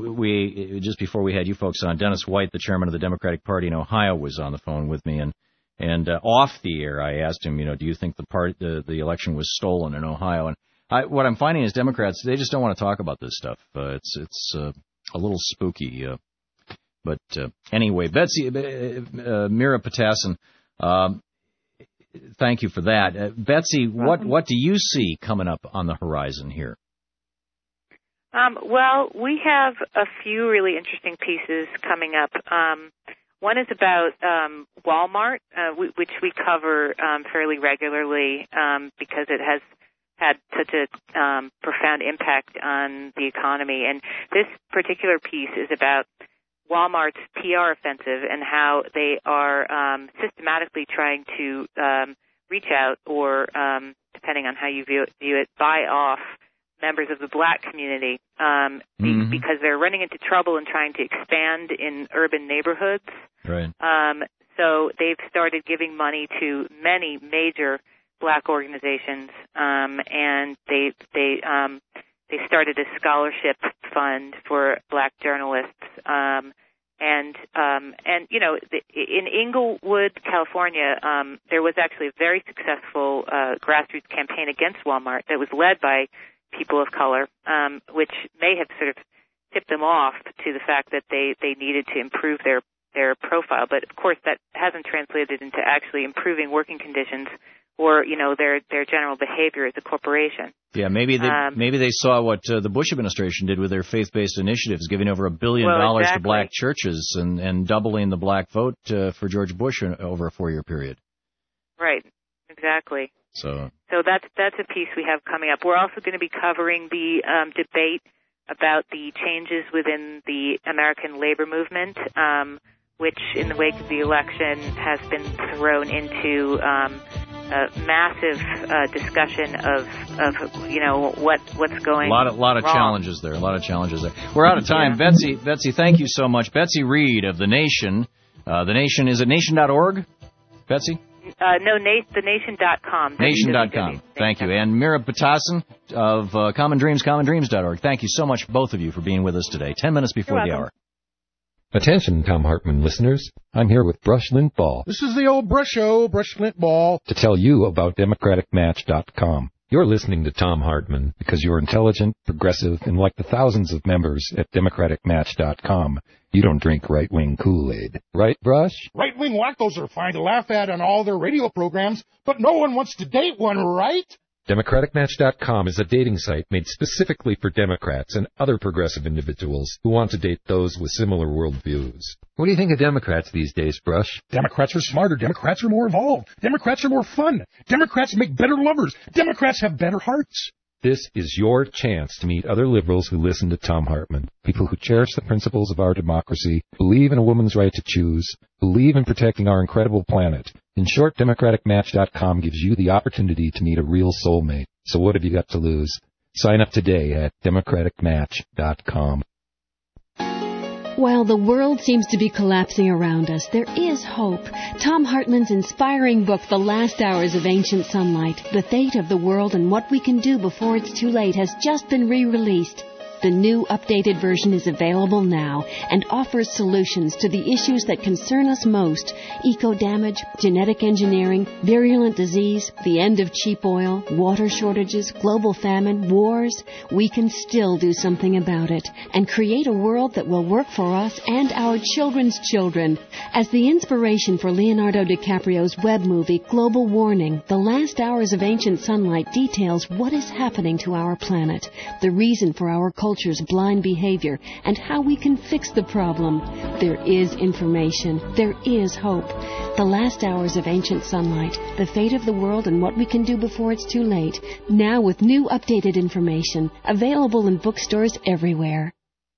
we just before we had you folks on. Dennis White, the chairman of the Democratic Party in Ohio, was on the phone with me, and and uh, off the air, I asked him, you know, do you think the part the, the election was stolen in Ohio? And I, what I'm finding is Democrats, they just don't want to talk about this stuff. Uh, it's it's uh, a little spooky. Uh, but uh, anyway, Betsy, uh, uh, Mira Petasin, um, thank you for that. Uh, Betsy, what, what do you see coming up on the horizon here? Um, well, we have a few really interesting pieces coming up. Um, one is about um, Walmart, uh, w- which we cover um, fairly regularly um, because it has had such a um, profound impact on the economy. And this particular piece is about Walmart's P R offensive and how they are um, systematically trying to um, reach out or, um, depending on how you view it, view it, buy off members of the black community um, mm-hmm. be, because they're running into trouble and trying to expand in urban neighborhoods. Right. Um, so they've started giving money to many major black organizations, um, and they they um, they started a scholarship fund for black journalists. Um, and um, and you know, the, in Inglewood, California, um, there was actually a very successful uh, grassroots campaign against Walmart that was led by people of color, um, which may have sort of tipped them off to the fact that they, they needed to improve their, their profile. But, of course, that hasn't translated into actually improving working conditions or, you know, their, their general behavior as a corporation. Yeah, maybe they, um, maybe they saw what uh, the Bush administration did with their faith-based initiatives, giving over a billion well, dollars exactly. to black churches and, and doubling the black vote uh, for George Bush in, over a four-year period. Right, exactly. So so that's that's a piece we have coming up. We're also going to be covering the um, debate about the changes within the American labor movement, um, which in the wake of the election has been thrown into um, a massive uh, discussion of, of you know what what's going. A lot of lot of wrong. challenges there. A lot of challenges there. We're out of time. Yeah. Betsy, Betsy, thank you so much. Betsy Reed of The Nation. Uh, the Nation is it nation dot org? Betsy. Uh, no, na- the nation dot com. nation dot com. Thank you. And Mira Batasan of uh, Common Dreams, common dreams dot org. Thank you so much, both of you, for being with us today. Ten minutes before the hour. Attention, Tom Hartman listeners. I'm here with Brush Lint Ball. This is the old Brush Show, Brush Lint Ball. To tell you about democratic match dot com. You're listening to Tom Hartman because you're intelligent, progressive, and like the thousands of members at democratic match dot com, you don't drink right-wing Kool-Aid. Right, Brush? Right-wing wackos are fine to laugh at on all their radio programs, but no one wants to date one, right? democratic match dot com is a dating site made specifically for Democrats and other progressive individuals who want to date those with similar worldviews. What do you think of Democrats these days, Brush? Democrats are smarter. Democrats are more evolved. Democrats are more fun. Democrats make better lovers. Democrats have better hearts. This is your chance to meet other liberals who listen to Tom Hartman, people who cherish the principles of our democracy, believe in a woman's right to choose, believe in protecting our incredible planet. In short, democratic match dot com gives you the opportunity to meet a real soulmate. So what have you got to lose? Sign up today at democratic match dot com. While the world seems to be collapsing around us, there is hope. Tom Hartman's inspiring book, The Last Hours of Ancient Sunlight, The Fate of the World and What We Can Do Before It's Too Late, has just been re-released. The new updated version is available now and offers solutions to the issues that concern us most: eco-damage, genetic engineering, virulent disease, the end of cheap oil, water shortages, global famine, wars. We can still do something about it and create a world that will work for us and our children's children. As the inspiration for Leonardo DiCaprio's web movie Global Warning, The Last Hours of Ancient Sunlight details what is happening to our planet, the reason for our culture's blind behavior, and how we can fix the problem. There is information. There is hope. The Last Hours of Ancient Sunlight, The Fate of the World and What We Can Do Before It's Too Late. Now with new updated information. Available in bookstores everywhere.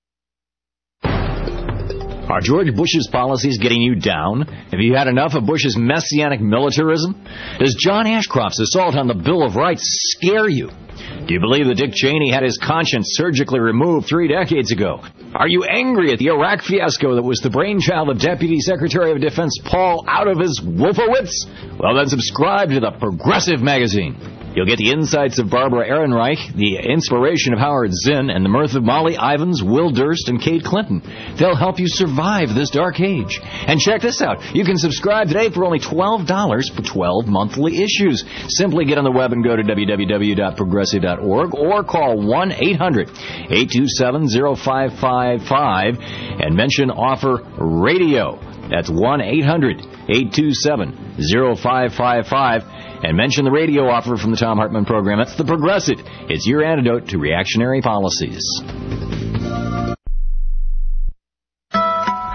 Are George Bush's policies getting you down? Have you had enough of Bush's messianic militarism? Does John Ashcroft's assault on the Bill of Rights scare you? Do you believe that Dick Cheney had his conscience surgically removed three decades ago? Are you angry at the Iraq fiasco that was the brainchild of Deputy Secretary of Defense Paul out of his Wolfowitz? Well, then subscribe to the Progressive Magazine. You'll get the insights of Barbara Ehrenreich, the inspiration of Howard Zinn, and the mirth of Molly Ivins, Will Durst, and Kate Clinton. They'll help you survive this dark age. And check this out. You can subscribe today for only twelve dollars for twelve monthly issues. Simply get on the web and go to w w w dot progressive dot org or call one eight hundred eight two seven zero five five five and mention offer radio. That's one eight hundred eight two seven zero five five five. And mention the radio offer from the Tom Hartman program. That's The Progressive. It's your antidote to reactionary policies. America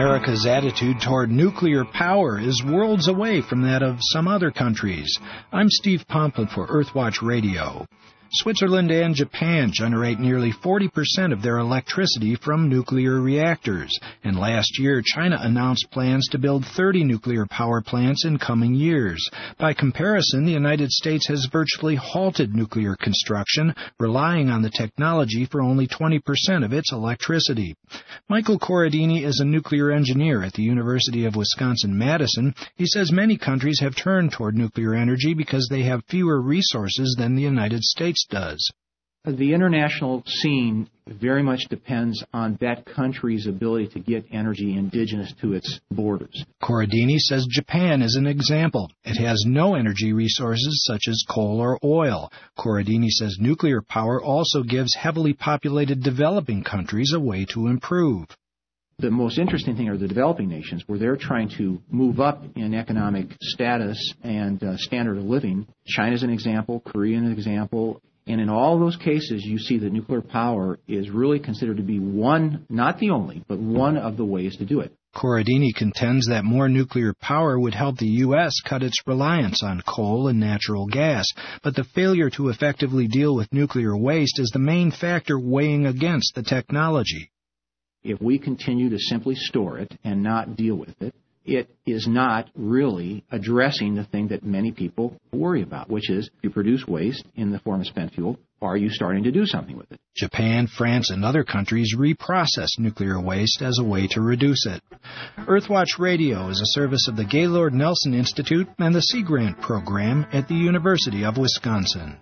America's attitude toward nuclear power is worlds away from that of some other countries. I'm Steve Pomplin for Earthwatch Radio. Switzerland and Japan generate nearly forty percent of their electricity from nuclear reactors, and last year China announced plans to build thirty nuclear power plants in coming years. By comparison, the United States has virtually halted nuclear construction, relying on the technology for only twenty percent of its electricity. Michael Corradini is a nuclear engineer at the University of Wisconsin-Madison. He says many countries have turned toward nuclear energy because they have fewer resources than the United States does. The international scene very much depends on that country's ability to get energy indigenous to its borders. Corradini says Japan is an example. It has no energy resources such as coal or oil. Corradini says nuclear power also gives heavily populated developing countries a way to improve. The most interesting thing are the developing nations, where they're trying to move up in economic status and uh, standard of living. China's an example, Korea is an example, and in all those cases you see that nuclear power is really considered to be one, not the only, but one of the ways to do it. Corradini contends that more nuclear power would help the U S cut its reliance on coal and natural gas, but the failure to effectively deal with nuclear waste is the main factor weighing against the technology. If we continue to simply store it and not deal with it, it is not really addressing the thing that many people worry about, which is you produce waste in the form of spent fuel, are you starting to do something with it? Japan, France, and other countries reprocess nuclear waste as a way to reduce it. Earthwatch Radio is a service of the Gaylord Nelson Institute and the Sea Grant Program at the University of Wisconsin.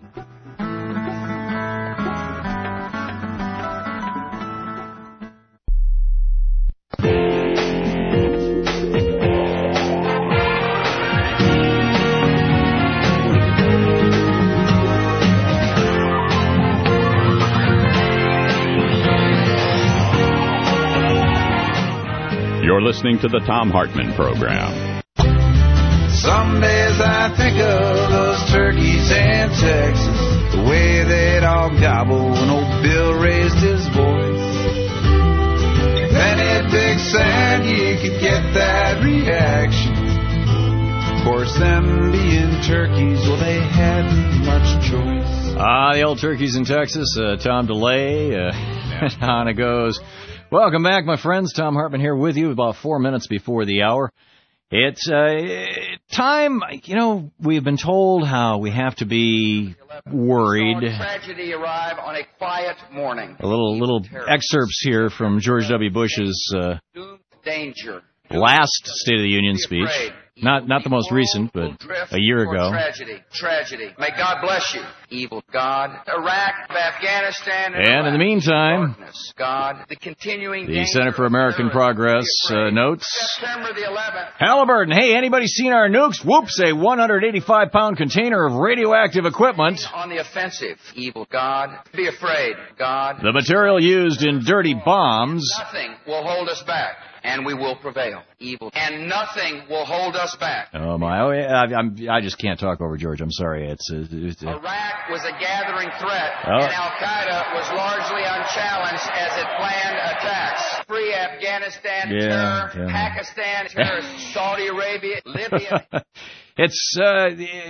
You're listening to the Thom Hartmann Program. Some days I think of those turkeys in Texas, the way they'd all gobble when old Bill raised his voice. Then at Big Sandy you could get that reaction. Of course, them being turkeys, well, they hadn't much choice. Ah, the old turkeys in Texas. Uh, Tom DeLay, uh, and on it goes. Welcome back, my friends. Thom Hartmann here with you about four minutes before the hour. It's uh, time, you know, we've been told how we have to be worried. Tragedy arrive on a quiet morning. A little little excerpts here from George W. Bush's uh, danger. last State of the Union speech. Not not the most recent, but a year ago. Tragedy, tragedy. May God bless you, evil God. Iraq, Afghanistan, and, and in the meantime, God, the continuing the Center for American Progress uh, notes. September the eleventh. Halliburton, hey, anybody seen our nukes? Whoops, a one hundred eighty-five pound container of radioactive equipment. On the offensive, evil God. Be afraid, God. The material used in dirty bombs. Nothing will hold us back. And we will prevail, evil, and nothing will hold us back. Oh my! Oh, I, I'm, I just can't talk over George. I'm sorry. It's, it's, it's Iraq was a gathering threat, oh. and Al Qaeda was largely unchallenged as it planned attacks. Free Afghanistan, yeah, terror, yeah. Pakistan, terror, Saudi Arabia, Libya. It's uh,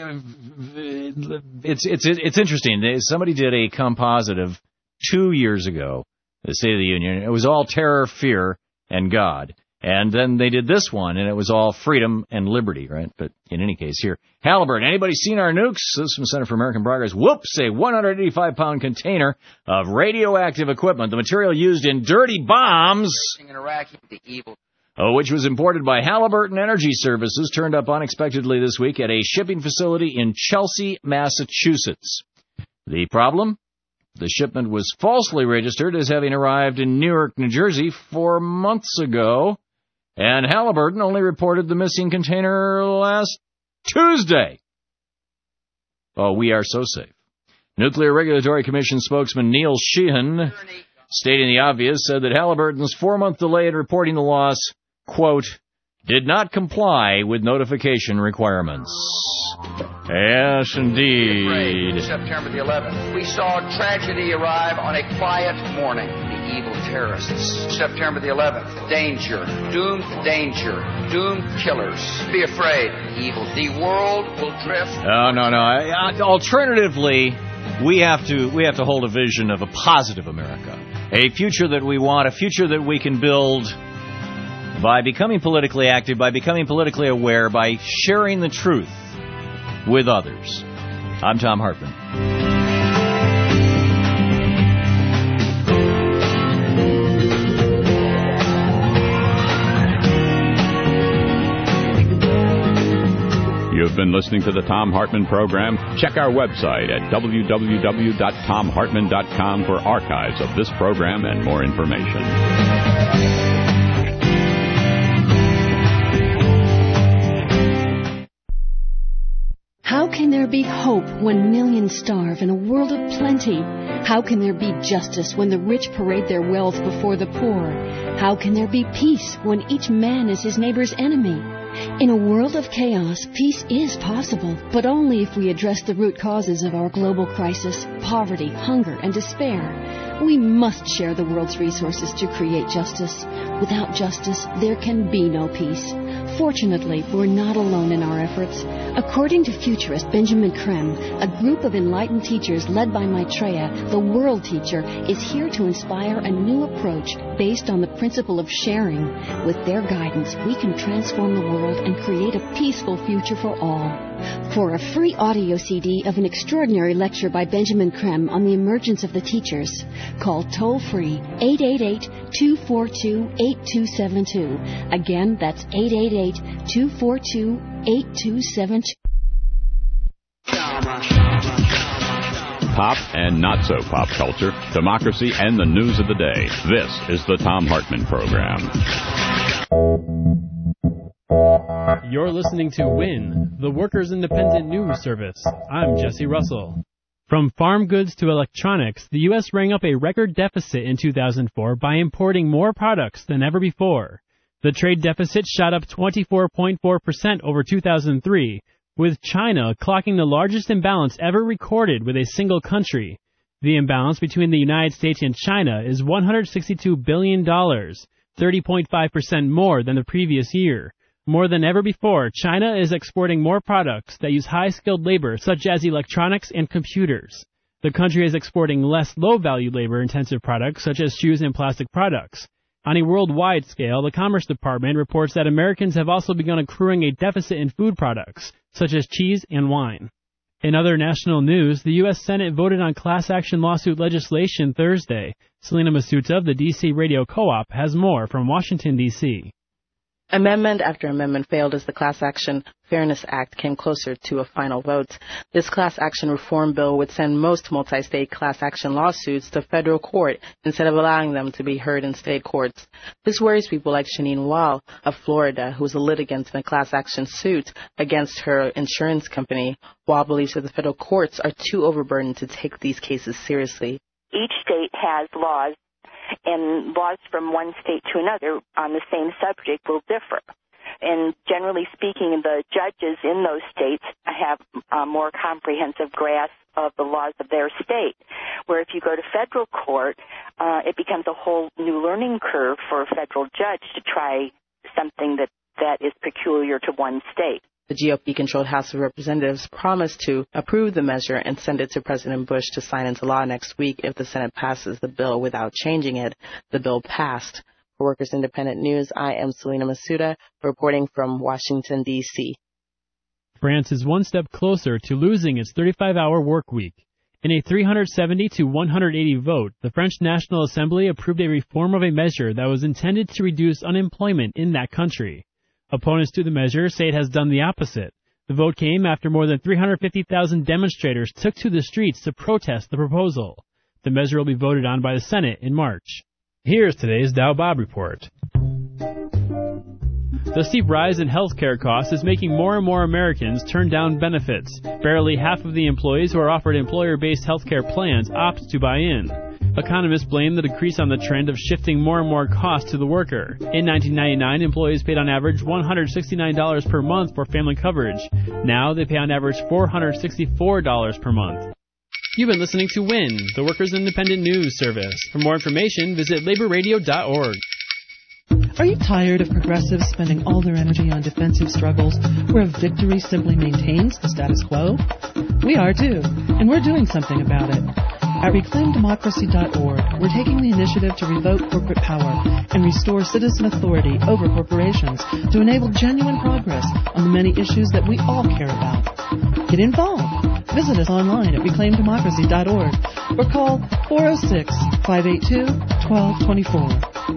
it's it's it's interesting. Somebody did a composite of two years ago, the State of the Union. It was all terror, fear, and God. And then they did this one, and it was all freedom and liberty, right? But in any case, here, Halliburton, anybody seen our nukes? This is from Center for American Progress. Whoops, a one hundred eighty-five pound container of radioactive equipment, the material used in dirty bombs, in Iraq, the evil. Oh, which was imported by Halliburton Energy Services, turned up unexpectedly this week at a shipping facility in Chelsea, Massachusetts. The problem? The shipment was falsely registered as having arrived in Newark, New Jersey, four months ago, and Halliburton only reported the missing container last Tuesday. Oh, we are so safe. Nuclear Regulatory Commission spokesman Neil Sheehan, stating the obvious, said that Halliburton's four-month delay in reporting the loss, quote, did not comply with notification requirements. Yes, indeed. September the eleventh, we saw tragedy arrive on a quiet morning. The evil terrorists. September the eleventh, danger, doomed danger, doomed killers. Be afraid, evil. The world will drift. Oh, no, no. Uh, alternatively, we have to we have to hold a vision of a positive America, a future that we want, a future that we can build by becoming politically active, by becoming politically aware, by sharing the truth with others. I'm Thom Hartmann. You've been listening to the Thom Hartmann Program. Check our website at w w w dot tom hartmann dot com for archives of this program and more information. How can there be hope when millions starve in a world of plenty? How can there be justice when the rich parade their wealth before the poor? How can there be peace when each man is his neighbor's enemy? In a world of chaos, peace is possible, but only if we address the root causes of our global crisis, poverty, hunger, and despair. We must share the world's resources to create justice. Without justice, there can be no peace. Fortunately, we're not alone in our efforts. According to futurist Benjamin Creme, a group of enlightened teachers led by Maitreya, the world teacher, is here to inspire a new approach based on the principle of sharing. With their guidance, we can transform the world and create a peaceful future for all. For a free audio C D of an extraordinary lecture by Benjamin Creme on the emergence of the teachers, call toll-free eight eight eight, two four two, eight two seven two. Again, that's eight eight eight, two four two, eight two seven two. Pop and not so pop culture, democracy, and the news of the day. This is the Thom Hartmann Program. You're listening to WIN, the Workers' Independent News Service. I'm Jesse Russell. From farm goods to electronics, the U S rang up a record deficit in two thousand four by importing more products than ever before. The trade deficit shot up twenty-four point four percent over two thousand three, with China clocking the largest imbalance ever recorded with a single country. The imbalance between the United States and China is one hundred sixty-two billion dollars, thirty point five percent more than the previous year. More than ever before, China is exporting more products that use high-skilled labor, such as electronics and computers. The country is exporting less low-value labor-intensive products, such as shoes and plastic products. On a worldwide scale, the Commerce Department reports that Americans have also begun accruing a deficit in food products, such as cheese and wine. In other national news, the U S Senate voted on class action lawsuit legislation Thursday. Selena Masuta of the D C Radio Co-op has more from Washington, D C Amendment after amendment failed as the Class Action Fairness Act came closer to a final vote. This class action reform bill would send most multi-state class action lawsuits to federal court instead of allowing them to be heard in state courts. This worries people like Shanine Wall of Florida, who is a litigant in a class action suit against her insurance company. Wall believes that the federal courts are too overburdened to take these cases seriously. Each state has laws, and laws from one state to another on the same subject will differ. And generally speaking, the judges in those states have a more comprehensive grasp of the laws of their state, where if you go to federal court, uh, it becomes a whole new learning curve for a federal judge to try something that, that is peculiar to one state. The G O P-controlled House of Representatives promised to approve the measure and send it to President Bush to sign into law next week if the Senate passes the bill without changing it. The bill passed. For Workers Independent News, I am Selena Masuda, reporting from Washington, D C France is one step closer to losing its thirty-five hour work week. In a three hundred seventy to one hundred eighty vote, the French National Assembly approved a reform of a measure that was intended to reduce unemployment in that country. Opponents to the measure say it has done the opposite. The vote came after more than three hundred fifty thousand demonstrators took to the streets to protest the proposal. The measure will be voted on by the Senate in March. Here's today's Dow Bob Report. The steep rise in healthcare costs is making more and more Americans turn down benefits. Barely half of the employees who are offered employer-based healthcare plans opt to buy in. Economists blame the decrease on the trend of shifting more and more costs to the worker. In nineteen ninety-nine, employees paid on average one hundred sixty-nine dollars per month for family coverage. Now they pay on average four hundred sixty-four dollars per month. You've been listening to WIN, the Workers' Independent News Service. For more information, visit labor radio dot org. Are you tired of progressives spending all their energy on defensive struggles where victory simply maintains the status quo? We are too, and we're doing something about it. At reclaim democracy dot org, we're taking the initiative to revoke corporate power and restore citizen authority over corporations to enable genuine progress on the many issues that we all care about. Get involved. Visit us online at reclaim democracy dot org or call four oh six, five eight two, one two two four.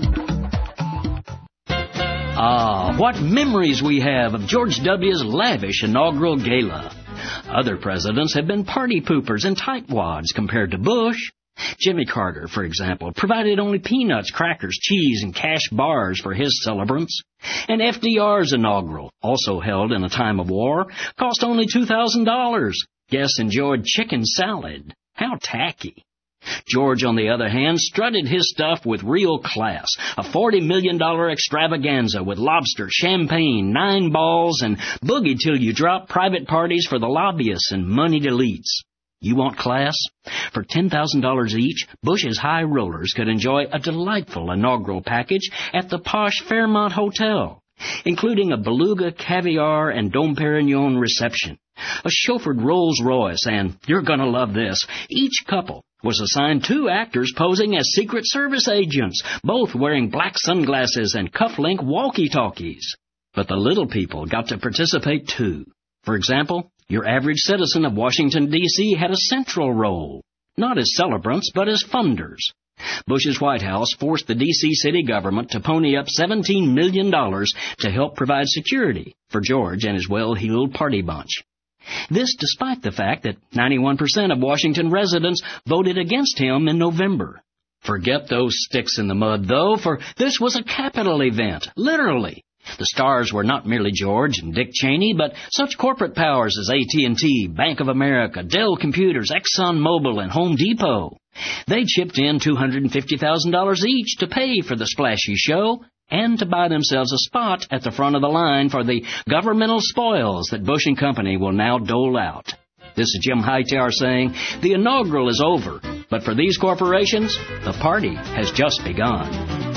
Ah, what memories we have of George W.'s lavish inaugural gala. Other presidents have been party poopers and tightwads compared to Bush. Jimmy Carter, for example, provided only peanuts, crackers, cheese, and cash bars for his celebrants. And F D R's inaugural, also held in a time of war, cost only two thousand dollars. Guests enjoyed chicken salad. How tacky. George, on the other hand, strutted his stuff with real class. A forty million dollars extravaganza with lobster, champagne, nine balls, and boogie till you drop private parties for the lobbyists and moneyed elites. You want class? For ten thousand dollars each, Bush's high rollers could enjoy a delightful inaugural package at the posh Fairmont Hotel, including a beluga, caviar, and Dom Perignon reception, a chauffeured Rolls Royce, and, you're gonna love this, each couple was assigned two actors posing as Secret Service agents, both wearing black sunglasses and cuff-link walkie-talkies. But the little people got to participate too. For example, your average citizen of Washington, D C had a central role, not as celebrants, but as funders. Bush's White House forced the D C city government to pony up seventeen million dollars to help provide security for George and his well-heeled party bunch. This despite the fact that ninety-one percent of Washington residents voted against him in November. Forget those sticks in the mud, though, for this was a capital event, literally. The stars were not merely George and Dick Cheney, but such corporate powers as A T and T, Bank of America, Dell Computers, ExxonMobil, and Home Depot. They chipped in two hundred fifty thousand dollars each to pay for the splashy show and to buy themselves a spot at the front of the line for the governmental spoils that Bush and Company will now dole out. This is Jim Hightower saying, the inaugural is over, but for these corporations, the party has just begun.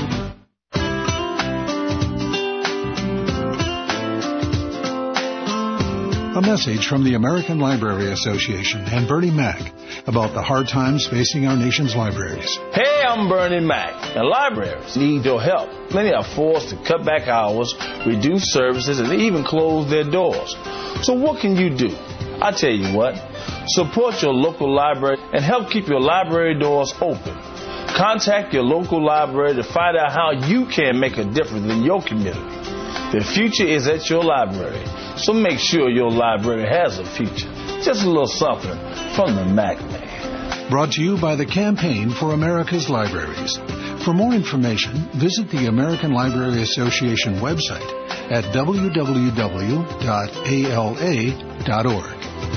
A message from the American Library Association and Bernie Mac about the hard times facing our nation's libraries. Hey, I'm Bernie Mac. The libraries need your help. Many are forced to cut back hours, reduce services, and even close their doors. So what can you do? I tell you what, support your local library and help keep your library doors open. Contact your local library to find out how you can make a difference in your community. The future is at your library, so make sure your library has a future. Just a little something from the Mac Man. Brought to you by the Campaign for America's Libraries. For more information, visit the American Library Association website at w w w dot a l a dot org.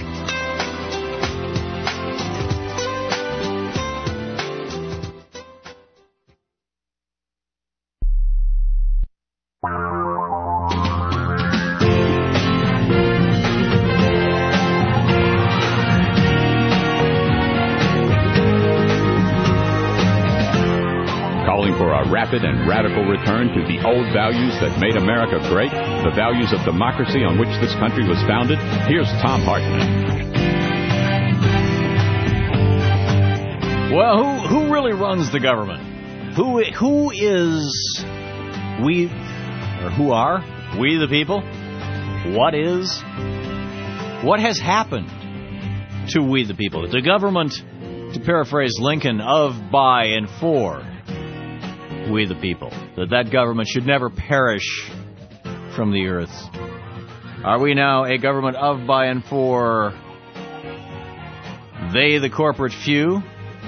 Rapid and radical return to the old values that made America great, the values of democracy on which this country was founded. Here's Thom Hartmann. Well, who who really runs the government? Who who is we, or who are we the people? What is? What has happened to we the people? The government, to paraphrase Lincoln, of, by, and for we the people, that that government should never perish from the earth. Are we now a government of, by, and for they, the corporate few?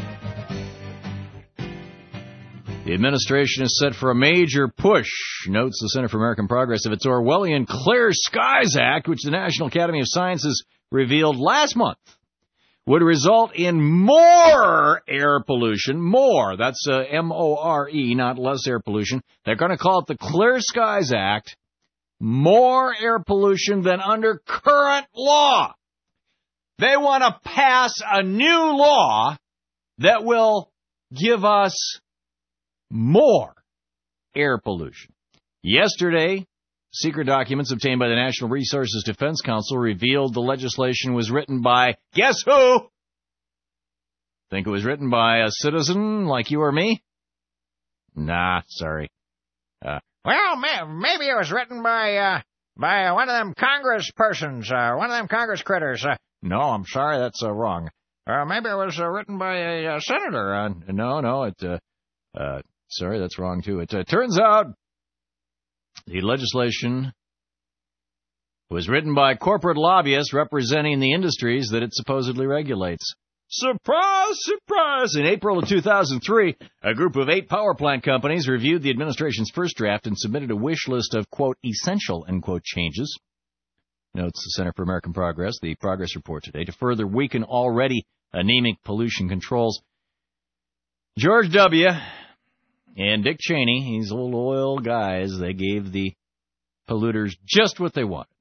The administration is set for a major push, notes the Center for American Progress, of its Orwellian Clear Skies Act, which the National Academy of Sciences revealed last month would result in more air pollution, more, that's uh, M O R E, not less air pollution. They're going to call it the Clear Skies Act, more air pollution than under current law. They want to pass a new law that will give us more air pollution. Yesterday, secret documents obtained by the National Resources Defense Council revealed the legislation was written by, guess who? Think it was written by a citizen like you or me? Nah, sorry. Uh, well, maybe it was written by uh, by one of them Congress persons, uh, one of them Congress critters. Uh, no, I'm sorry, that's uh, wrong. Uh, maybe it was uh, written by a uh, senator. Uh, no, no, it. Uh, uh, sorry, that's wrong too. It uh, turns out the legislation was written by corporate lobbyists representing the industries that it supposedly regulates. Surprise, surprise! In April of two thousand three, a group of eight power plant companies reviewed the administration's first draft and submitted a wish list of, quote, essential, end quote, changes. Notes the Center for American Progress, the Progress Report today, to further weaken already anemic pollution controls. George W. and Dick Cheney, these little oil guys, they gave the polluters just what they wanted.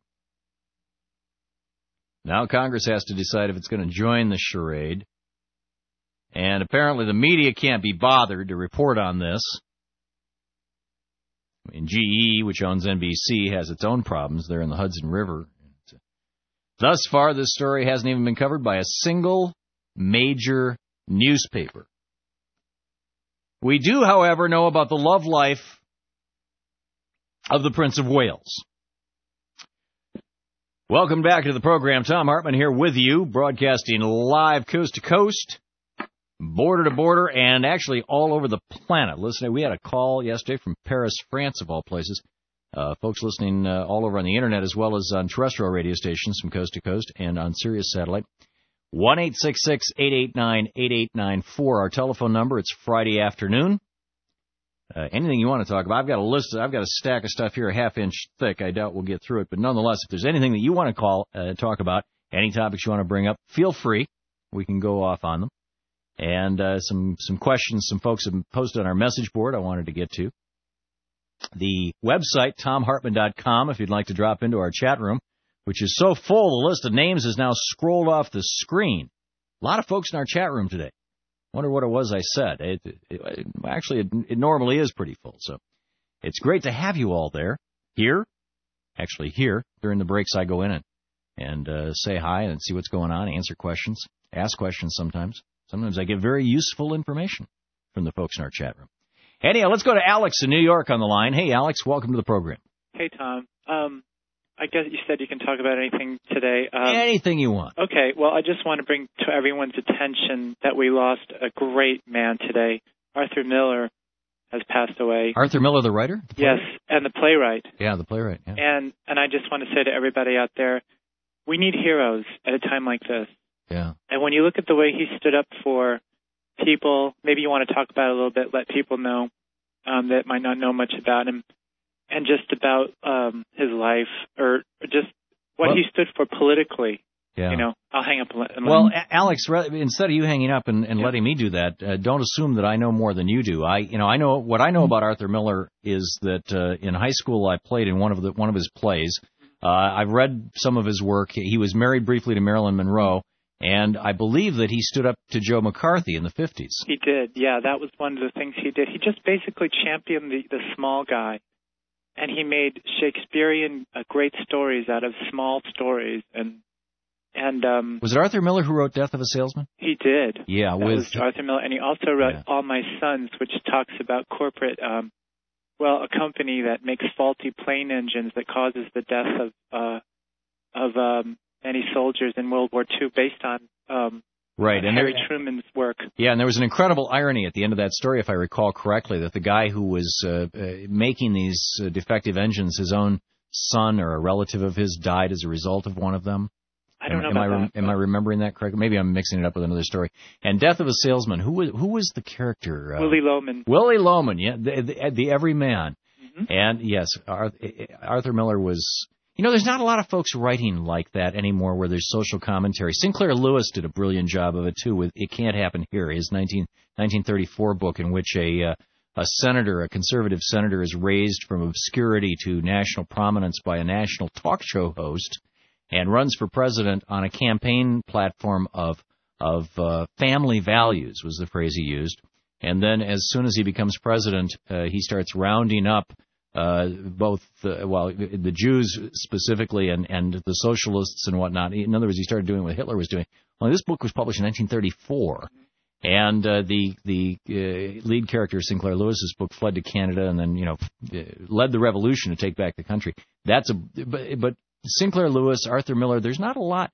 Now Congress has to decide if it's going to join the charade. And apparently the media can't be bothered to report on this. I mean, G E, which owns N B C, has its own problems there in the Hudson River. Thus far, this story hasn't even been covered by a single major newspaper. We do, however, know about the love life of the Prince of Wales. Welcome back to the program. Thom Hartmann here with you, broadcasting live coast to coast, border to border, and actually all over the planet. Listen, we had a call yesterday from Paris, France, of all places. Uh, folks listening uh, all over on the Internet as well as on terrestrial radio stations from coast to coast and on Sirius Satellite. one eight six six, eight eight nine, eight eight nine four, our telephone number. It's Friday afternoon. Uh, anything you want to talk about, I've got a list, I've got a stack of stuff here a half inch thick. I doubt we'll get through it, but nonetheless, if there's anything that you want to call, uh, talk about, any topics you want to bring up, feel free. We can go off on them. And uh, some some questions some folks have posted on our message board I wanted to get to. The website, Thom Hartmann dot com, if you'd like to drop into our chat room, which is so full, the list of names is now scrolled off the screen. A lot of folks in our chat room today. Wonder what it was I said. It, it, it, actually, it, it normally is pretty full. So it's great to have you all there. Here, actually here, during the breaks I go in and, and uh, say hi and see what's going on, answer questions, ask questions sometimes. Sometimes I get very useful information from the folks in our chat room. Anyhow, let's go to Alex in New York on the line. Hey, Alex, welcome to the program. Hey, Tom. Um, I guess you said you can talk about anything today. Um, anything you want. Okay. Well, I just want to bring to everyone's attention that we lost a great man today. Arthur Miller has passed away. Arthur Miller, the writer? The yes, and the playwright. Yeah, the playwright. Yeah. And and I just want to say to everybody out there, we need heroes at a time like this. Yeah. And when you look at the way he stood up for people, maybe you want to talk about it a little bit, let people know um, that might not know much about him, and just about um, his life, or just what well, he stood for politically. Yeah. You know, I'll hang up. And let, and well, let Alex, instead of you hanging up and, and yeah. letting me do that, uh, don't assume that I know more than you do. I, you know, I know what I know about Arthur Miller is that uh, in high school I played in one of the one of his plays. Uh, I've read some of his work. He was married briefly to Marilyn Monroe. And I believe that he stood up to Joe McCarthy in the fifties. He did, yeah. That was one of the things he did. He just basically championed the, the small guy. And he made Shakespearean uh, great stories out of small stories. And and um, was it Arthur Miller who wrote Death of a Salesman? He did. Yeah, that with was Arthur Miller. And he also wrote yeah. All My Sons, which talks about corporate, um, well, a company that makes faulty plane engines that causes the death of uh, of um, many soldiers in World War Two, based on um, right. and Harry there, Truman's work. Yeah, and there was an incredible irony at the end of that story, if I recall correctly, that the guy who was uh, uh, making these uh, defective engines, his own son or a relative of his, died as a result of one of them. I don't am, know am about I, that. Am I remembering that correctly? Maybe I'm mixing it up with another story. And Death of a Salesman, who was who was the character? Uh, Willie Loman. Willie Loman, yeah, the, the, the everyman. Mm-hmm. And, yes, Arthur Miller was... You know, there's not a lot of folks writing like that anymore where there's social commentary. Sinclair Lewis did a brilliant job of it, too, with It Can't Happen Here, his nineteen, nineteen thirty-four book in which a uh, a senator, a conservative senator, is raised from obscurity to national prominence by a national talk show host. and runs for president on a campaign platform of of uh, family values, was the phrase he used. And then as soon as he becomes president, uh, he starts rounding up uh, both, uh, well, the Jews specifically and, and the socialists and whatnot. In other words, he started doing what Hitler was doing. Well, this book was published in nineteen thirty-four. And uh, the the uh, lead character, Sinclair Lewis's book, fled to Canada and then, you know, led the revolution to take back the country. That's a but, but Sinclair Lewis, Arthur Miller, there's not a lot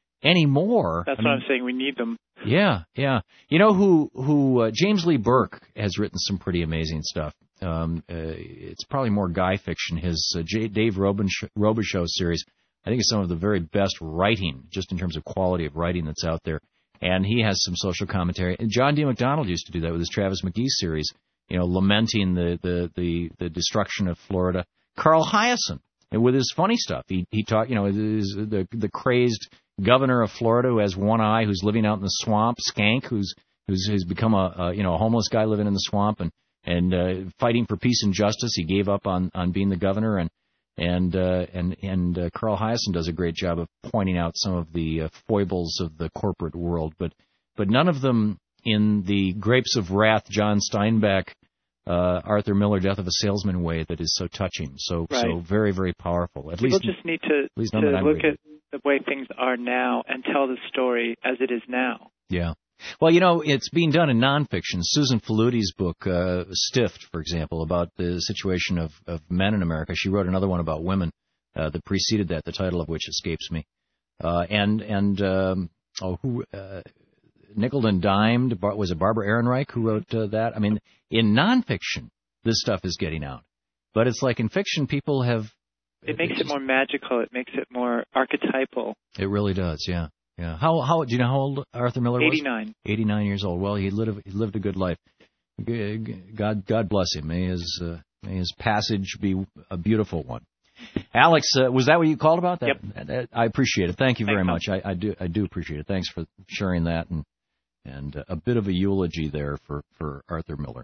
anymore. That's I what mean, I'm saying. We need them. Yeah, yeah. You know who who uh, James Lee Burke has written some pretty amazing stuff. Um, uh, it's probably more guy fiction. His uh, J- Dave Robichaux series, I think, is some of the very best writing, just in terms of quality of writing that's out there. And he has some social commentary. And John D. MacDonald used to do that with his Travis McGee series, you know, lamenting the the the, the destruction of Florida. Carl Hiaasen, and with his funny stuff, he he taught, you know, his, the the crazed governor of Florida who has one eye, who's living out in the swamp, Skank, who's who's who's become a, a you know a homeless guy living in the swamp and and uh, fighting for peace and justice. He gave up on on being the governor, and and uh, and and uh, Carl Hiaasen does a great job of pointing out some of the uh, foibles of the corporate world, but but none of them in the Grapes of Wrath, John Steinbeck, uh, Arthur Miller, Death of a Salesman way that is so touching, so Right. so very very powerful. At People least just need to, at least to none that I'm look reading. at the way things are now and tell the story as it is now. Yeah. Well, you know, it's being done in nonfiction. Susan Faluti's book, uh, Stiffed, for example, about the situation of, of men in America. She wrote another one about women uh, that preceded that, the title of which escapes me. Uh, and, and um, oh, who, uh, Nickel and Dimed, was it Barbara Ehrenreich who wrote uh, that? I mean, in nonfiction, this stuff is getting out. But it's like in fiction, people have... It makes it more magical. It makes it more archetypal. It really does, yeah. Yeah. How how do you know how old Arthur Miller was? eighty-nine. eighty-nine years old. Well, he lived he lived a good life. God God bless him. May his uh, may his passage be a beautiful one. Alex, uh, was that what you called about? That, Yep. that, I appreciate it. Thank you very Thanks, much. I, I do I do appreciate it. Thanks for sharing that and and uh, a bit of a eulogy there for for Arthur Miller.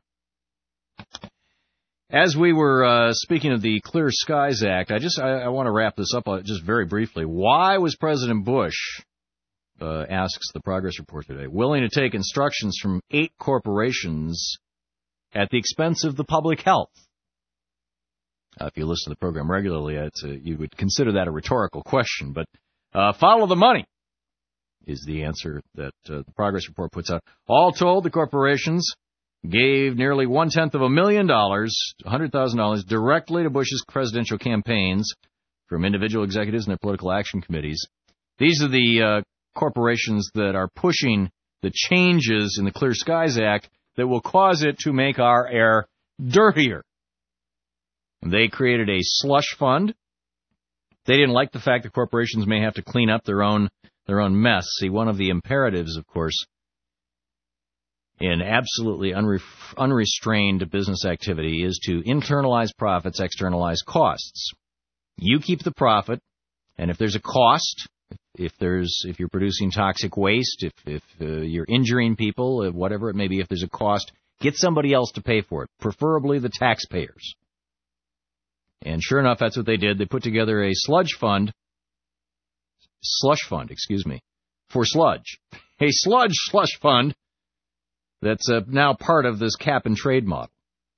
As we were uh, speaking of the Clear Skies Act, I just I, I want to wrap this up uh, just very briefly. Why was President Bush, uh, asks the Progress Report today, willing to take instructions from eight corporations at the expense of the public health? Uh, if you listen to the program regularly, it's a, you would consider that a rhetorical question, but uh, follow the money is the answer that uh, the Progress Report puts out. All told, the corporations gave nearly one-tenth of a million dollars, one hundred thousand dollars, directly to Bush's presidential campaigns from individual executives and their political action committees. These are the uh, corporations that are pushing the changes in the Clear Skies Act that will cause it to make our air dirtier. They created a slush fund. They didn't like the fact that corporations may have to clean up their own their own mess. See, one of the imperatives, of course, in absolutely unre- unrestrained business activity is to internalize profits, externalize costs. You keep the profit, and if there's a cost, if there's if you're producing toxic waste, if if uh, you're injuring people, uh, whatever it may be, if there's a cost, get somebody else to pay for it, preferably the taxpayers. And sure enough, that's what they did. They put together a sludge fund, slush fund, excuse me, for sludge. A sludge slush fund that's uh, now part of this cap-and-trade model.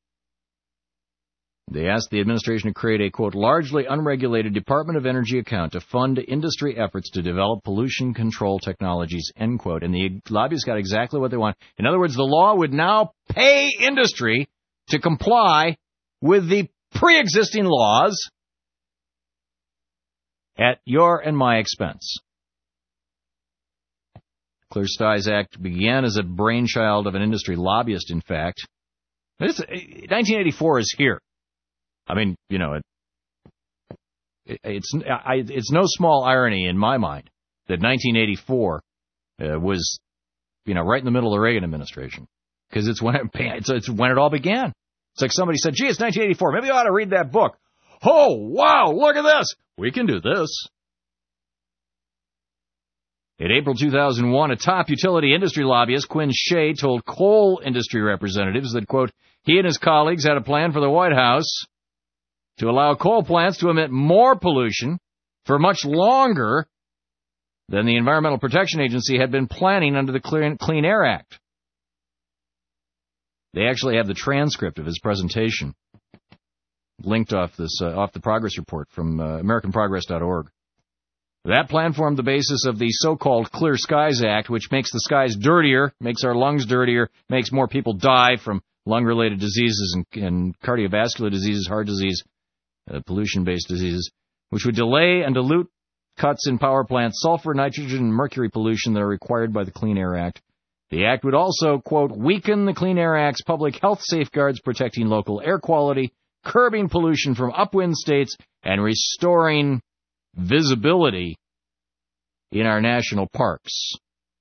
They asked the administration to create a, quote, largely unregulated Department of Energy account to fund industry efforts to develop pollution control technologies, end quote. And the lobbyists got exactly what they want. In other words, the law would now pay industry to comply with the pre-existing laws at your and my expense. Clear Skies Act began as a brainchild of an industry lobbyist, in fact. It's, nineteen eighty-four is here. I mean, you know, it, it, it's I, it's no small irony in my mind that nineteen eighty-four uh, was, you know, right in the middle of the Reagan administration, because it's when it, it's, it's when it all began. It's like somebody said, gee, it's nineteen eighty-four. Maybe I ought to read that book. Oh, wow, look at this. We can do this. In April two thousand one, a top utility industry lobbyist, Quinn Shea, told coal industry representatives that, quote, he and his colleagues had a plan for the White House to allow coal plants to emit more pollution for much longer than the Environmental Protection Agency had been planning under the Clean Air Act. They actually have the transcript of his presentation linked off this uh, off the progress report from uh, American Progress dot org. That plan formed the basis of the so-called Clear Skies Act, which makes the skies dirtier, makes our lungs dirtier, makes more people die from lung-related diseases and, and cardiovascular diseases, heart disease, uh, pollution-based diseases, which would delay and dilute cuts in power plants, sulfur, nitrogen, and mercury pollution that are required by the Clean Air Act. The act would also, quote, weaken the Clean Air Act's public health safeguards protecting local air quality, curbing pollution from upwind states, and restoring visibility in our national parks.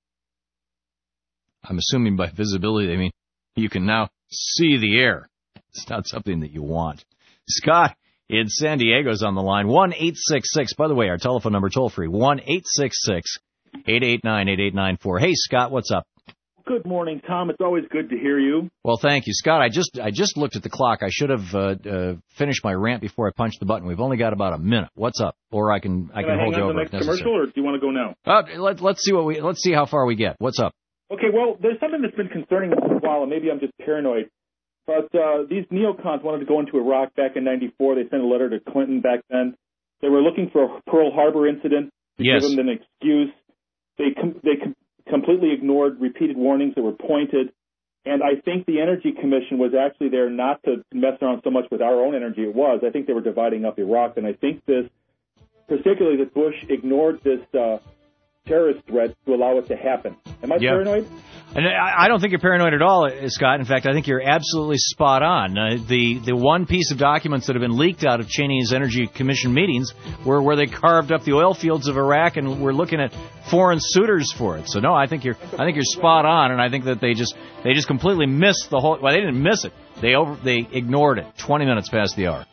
I'm assuming by visibility they mean you can now see the air. It's not something that you want. Scott in San Diego's on the line. one eight six six, by the way, our telephone number toll free, one eight six six, eight eight nine, eight eight nine four. Hey, Scott, what's up? Good morning, Tom. It's always good to hear you. Well, thank you, Scott. I just I just looked at the clock. I should have uh, uh, finished my rant before I punched the button. We've only got about a minute. What's up? Or I can I can, can I hold you hang on over the if next necessary. commercial, or do you want to go now? Uh, let, let's see what we let's see how far we get. What's up? Okay. Well, there's something that's been concerning me for a while, and maybe I'm just paranoid. But uh, these neocons wanted to go into Iraq back in ninety-four. They sent a letter to Clinton back then. They were looking for a Pearl Harbor incident to yes. give them an excuse. They com- they com- completely ignored repeated warnings that were pointed. And I think the Energy Commission was actually there not to mess around so much with our own energy. It was. I think they were dividing up Iraq. And I think this, particularly that Bush ignored this uh, terrorist threat to allow it to happen. Am I yep. paranoid? And I don't think you're paranoid at all, Scott. In fact, I think you're absolutely spot on. Uh, the the one piece of documents that have been leaked out of Cheney's Energy Commission meetings were where they carved up the oil fields of Iraq, and we're looking at foreign suitors for it. So no, I think you're I think you're spot on, and I think that they just they just completely missed the whole. Well, they didn't miss it. They over they ignored it. Twenty minutes past the hour.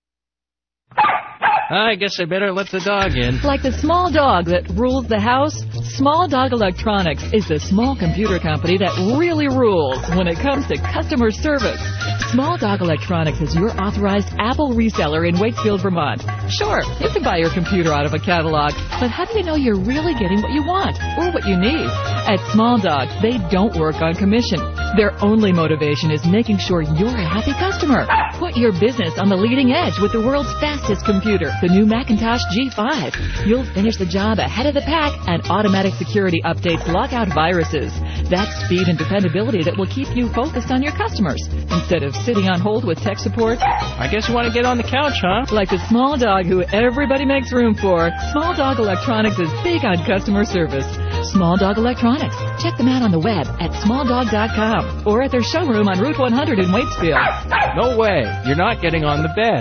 I guess I better let the dog in. Like the small dog that rules the house, Small Dog Electronics is the small computer company that really rules when it comes to customer service. Small Dog Electronics is your authorized Apple reseller in Wakefield, Vermont. Sure, you can buy your computer out of a catalog, but how do you know you're really getting what you want or what you need? At Small Dog, they don't work on commission. Their only motivation is making sure you're a happy customer. Put your business on the leading edge with the world's fastest computer, the new Macintosh G five. You'll finish the job ahead of the pack, and automatic security updates lock out viruses. That's speed and dependability that will keep you focused on your customers instead of sitting on hold with tech support. I guess you want to get on the couch, huh? Like the small dog who everybody makes room for, Small Dog Electronics is big on customer service. Small Dog Electronics. Check them out on the web at small dog dot com or at their showroom on Route one hundred in Waitsfield. No way. You're not getting on the bed.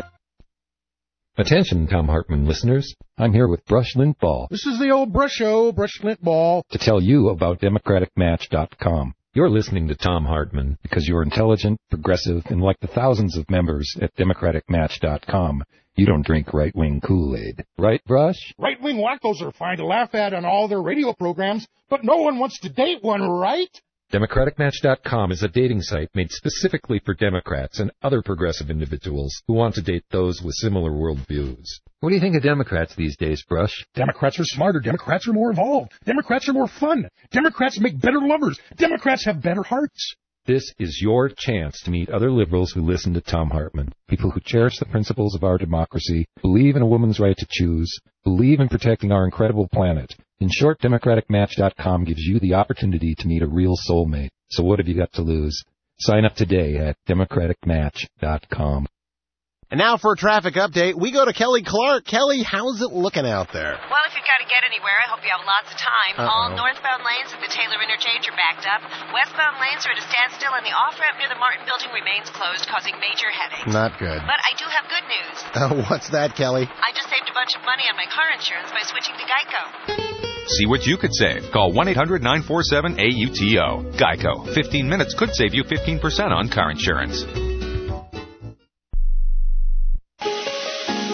Attention, Tom Hartman listeners. I'm here with Brush Lint Ball This is the old Brush Show, Brush Lint Ball. to tell you about democratic match dot com. You're listening to Tom Hartman because you're intelligent, progressive, and like the thousands of members at democratic match dot com, you don't drink right-wing Kool-Aid. Right, Brush? Right-wing wackos are fine to laugh at on all their radio programs, but no one wants to date one, right? democratic match dot com is a dating site made specifically for Democrats and other progressive individuals who want to date those with similar worldviews. What do you think of Democrats these days, Brush? Democrats are smarter. Democrats are more evolved. Democrats are more fun. Democrats make better lovers. Democrats have better hearts. This is your chance to meet other liberals who listen to Tom Hartman, people who cherish the principles of our democracy, believe in a woman's right to choose, believe in protecting our incredible planet. In short, democratic match dot com gives you the opportunity to meet a real soulmate. So what have you got to lose? Sign up today at democratic match dot com. And now for a traffic update, we go to Kelly Clark. Kelly, how's it looking out there? Well, if you've got to get anywhere, I hope you have lots of time. Uh-oh. All northbound lanes at the Taylor Interchange are backed up. Westbound lanes are at a standstill, and the off-ramp near the Martin Building remains closed, causing major headaches. Not good. But I do have good news. Uh, what's that, Kelly? I just saved a bunch of money on my car insurance by switching to Geico. See what you could save. Call one eight hundred nine four seven A U T O. Geico. fifteen minutes could save you fifteen percent on car insurance.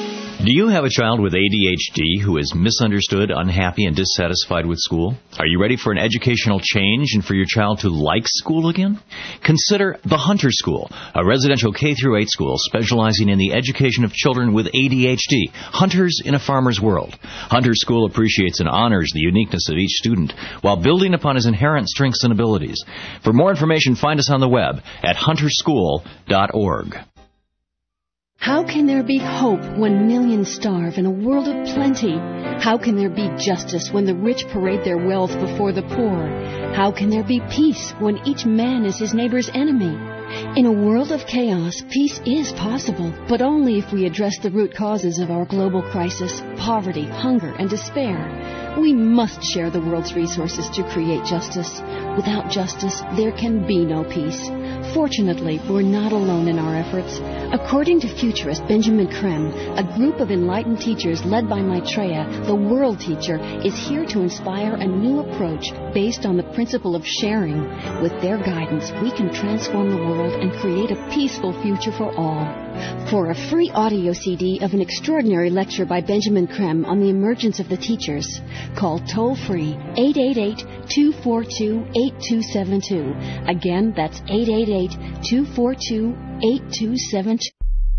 Do you have a child with A D H D who is misunderstood, unhappy, and dissatisfied with school? Are you ready for an educational change and for your child to like school again? Consider the Hunter School, a residential K through eight school specializing in the education of children with A D H D. Hunters in a farmer's world. Hunter School appreciates and honors the uniqueness of each student while building upon his inherent strengths and abilities. For more information, find us on the web at hunter school dot org. How can there be hope when millions starve in a world of plenty? How can there be justice when the rich parade their wealth before the poor? How can there be peace when each man is his neighbor's enemy? In a world of chaos, peace is possible, but only if we address the root causes of our global crisis, poverty, hunger, and despair. We must share the world's resources to create justice. Without justice, there can be no peace. Fortunately, we're not alone in our efforts. According to futurist Benjamin Creme, a group of enlightened teachers led by Maitreya, the world teacher, is here to inspire a new approach based on the principle of sharing. With their guidance, we can transform the world and create a peaceful future for all. For a free audio C D of an extraordinary lecture by Benjamin Creme on the emergence of the teachers, call toll-free eight eight eight, two four two, eight two seven two. Again, that's eight eight eight, two four two, eight two seven two.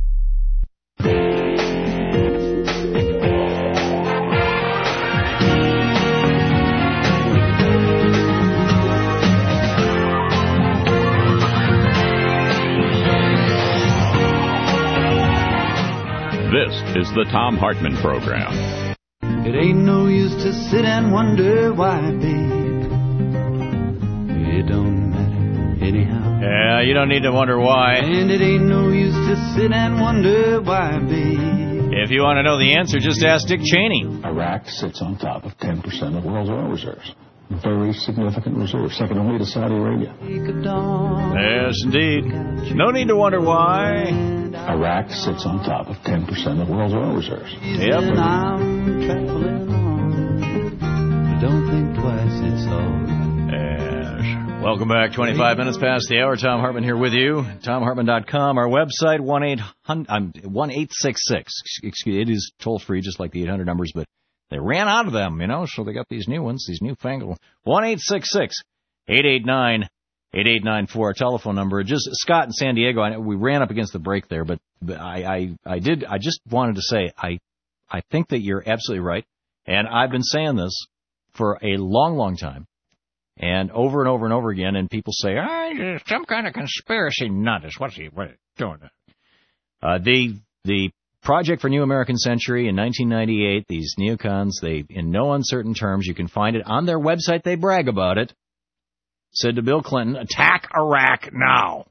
This is the Thom Hartmann Program. It ain't no use to sit and wonder why, babe. It don't matter anyhow. Yeah, you don't need to wonder why. And it ain't no use to sit and wonder why, babe. If you want to know the answer, just ask Dick Cheney. Iraq sits on top of ten percent of the world's oil reserves. Very significant reserve, second only to Saudi Arabia. Yes, indeed. No need to wonder why. Iraq sits on top of ten percent of the world's oil reserves. Yep. I'm traveling on. Don't think twice, it's all right. Yes. Welcome back. twenty-five minutes past the hour. Thom Hartmann here with you. Thom Hartmann dot com. Our website, one eight hundred, one eight six six. Excuse, it is toll-free, just like the eight hundred numbers, but they ran out of them, you know, so they got these new ones, these newfangled. one eight six six, eight eight nine, eight eight nine four, our telephone number. Just Scott in San Diego. I know we ran up against the break there, but, but I, I, I did. I just wanted to say I, I think that you're absolutely right, and I've been saying this for a long, long time, and over and over and over again. And people say, "Ah, some kind of conspiracy nut is what's he what is he doing?" Uh, the the Project for New American Century in nineteen ninety-eight. These neocons, they in no uncertain terms, you can find it on their website. They brag about it. Said to Bill Clinton, "Attack Iraq now."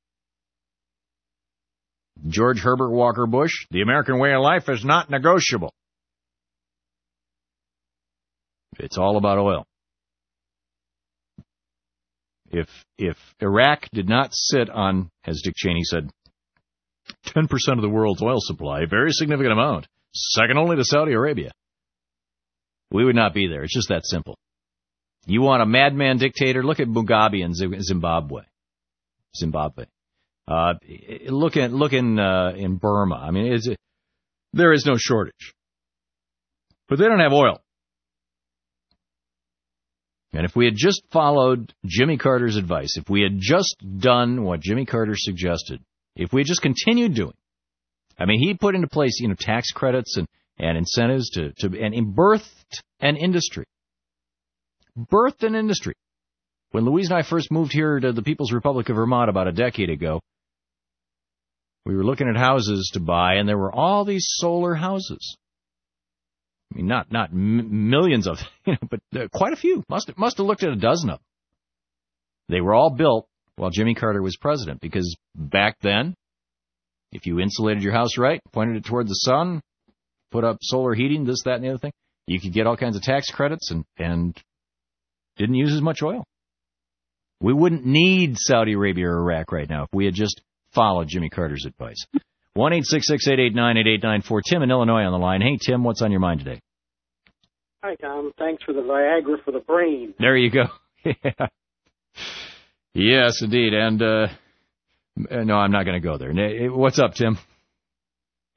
George Herbert Walker Bush, "The American way of life is not negotiable." It's all about oil. If if Iraq did not sit on, as Dick Cheney said, ten percent of the world's oil supply, a very significant amount, second only to Saudi Arabia, we would not be there. It's just that simple. You want a madman dictator? Look at Mugabe in Zimbabwe. Zimbabwe. Uh, look at look in uh, in Burma. I mean, it's, there is no shortage, but they don't have oil. And if we had just followed Jimmy Carter's advice, if we had just done what Jimmy Carter suggested, if we had just continued doing, I mean, he put into place, you know, tax credits and, and incentives to, to and, and birthed an industry. Birthed an industry. When Louise and I first moved here to the People's Republic of Vermont about a decade ago, we were looking at houses to buy, and there were all these solar houses. I mean, not not m- millions of, you know, but uh, quite a few. Must have, must have looked at a dozen of them. They were all built while Jimmy Carter was president, because back then, if you insulated your house right, pointed it toward the sun, put up solar heating, this, that, and the other thing, you could get all kinds of tax credits and, and didn't use as much oil. We wouldn't need Saudi Arabia or Iraq right now if we had just followed Jimmy Carter's advice. one eight six six, eight eight nine, eight eight nine four. Tim in Illinois on the line. Hey, Tim, what's on your mind today? Hi, Tom. Thanks for the Viagra for the brain. There you go. Yeah. Yes, indeed. And, uh, no, I'm not going to go there. What's up, Tim?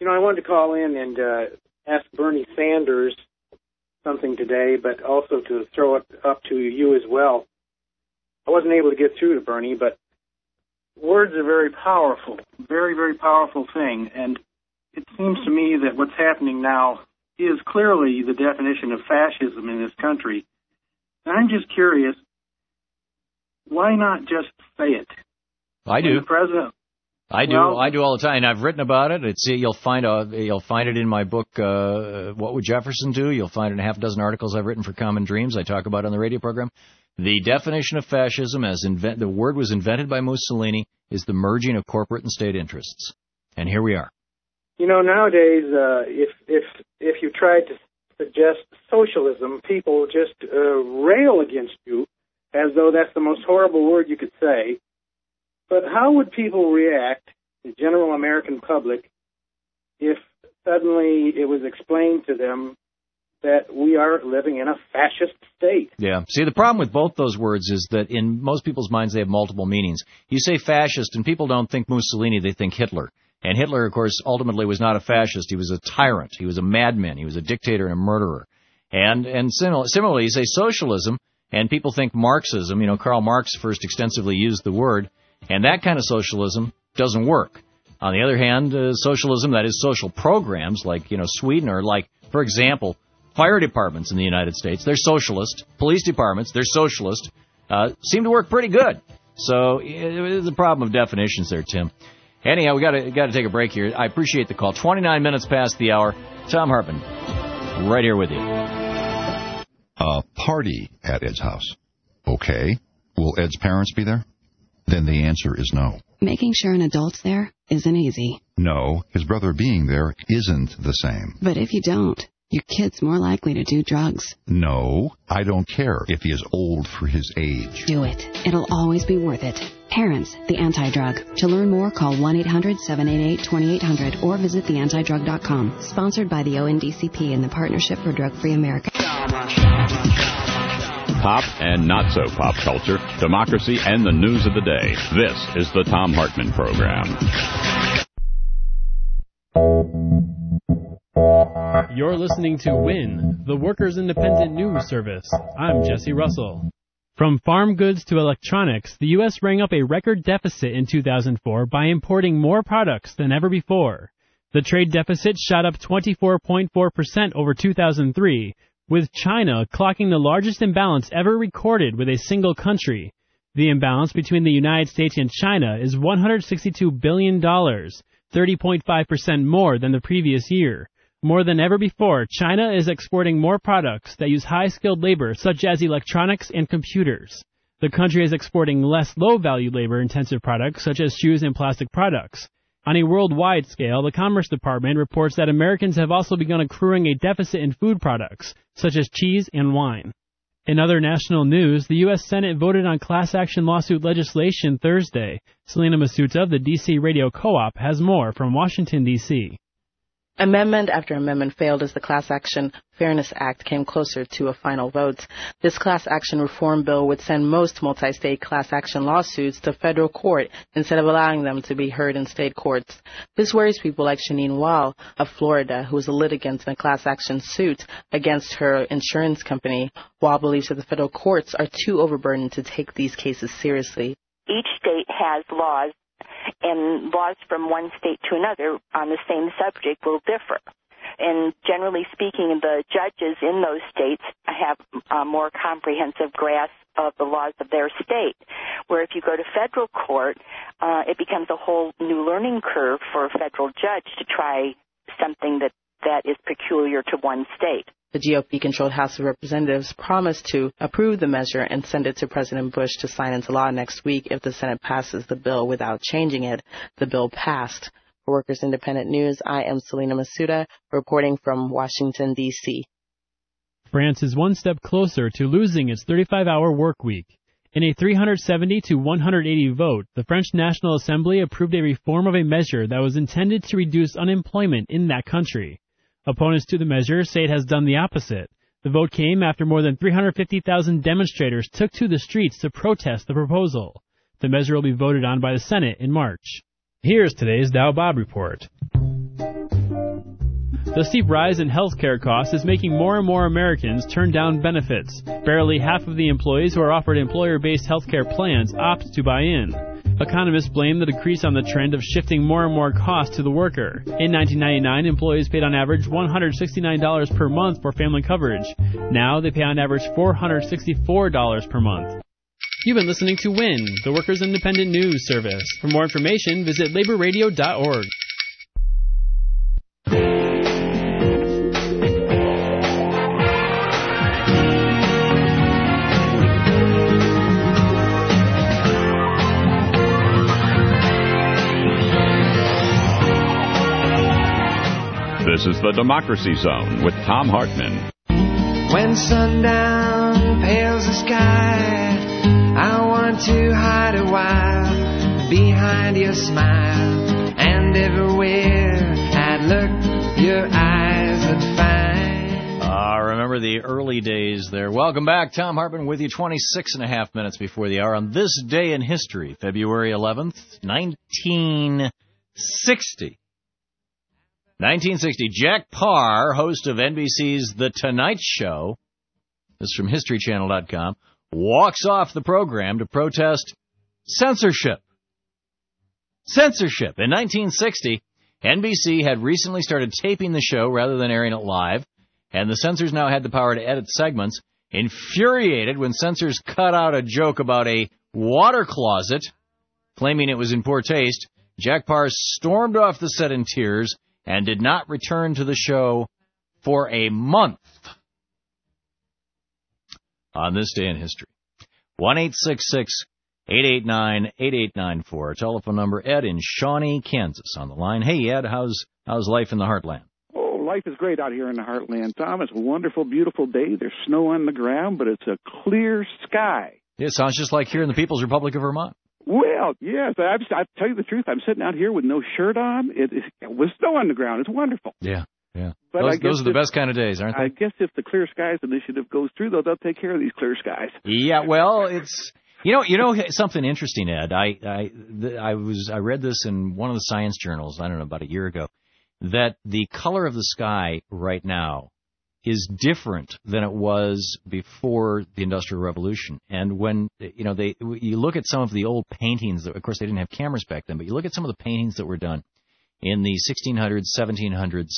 You know, I wanted to call in and uh, ask Bernie Sanders something today, but also to throw it up to you as well. I wasn't able to get through to Bernie, but words are very powerful, very, very powerful thing, and it seems to me that what's happening now is clearly the definition of fascism in this country. And I'm just curious, why not just say it? I do. When the president... I do. Well, I do all the time. And I've written about it. It's you'll find a you'll find it in my book. Uh, What Would Jefferson Do? You'll find it in a half dozen articles I've written for Common Dreams. I talk about it on the radio program. The definition of fascism, as invent the word was invented by Mussolini, is the merging of corporate and state interests. And here we are. You know, nowadays, uh, if if if you try to suggest socialism, people just uh, rail against you as though that's the most horrible word you could say. But how would people react, the general American public, if suddenly it was explained to them that we are living in a fascist state? Yeah. See, the problem with both those words is that in most people's minds they have multiple meanings. You say fascist, and people don't think Mussolini, they think Hitler. And Hitler, of course, ultimately was not a fascist. He was a tyrant. He was a madman. He was a dictator and a murderer. And and sim- similarly, you say socialism, and people think Marxism. You know, Karl Marx first extensively used the word. And that kind of socialism doesn't work. On the other hand, uh, socialism, that is social programs like, you know, Sweden, or like, for example, fire departments in the United States, they're socialist. Police departments, they're socialist, uh, seem to work pretty good. So uh, the problem of definitions there, Tim. Anyhow, we got to got to take a break here. I appreciate the call. twenty-nine minutes past the hour. Thom Hartmann, right here with you. A party at Ed's house. Okay. Will Ed's parents be there? Then the answer is no. Making sure an adult's there isn't easy. No, his brother being there isn't the same. But if you don't, your kid's more likely to do drugs. No, I don't care if he is old for his age. Do it. It'll always be worth it. Parents, the Anti-Drug. To learn more, call one eight hundred seven eight eight two eight zero zero or visit the anti drug dot com. Sponsored by the O N D C P and the Partnership for Drug-Free America. Pop and not so pop culture, democracy, and the news of the day. This is the Thom Hartmann Program. You're listening to WIN, the Workers' Independent News Service. I'm Jesse Russell. From farm goods to electronics, the U S rang up a record deficit in two thousand four by importing more products than ever before. The trade deficit shot up twenty-four point four percent over two thousand three, with China clocking the largest imbalance ever recorded with a single country. The imbalance between the United States and China is one hundred sixty-two billion dollars, thirty point five percent more than the previous year. More than ever before, China is exporting more products that use high-skilled labor, such as electronics and computers. The country is exporting less low-value labor-intensive products, such as shoes and plastic products. On a worldwide scale, the Commerce Department reports that Americans have also begun accruing a deficit in food products, such as cheese and wine. In other national news, the U S Senate voted on class action lawsuit legislation Thursday. Selena Masuta of the D C Radio Co-op has more from Washington, D C Amendment after amendment failed as the Class Action Fairness Act came closer to a final vote. This class action reform bill would send most multi-state class action lawsuits to federal court instead of allowing them to be heard in state courts. This worries people like Shanine Wall of Florida, who is a litigant in a class action suit against her insurance company. Wall believes that the federal courts are too overburdened to take these cases seriously. Each state has laws, and laws from one state to another on the same subject will differ. And generally speaking, the judges in those states have a more comprehensive grasp of the laws of their state, where if you go to federal court, uh, it becomes a whole new learning curve for a federal judge to try something that, that is peculiar to one state. The G O P-controlled House of Representatives promised to approve the measure and send it to President Bush to sign into law next week if the Senate passes the bill without changing it. The bill passed. For Workers Independent News, I am Selena Masuda, reporting from Washington, D C France is one step closer to losing its thirty-five hour work week. In a three hundred seventy to one hundred eighty vote, the French National Assembly approved a reform of a measure that was intended to reduce unemployment in that country. Opponents to the measure say it has done the opposite. The vote came after more than three hundred fifty thousand demonstrators took to the streets to protest the proposal. The measure will be voted on by the Senate in March. Here's today's Dow Bob Report. The steep rise in healthcare costs is making more and more Americans turn down benefits. Barely half of the employees who are offered employer-based healthcare plans opt to buy in. Economists blame the decrease on the trend of shifting more and more costs to the worker. In nineteen ninety-nine, employees paid on average one hundred sixty-nine dollars per month for family coverage. Now they pay on average four hundred sixty-four dollars per month. You've been listening to WIN, the Workers' Independent News Service. For more information, visit labor radio dot org. This is the Democracy Zone with Thom Hartmann. When sundown pales the sky, I want to hide a while behind your smile, and everywhere I look, your eyes look fine. Ah, uh, remember the early days there. Welcome back. Thom Hartmann with you, twenty-six and a half minutes before the hour on this day in history, February eleventh, nineteen sixty. nineteen sixty, Jack Paar, host of N B C's The Tonight Show, this is from History Channel dot com, walks off the program to protest censorship. Censorship. In nineteen sixty, N B C had recently started taping the show rather than airing it live, and the censors now had the power to edit segments. Infuriated when censors cut out a joke about a water closet, claiming it was in poor taste, Jack Paar stormed off the set in tears and did not return to the show for a month. On this day in history. one eight six six, eight eight nine, eight eight nine four. Telephone number, Ed in Shawnee, Kansas on the line. Hey, Ed, how's how's life in the heartland? Oh, life is great out here in the heartland, Tom. It's a wonderful, beautiful day. There's snow on the ground, but it's a clear sky. Yeah, it sounds just like here in the People's Republic of Vermont. Well, yes, I, I tell you the truth. I'm sitting out here with no shirt on. It, it with snow on the ground. It's wonderful. Yeah, yeah. But those, I guess those are the if, best kind of days, aren't they? I guess if the Clear Skies Initiative goes through, though, they'll take care of these clear skies. Yeah, well, it's you know, you know something interesting, Ed. I I the, I was I read this in one of the science journals. I don't know, about a year ago, that the color of the sky right now is different than it was before the Industrial Revolution. And when, you know, they you look at some of the old paintings, that, of course, they didn't have cameras back then, but you look at some of the paintings that were done in the sixteen hundreds, seventeen hundreds,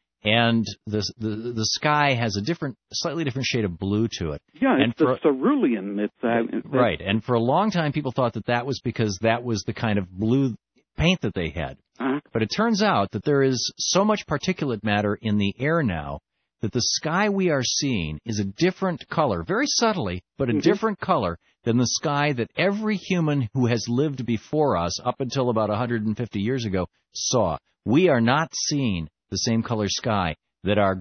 and the the, the sky has a different, slightly different shade of blue to it. Yeah, and it's for, the cerulean. It's, uh, it's, right, and for a long time, people thought that that was because that was the kind of blue paint that they had. Uh-huh. But it turns out that there is so much particulate matter in the air now that the sky we are seeing is a different color, very subtly, but a mm-hmm. different color than the sky that every human who has lived before us up until about one hundred fifty years ago saw. We are not seeing the same color sky that our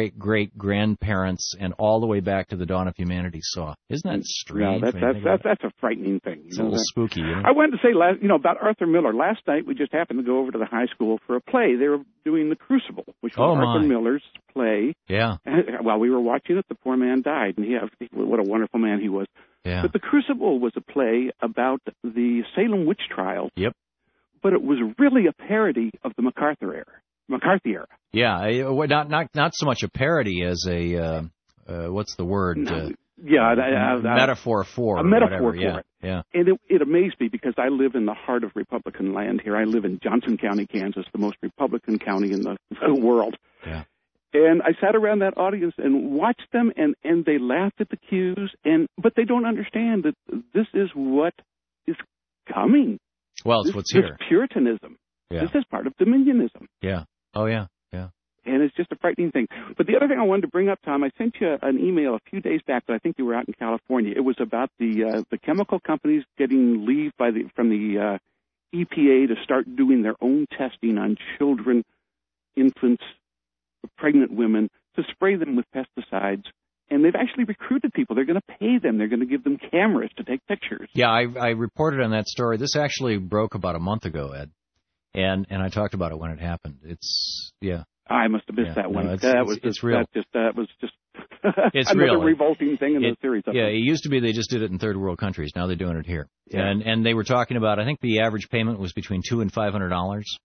great-great-great-grandparents and all the way back to the dawn of humanity saw. Isn't that strange? Yeah, that's, that's, that's, that's a frightening thing. It's a little that? spooky. You know? I wanted to say, last, you know, about Arthur Miller. Last night we just happened to go over to the high school for a play. They were doing The Crucible, which was oh, Arthur my. Miller's play. Yeah. And while we were watching it, the poor man died, and he, what a wonderful man he was. Yeah. But The Crucible was a play about the Salem witch trial. Yep. But it was really a parody of the MacArthur era. McCarthy era. Yeah, not not not so much a parody as a uh, uh, what's the word? Uh, yeah, I, I, I, metaphor for a metaphor whatever. for yeah, it. Yeah, and it, it amazed me because I live in the heart of Republican land here. I live in Johnson County, Kansas, the most Republican county in the world. Yeah. And I sat around that audience and watched them, and, and they laughed at the cues, and but they don't understand that this is what is coming. Well, it's this, what's this here. Puritanism. Yeah. This is part of dominionism. Yeah. Oh, yeah. Yeah. And it's just a frightening thing. But the other thing I wanted to bring up, Tom, I sent you an email a few days back, but I think you were out in California. It was about the uh, the chemical companies getting leave by the from the uh, E P A to start doing their own testing on children, infants, pregnant women, to spray them with pesticides. And they've actually recruited people. They're going to pay them. They're going to give them cameras to take pictures. Yeah, I, I reported on that story. This actually broke about a month ago, Ed. And and I talked about it when it happened. It's, yeah. I must have missed yeah, that one. No, it's, that it's, was it's just, real. That just that was just it's another real. revolting thing in it, the series. Yeah, it used to be they just did it in third world countries. Now they're doing it here. Yeah. And and they were talking about, I think the average payment was between two and five hundred dollars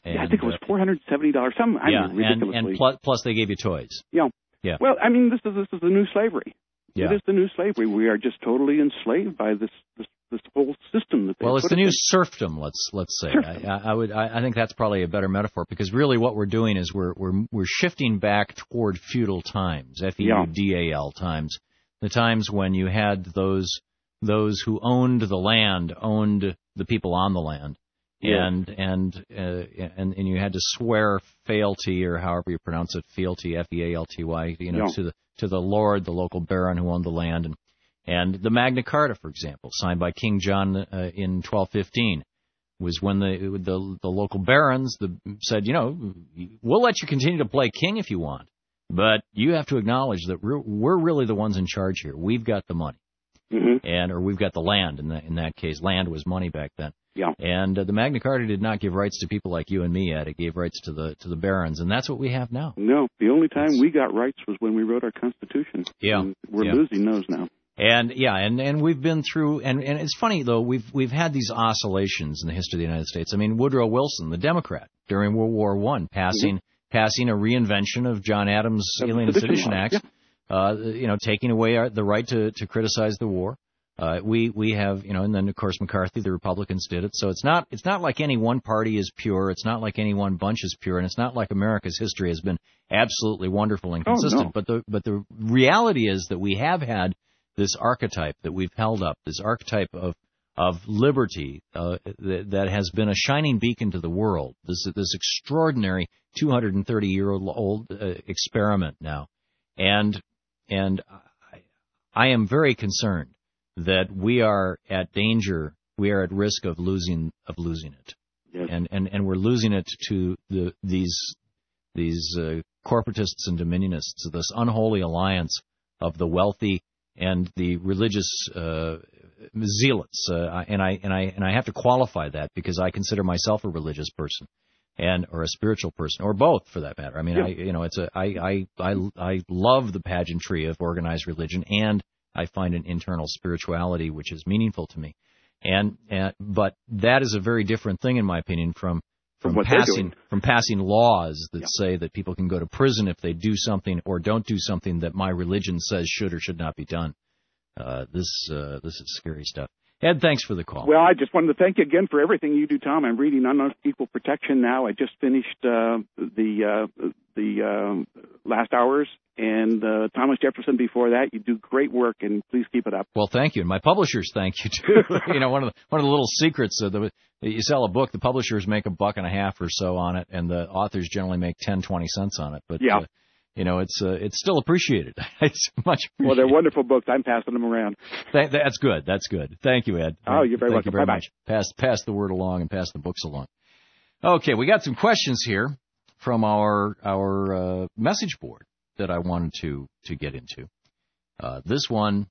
And, yeah, I think it was uh, four hundred seventy dollars. Some I yeah, mean, ridiculously. and, and plus, plus they gave you toys. Yeah. Yeah. Well, I mean, this is this is the new slavery. Yeah. It is the new slavery. We are just totally enslaved by this this, this whole system that they Well, it's put the new in. serfdom. Let's let's say. Serfdom. I, I would. I, I think that's probably a better metaphor because really what we're doing is we're we're we're shifting back toward feudal times, F E U D A L times, the times when you had those those who owned the land owned the people on the land. Yeah. And and uh, and and you had to swear fealty, or however you pronounce it, fealty, F E A L T Y, you know, Yeah. to the to the lord, the local baron who owned the land, and and the Magna Carta, for example, signed by King John uh, in twelve fifteen, was when the the the local barons the, said, you know, we'll let you continue to play king if you want, but you have to acknowledge that we're, we're really the ones in charge here. We've got the money, mm-hmm. and or we've got the land. In that in that case, land was money back then. Yeah. And uh, the Magna Carta did not give rights to people like you and me, Ed. It gave rights to the to the barons, and that's what we have now. No, the only time we got rights was when we wrote our Constitution. Yeah. And we're Yeah. losing those now. And yeah, and, and we've been through, and, and it's funny though, we've we've had these oscillations in the history of the United States. I mean, Woodrow Wilson, the Democrat, during World War One, passing mm-hmm. passing a reinvention of John Adams' Alien and Sedition Acts, yeah. uh, you know, taking away our, the right to, to criticize the war. Uh, we we have, you know, and then of course McCarthy, the Republicans did it. So it's not it's not like any one party is pure. It's not like any one bunch is pure, and it's not like America's history has been absolutely wonderful and consistent. Oh, no. But the but the reality is that we have had this archetype that we've held up, this archetype of of liberty uh, that, that has been a shining beacon to the world. This this extraordinary two hundred thirty year old uh, experiment now, and and I, I am very concerned that we are at danger, we are at risk of losing of losing it, yes. and and and we're losing it to the these these uh, corporatists and dominionists, this unholy alliance of the wealthy and the religious uh, zealots, uh, and I and I and I have to qualify that because I consider myself a religious person, and or a spiritual person, or both for that matter. I mean, yeah. I you know, it's a I I I I love the pageantry of organized religion, and I find an internal spirituality which is meaningful to me, and, and but that is a very different thing, in my opinion, from from From passing from passing laws that yeah. say that people can go to prison if they do something or don't do something that my religion says should or should not be done. Uh, this uh, this is scary stuff. Ed, thanks for the call. Well, I just wanted to thank you again for everything you do, Tom. I'm reading Unequal Protection now. I just finished uh, the uh, the uh, last hours, and uh, Thomas Jefferson before that. You do great work, and please keep it up. Well, thank you, and my publishers thank you too. You know, one of the one of the little secrets of the you sell a book, the publishers make a buck and a half or so on it, and the authors generally make ten, twenty cents on it. But yeah. Uh, You know, it's uh, it's still appreciated. It's much appreciated. Well, they're wonderful books. I'm passing them around. Th- that's good. That's good. Thank you, Ed. Oh, you're very Thank welcome. you very Bye-bye. much. Pass pass the word along and pass the books along. Okay, we got some questions here from our our uh, message board that I wanted to to get into. Uh, this one,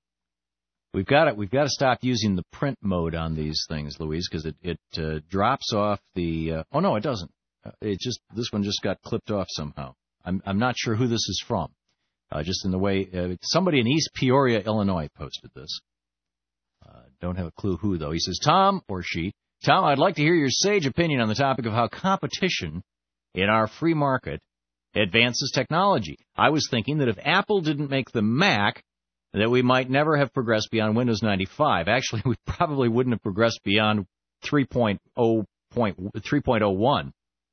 we've got it. We've got to stop using the print mode on these things, Louise, because it it uh, drops off the. Uh, oh no, it doesn't. Uh, it just this one just got clipped off somehow. I'm I'm not sure who this is from. Uh, just in the way uh, somebody in East Peoria, Illinois, posted this. Uh, don't have a clue who though. He says, Tom or she, Tom, I'd like to hear your sage opinion on the topic of how competition in our free market advances technology. I was thinking that if Apple didn't make the Mac, that we might never have progressed beyond Windows ninety-five. Actually, we probably wouldn't have progressed beyond three point oh one.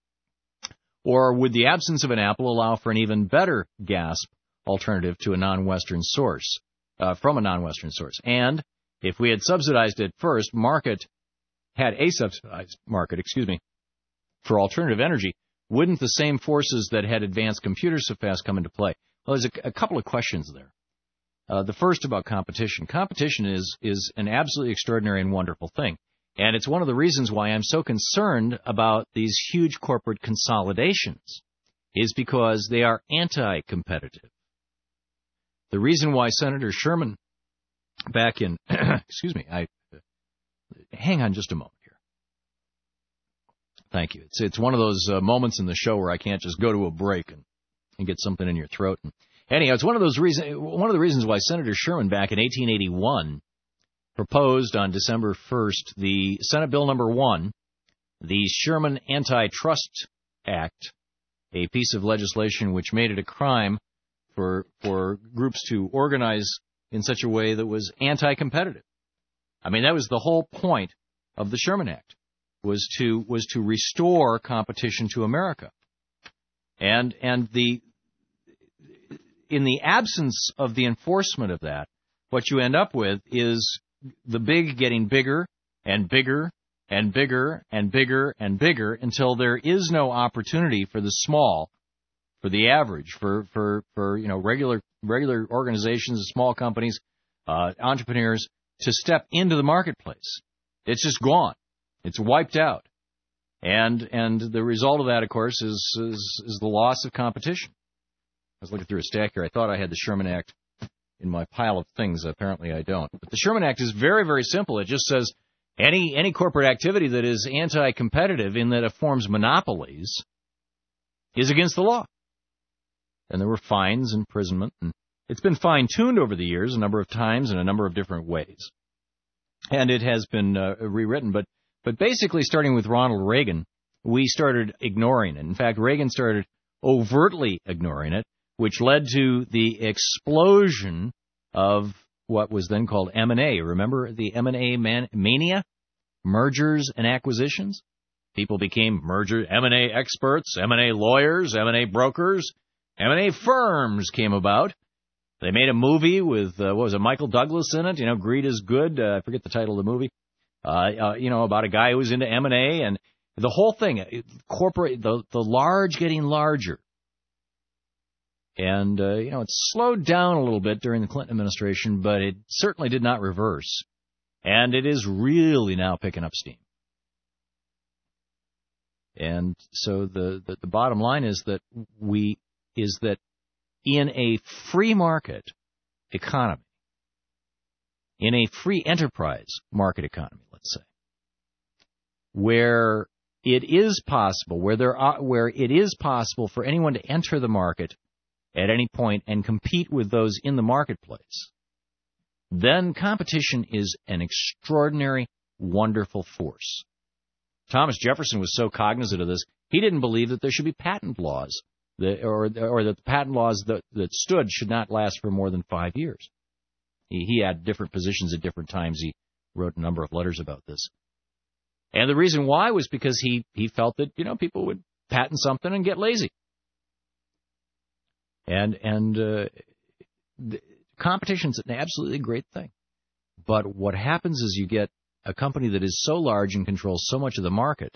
Or would the absence of an Apple allow for an even better gasp alternative to a non-Western source, uh, from a non-Western source? And if we had subsidized it first, market had a subsidized market, excuse me, for alternative energy, wouldn't the same forces that had advanced computers so fast come into play? Well, there's a, a couple of questions there. Uh, the first about competition. Competition is is an absolutely extraordinary and wonderful thing. And it's one of the reasons why I'm so concerned about these huge corporate consolidations, is because they are anti-competitive. The reason why Senator Sherman back in, excuse me, I uh, hang on just a moment here. Thank you. It's it's one of those uh, moments in the show where I can't just go to a break and, and get something in your throat. And anyhow, it's one of those reasons. One of the reasons why Senator Sherman back in eighteen eighty-one proposed on December first the Senate Bill number one the Sherman Antitrust Act, a piece of legislation which made it a crime for for groups to organize in such a way that was anti-competitive. I mean, that was the whole point of the Sherman Act, was to was to restore competition to America. And and the in the absence of the enforcement of that, what you end up with is the big getting bigger and bigger and bigger and bigger and bigger until there is no opportunity for the small, for the average, for for, for you know regular regular organizations, small companies, uh, entrepreneurs to step into the marketplace. It's just gone. It's wiped out. And and the result of that, of course, is, is is the loss of competition. I was looking through a stack here. I thought I had the Sherman Act in my pile of things. Apparently I don't. But the Sherman Act is very, very simple. It just says any any corporate activity that is anti-competitive in that it forms monopolies is against the law. And there were fines, imprisonment, and it's been fine-tuned over the years a number of times in a number of different ways. And it has been uh, rewritten. But But basically, starting with Ronald Reagan, we started ignoring it. In fact, Reagan started overtly ignoring it, which led to the explosion of what was then called M and A. Remember the M and A man- mania? Mergers and acquisitions? People became merger M and A experts, M and A lawyers, M and A brokers, M and A firms came about. They made a movie with, uh, what was it, Michael Douglas in it? You know, Greed is Good. Uh, I forget the title of the movie. Uh, uh, you know, about a guy who was into M and A, and the whole thing, corporate, the, the large getting larger. And, uh, you know, it slowed down a little bit during the Clinton administration, but it certainly did not reverse. And it is really now picking up steam. And so the, the, the bottom line is that we, is that in a free market economy, in a free enterprise market economy, let's say, where it is possible, where there are, where it is possible for anyone to enter the market at any point and compete with those in the marketplace, then competition is an extraordinary, wonderful force. Thomas Jefferson was so cognizant of this, he didn't believe that there should be patent laws, that, or, or that the patent laws that, that stood should not last for more than five years. He, he had different positions at different times. He wrote a number of letters about this. And the reason why was because he, he felt that, you know, people would patent something and get lazy. And and uh, the, competition's an absolutely great thing. But what happens is you get a company that is so large and controls so much of the market,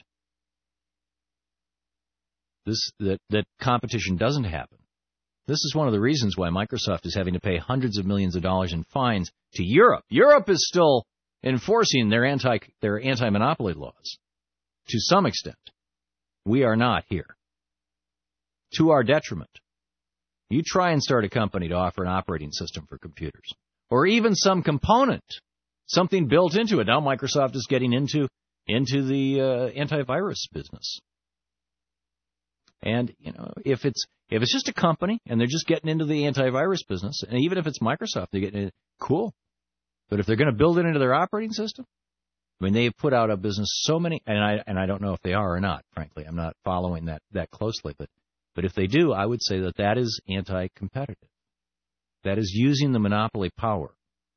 this that, that competition doesn't happen. This is one of the reasons why Microsoft is having to pay hundreds of millions of dollars in fines to Europe. Europe is still enforcing their anti their anti-monopoly laws to some extent. We are not here. To our detriment. You try and start a company to offer an operating system for computers, or even some component, something built into it. Now Microsoft is getting into into the uh, antivirus business. And you know, if it's if it's just a company and they're just getting into the antivirus business, and even if it's Microsoft, they're getting it, cool. But if they're going to build it into their operating system, I mean, they've put out of business so many, and I and I don't know if they are or not. Frankly, I'm not following that that closely, but. But if they do, I would say that that is anti-competitive. That is using the monopoly power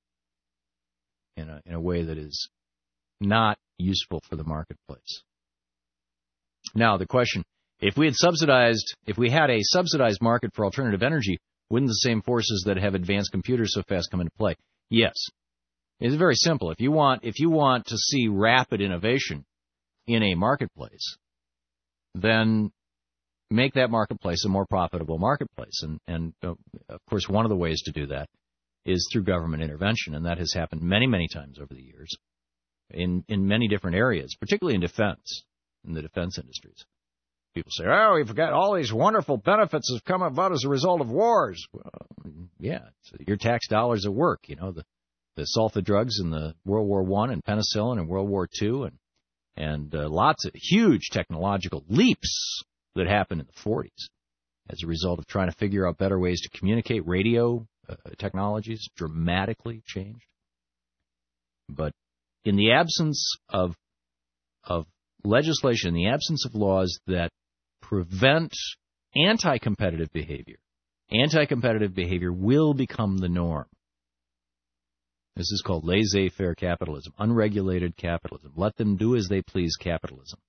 in a, in a way that is not useful for the marketplace. Now, the question, if we had subsidized, if we had a subsidized market for alternative energy, wouldn't the same forces that have advanced computers so fast come into play? Yes. It's very simple. If you want, if you want to see rapid innovation in a marketplace, then make that marketplace a more profitable marketplace. And, and uh, of course, one of the ways to do that is through government intervention, and that has happened many, many times over the years in, in many different areas, particularly in defense, in the defense industries. People say, oh, we forgot all these wonderful benefits have come about as a result of wars. Well, yeah, so your tax dollars at work, you know, the, the sulfa drugs in the World War One and penicillin in World War Two, and, and uh, lots of huge technological leaps that happened in the forties as a result of trying to figure out better ways to communicate. Radio uh, technologies dramatically changed. But in the absence of of legislation, in the absence of laws that prevent anti-competitive behavior, anti-competitive behavior will become the norm. This is called laissez-faire capitalism, unregulated capitalism. Let them do as they please capitalism.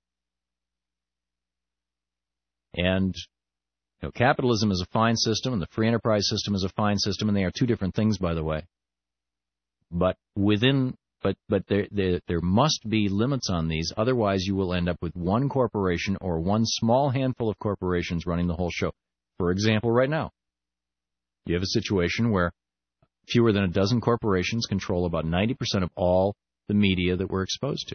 And you know, capitalism is a fine system, and the free enterprise system is a fine system, and they are two different things, by the way. But within, but but there there, there must be limits on these. Otherwise, you will end up with one corporation or one small handful of corporations running the whole show. For example, right now, you have a situation where fewer than a dozen corporations control about ninety percent of all the media that we're exposed to.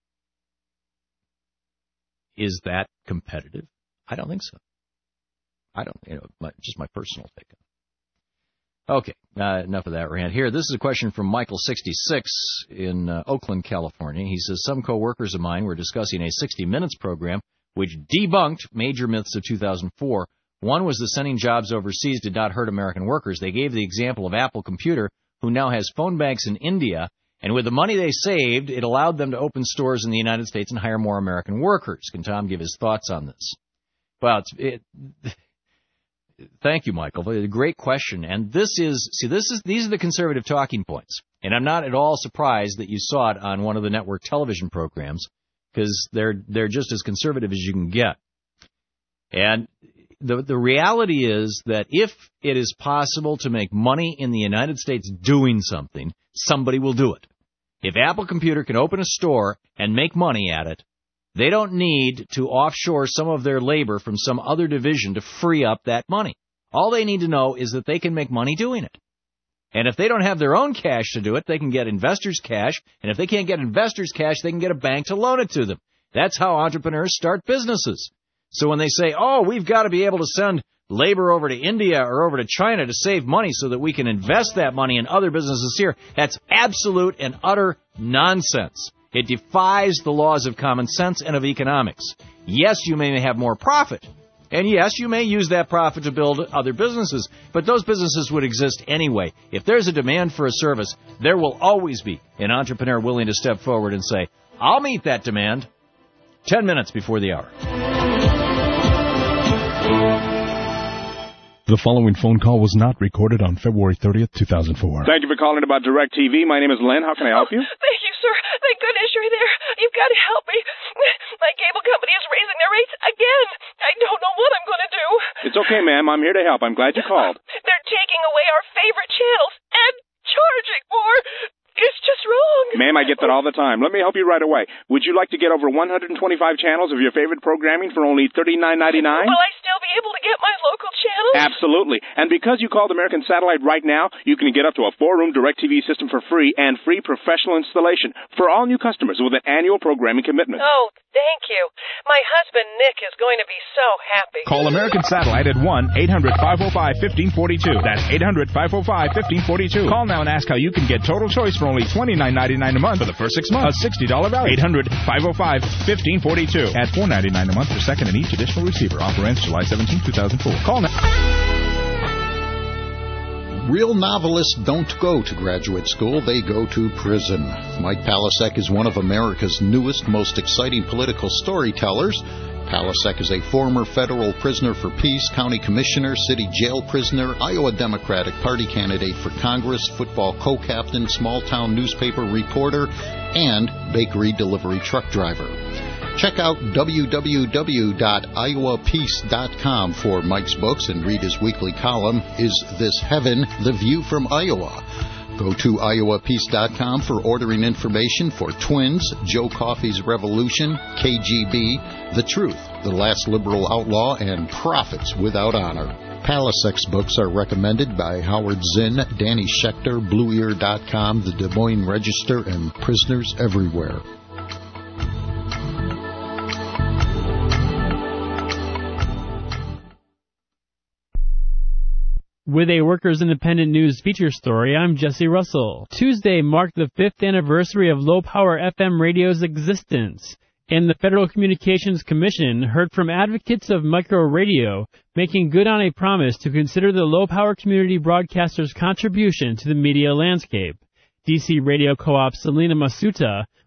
Is that competitive? I don't think so. I don't, you know, my, just my personal take on it. Okay, uh, enough of that rant here. This is a question from Michael sixty-six in uh, Oakland, California. He says, some coworkers of mine were discussing a sixty minutes program which debunked major myths of two thousand four. One was that sending jobs overseas did not hurt American workers. They gave the example of Apple Computer, who now has phone banks in India, and with the money they saved, it allowed them to open stores in the United States and hire more American workers. Can Tom give his thoughts on this? Well, it's, it, thank you, Michael. A great question. And this is, see, this is these are the conservative talking points. And I'm not at all surprised that you saw it on one of the network television programs, because they're they're just as conservative as you can get. And the the reality is that if it is possible to make money in the United States doing something, somebody will do it. If Apple Computer can open a store and make money at it, they don't need to offshore some of their labor from some other division to free up that money. All they need to know is that they can make money doing it. And if they don't have their own cash to do it, they can get investors' cash. And if they can't get investors' cash, they can get a bank to loan it to them. That's how entrepreneurs start businesses. So when they say, oh, we've got to be able to send labor over to India or over to China to save money so that we can invest that money in other businesses here, that's absolute and utter nonsense. It defies the laws of common sense and of economics. Yes, you may have more profit. And yes, you may use that profit to build other businesses, but those businesses would exist anyway. If there's a demand for a service, there will always be an entrepreneur willing to step forward and say, I'll meet that demand. Ten minutes before the hour. The following phone call was not recorded on February thirtieth, two thousand four. Thank you for calling about DirecTV. My name is Len. How can I help you? Oh, thank you, sir. Thank goodness you're there. You've got to help me. My cable company is raising their rates again. I don't know what I'm going to do. It's okay, ma'am. I'm here to help. I'm glad you called. They're taking away our favorite channels and charging more. It's just wrong. Ma'am, I get that all the time. Let me help you right away. Would you like to get over one hundred twenty-five channels of your favorite programming for only thirty-nine ninety-nine? Will I still be able to get my local channels? Absolutely. And because you called American Satellite right now, you can get up to a four-room DirecTV system for free and free professional installation for all new customers with an annual programming commitment. Oh, thank you. My husband, Nick, is going to be so happy. Call American Satellite at one eight hundred five oh five fifteen forty-two. That's eight hundred five oh five fifteen forty-two. Call now and ask how you can get total choice for only twenty-nine ninety-nine a month for the first six months. A sixty dollars value. eight hundred five oh five fifteen forty-two. At four ninety-nine a month for second and each additional receiver. Offer ends July seventeenth, two thousand four. Call now. Real novelists don't go to graduate school, they go to prison. Mike Palasek is one of America's newest, most exciting political storytellers. Palasek is a former federal prisoner for peace, county commissioner, city jail prisoner, Iowa Democratic Party candidate for Congress, football co-captain, small-town newspaper reporter, and bakery delivery truck driver. Check out w w w dot iowa peace dot com for Mike's books and read his weekly column, Is This Heaven? The View from Iowa. Go to iowa peace dot com for ordering information for Twins, Joe Coffey's Revolution, K G B, The Truth, The Last Liberal Outlaw, and Profits Without Honor. Palasek's books are recommended by Howard Zinn, Danny Schechter, Blue Ear dot com, the Des Moines Register, and Prisoners Everywhere. With a Workers Independent News feature story, I'm Jesse Russell. Tuesday marked the fifth anniversary of low-power F M radio's existence, and the Federal Communications Commission heard from advocates of micro-radio, making good on a promise to consider the low-power community broadcaster's contribution to the media landscape. D C Radio Co-op Selena Masuta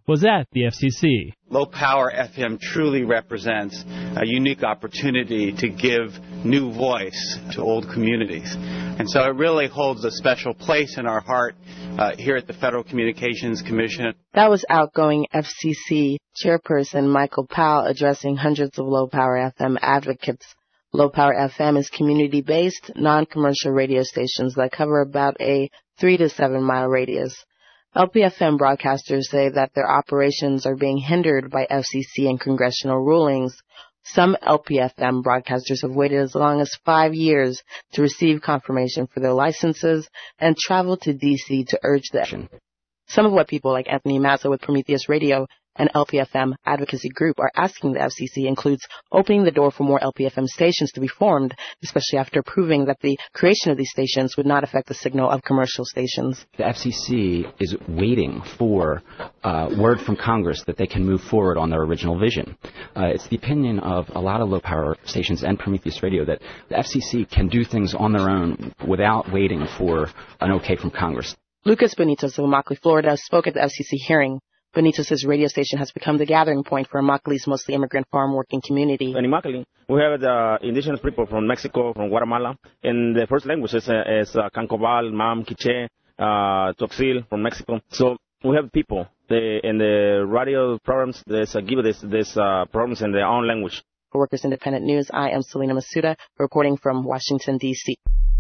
was at the F C C. Low Power F M truly represents a unique opportunity to give new voice to old communities. And so it really holds a special place in our heart uh, here at the Federal Communications Commission. That was outgoing F C C Chairperson Michael Powell addressing hundreds of Low Power F M advocates. Low Power F M is community-based, non-commercial radio stations that cover about a three to seven mile radius. L P F M broadcasters say that their operations are being hindered by F C C and congressional rulings. Some L P F M broadcasters have waited as long as five years to receive confirmation for their licenses and travel to D C to urge them. Some of what people like Anthony Mazza with Prometheus Radio and L P F M advocacy group are asking the F C C includes opening the door for more L P F M stations to be formed, especially after proving that the creation of these stations would not affect the signal of commercial stations. The F C C is waiting for uh, word from Congress that they can move forward on their original vision. Uh, it's the opinion of a lot of low-power stations and Prometheus Radio that the F C C can do things on their own without waiting for an okay from Congress. Lucas Benitez of Immokalee, Florida, spoke at the F C C hearing. Benitez's radio station has become the gathering point for Immokalee's mostly immigrant farm working community. In Immokalee, we have the indigenous people from Mexico, from Guatemala, and the first language is, uh, is uh, Cancobal, Mam, Quiche, uh, Toxil from Mexico. So we have people they, in the radio programs that uh, give this, this uh, programs in their own language. For Workers Independent News, I am Selena Masuda, reporting from Washington, D C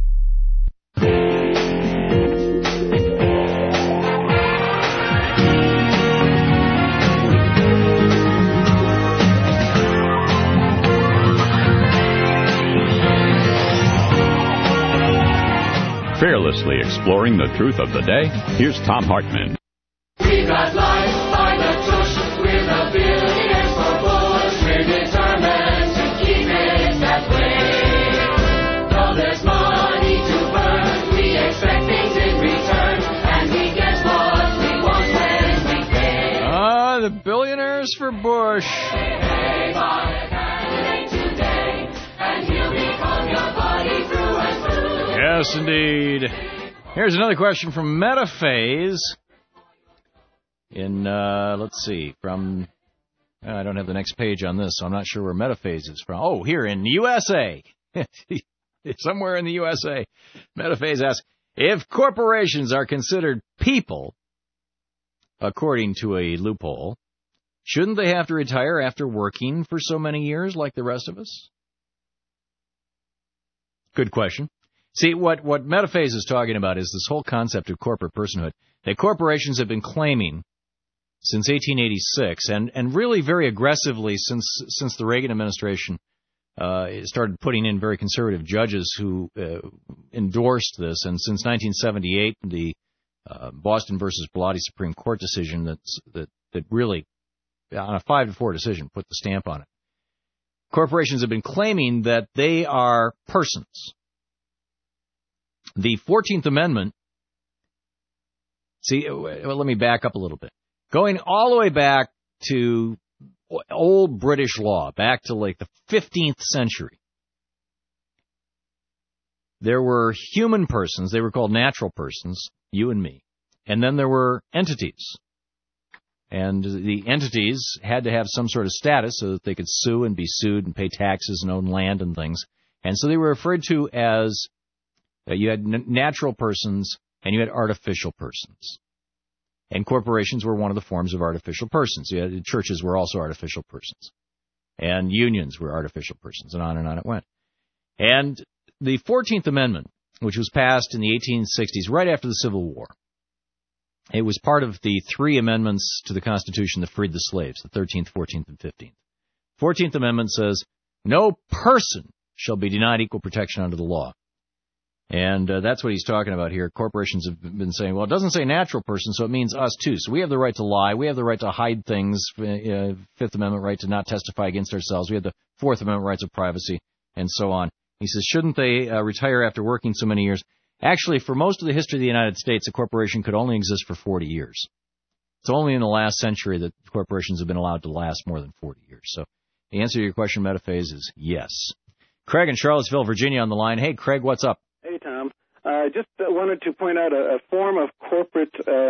Fearlessly exploring the truth of the day, here's Tom Hartman. We got life by the tush, we're the billionaires for Bush, we're determined to keep it that way. Though there's money to burn, we expect things in return, and we get what we want when we pay. Ah, the billionaires for Bush. Pay by a candidate today, and he'll become your buddy through and through. Yes, indeed. Here's another question from Metaphase. In, uh, let's see, from, I don't have the next page on this, so I'm not sure where Metaphase is from. Oh, here in the U S A. Somewhere in the U S A. Metaphase asks, if corporations are considered people, according to a loophole, shouldn't they have to retire after working for so many years like the rest of us? Good question. See, what, what Metaphase is talking about is this whole concept of corporate personhood that corporations have been claiming since eighteen eighty-six, and, and really very aggressively since since the Reagan administration uh, started putting in very conservative judges who uh, endorsed this, and since nineteen seventy-eight, the uh, Boston versus Bilotti Supreme Court decision that's, that, that really, on a five to four decision, put the stamp on it. Corporations have been claiming that they are persons. The fourteenth Amendment, see, well, let me back up a little bit. Going all the way back to old British law, back to like the fifteenth century, there were human persons, they were called natural persons, you and me, and then there were entities. And the entities had to have some sort of status so that they could sue and be sued and pay taxes and own land and things. And so they were referred to as Uh, you had n- natural persons, and you had artificial persons. And corporations were one of the forms of artificial persons. You had, churches were also artificial persons. And unions were artificial persons, and on and on it went. And the fourteenth Amendment, which was passed in the eighteen sixties, right after the Civil War, it was part of the three amendments to the Constitution that freed the slaves, the thirteenth, fourteenth, and fifteenth. fourteenth Amendment says, no person shall be denied equal protection under the law. And uh, that's what he's talking about here. Corporations have been saying, well, it doesn't say natural person, so it means us too. So we have the right to lie. We have the right to hide things. Uh, Fifth Amendment right to not testify against ourselves. We have the Fourth Amendment rights of privacy, and so on. He says, shouldn't they uh, retire after working so many years? Actually, for most of the history of the United States, a corporation could only exist for forty years. It's only in the last century that corporations have been allowed to last more than forty years. So the answer to your question, Metaphase, is yes. Craig in Charlottesville, Virginia on the line. Hey, Craig, what's up? Hey, Tom. I uh, just uh, wanted to point out a, a form of corporate uh,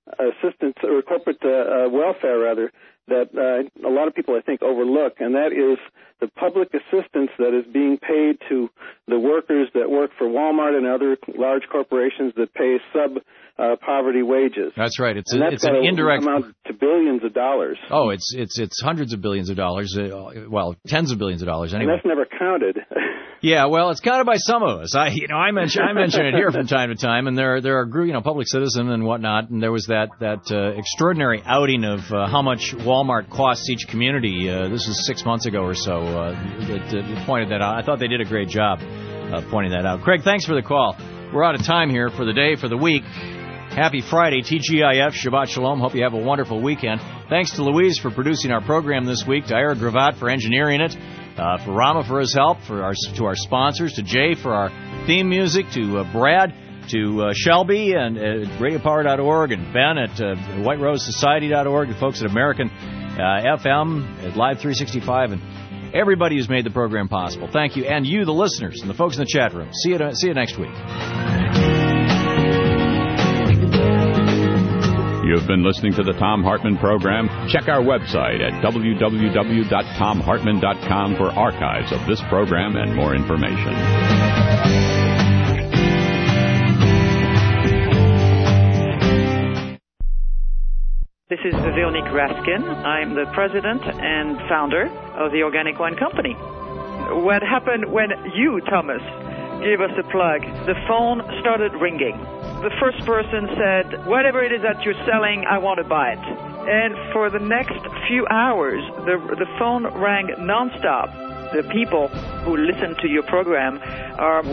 assistance or corporate uh, uh, welfare, rather, that uh, a lot of people, I think, overlook, and that is the public assistance that is being paid to the workers that work for Walmart and other large corporations that pay sub uh, poverty wages. That's right. It's and a, that's it's an indirect amount to billions of dollars. Oh, it's it's it's hundreds of billions of dollars. Uh, well, tens of billions of dollars anyway. And that's never counted. Yeah, well, it's counted by some of us. I, you know, I mention I mention it here from time to time, and there there are you know public citizen and whatnot, and there was that that uh, extraordinary outing of uh, how much Walmart costs each community. Uh, this was six months ago or so. Uh, that uh, pointed that out. I thought they did a great job uh, pointing that out. Craig, thanks for the call. We're out of time here for the day, for the week. Happy Friday, T G I F, Shabbat Shalom. Hope you have a wonderful weekend. Thanks to Louise for producing our program this week, to Ira Gravatt for engineering it, uh, for Rama for his help, for our to our sponsors, to Jay for our theme music, to uh, Brad, to uh, Shelby and uh, radio power dot org, and Ben at uh, white rose society dot org, the folks at American uh, F M, at Live three sixty-five, and everybody who's made the program possible. Thank you, and you, the listeners, and the folks in the chat room. See you, see you next week. You've been listening to the Thom Hartmann Program. Check our website at w w w dot thom hartmann dot com for archives of this program and more information. This is Veronique Raskin. I'm the president and founder of the Organic Wine Company. What happened when you, Thomas, gave us a plug, the phone started ringing. The first person said, whatever it is that you're selling, I want to buy it. And for the next few hours, the, the phone rang nonstop. The people who listen to your program are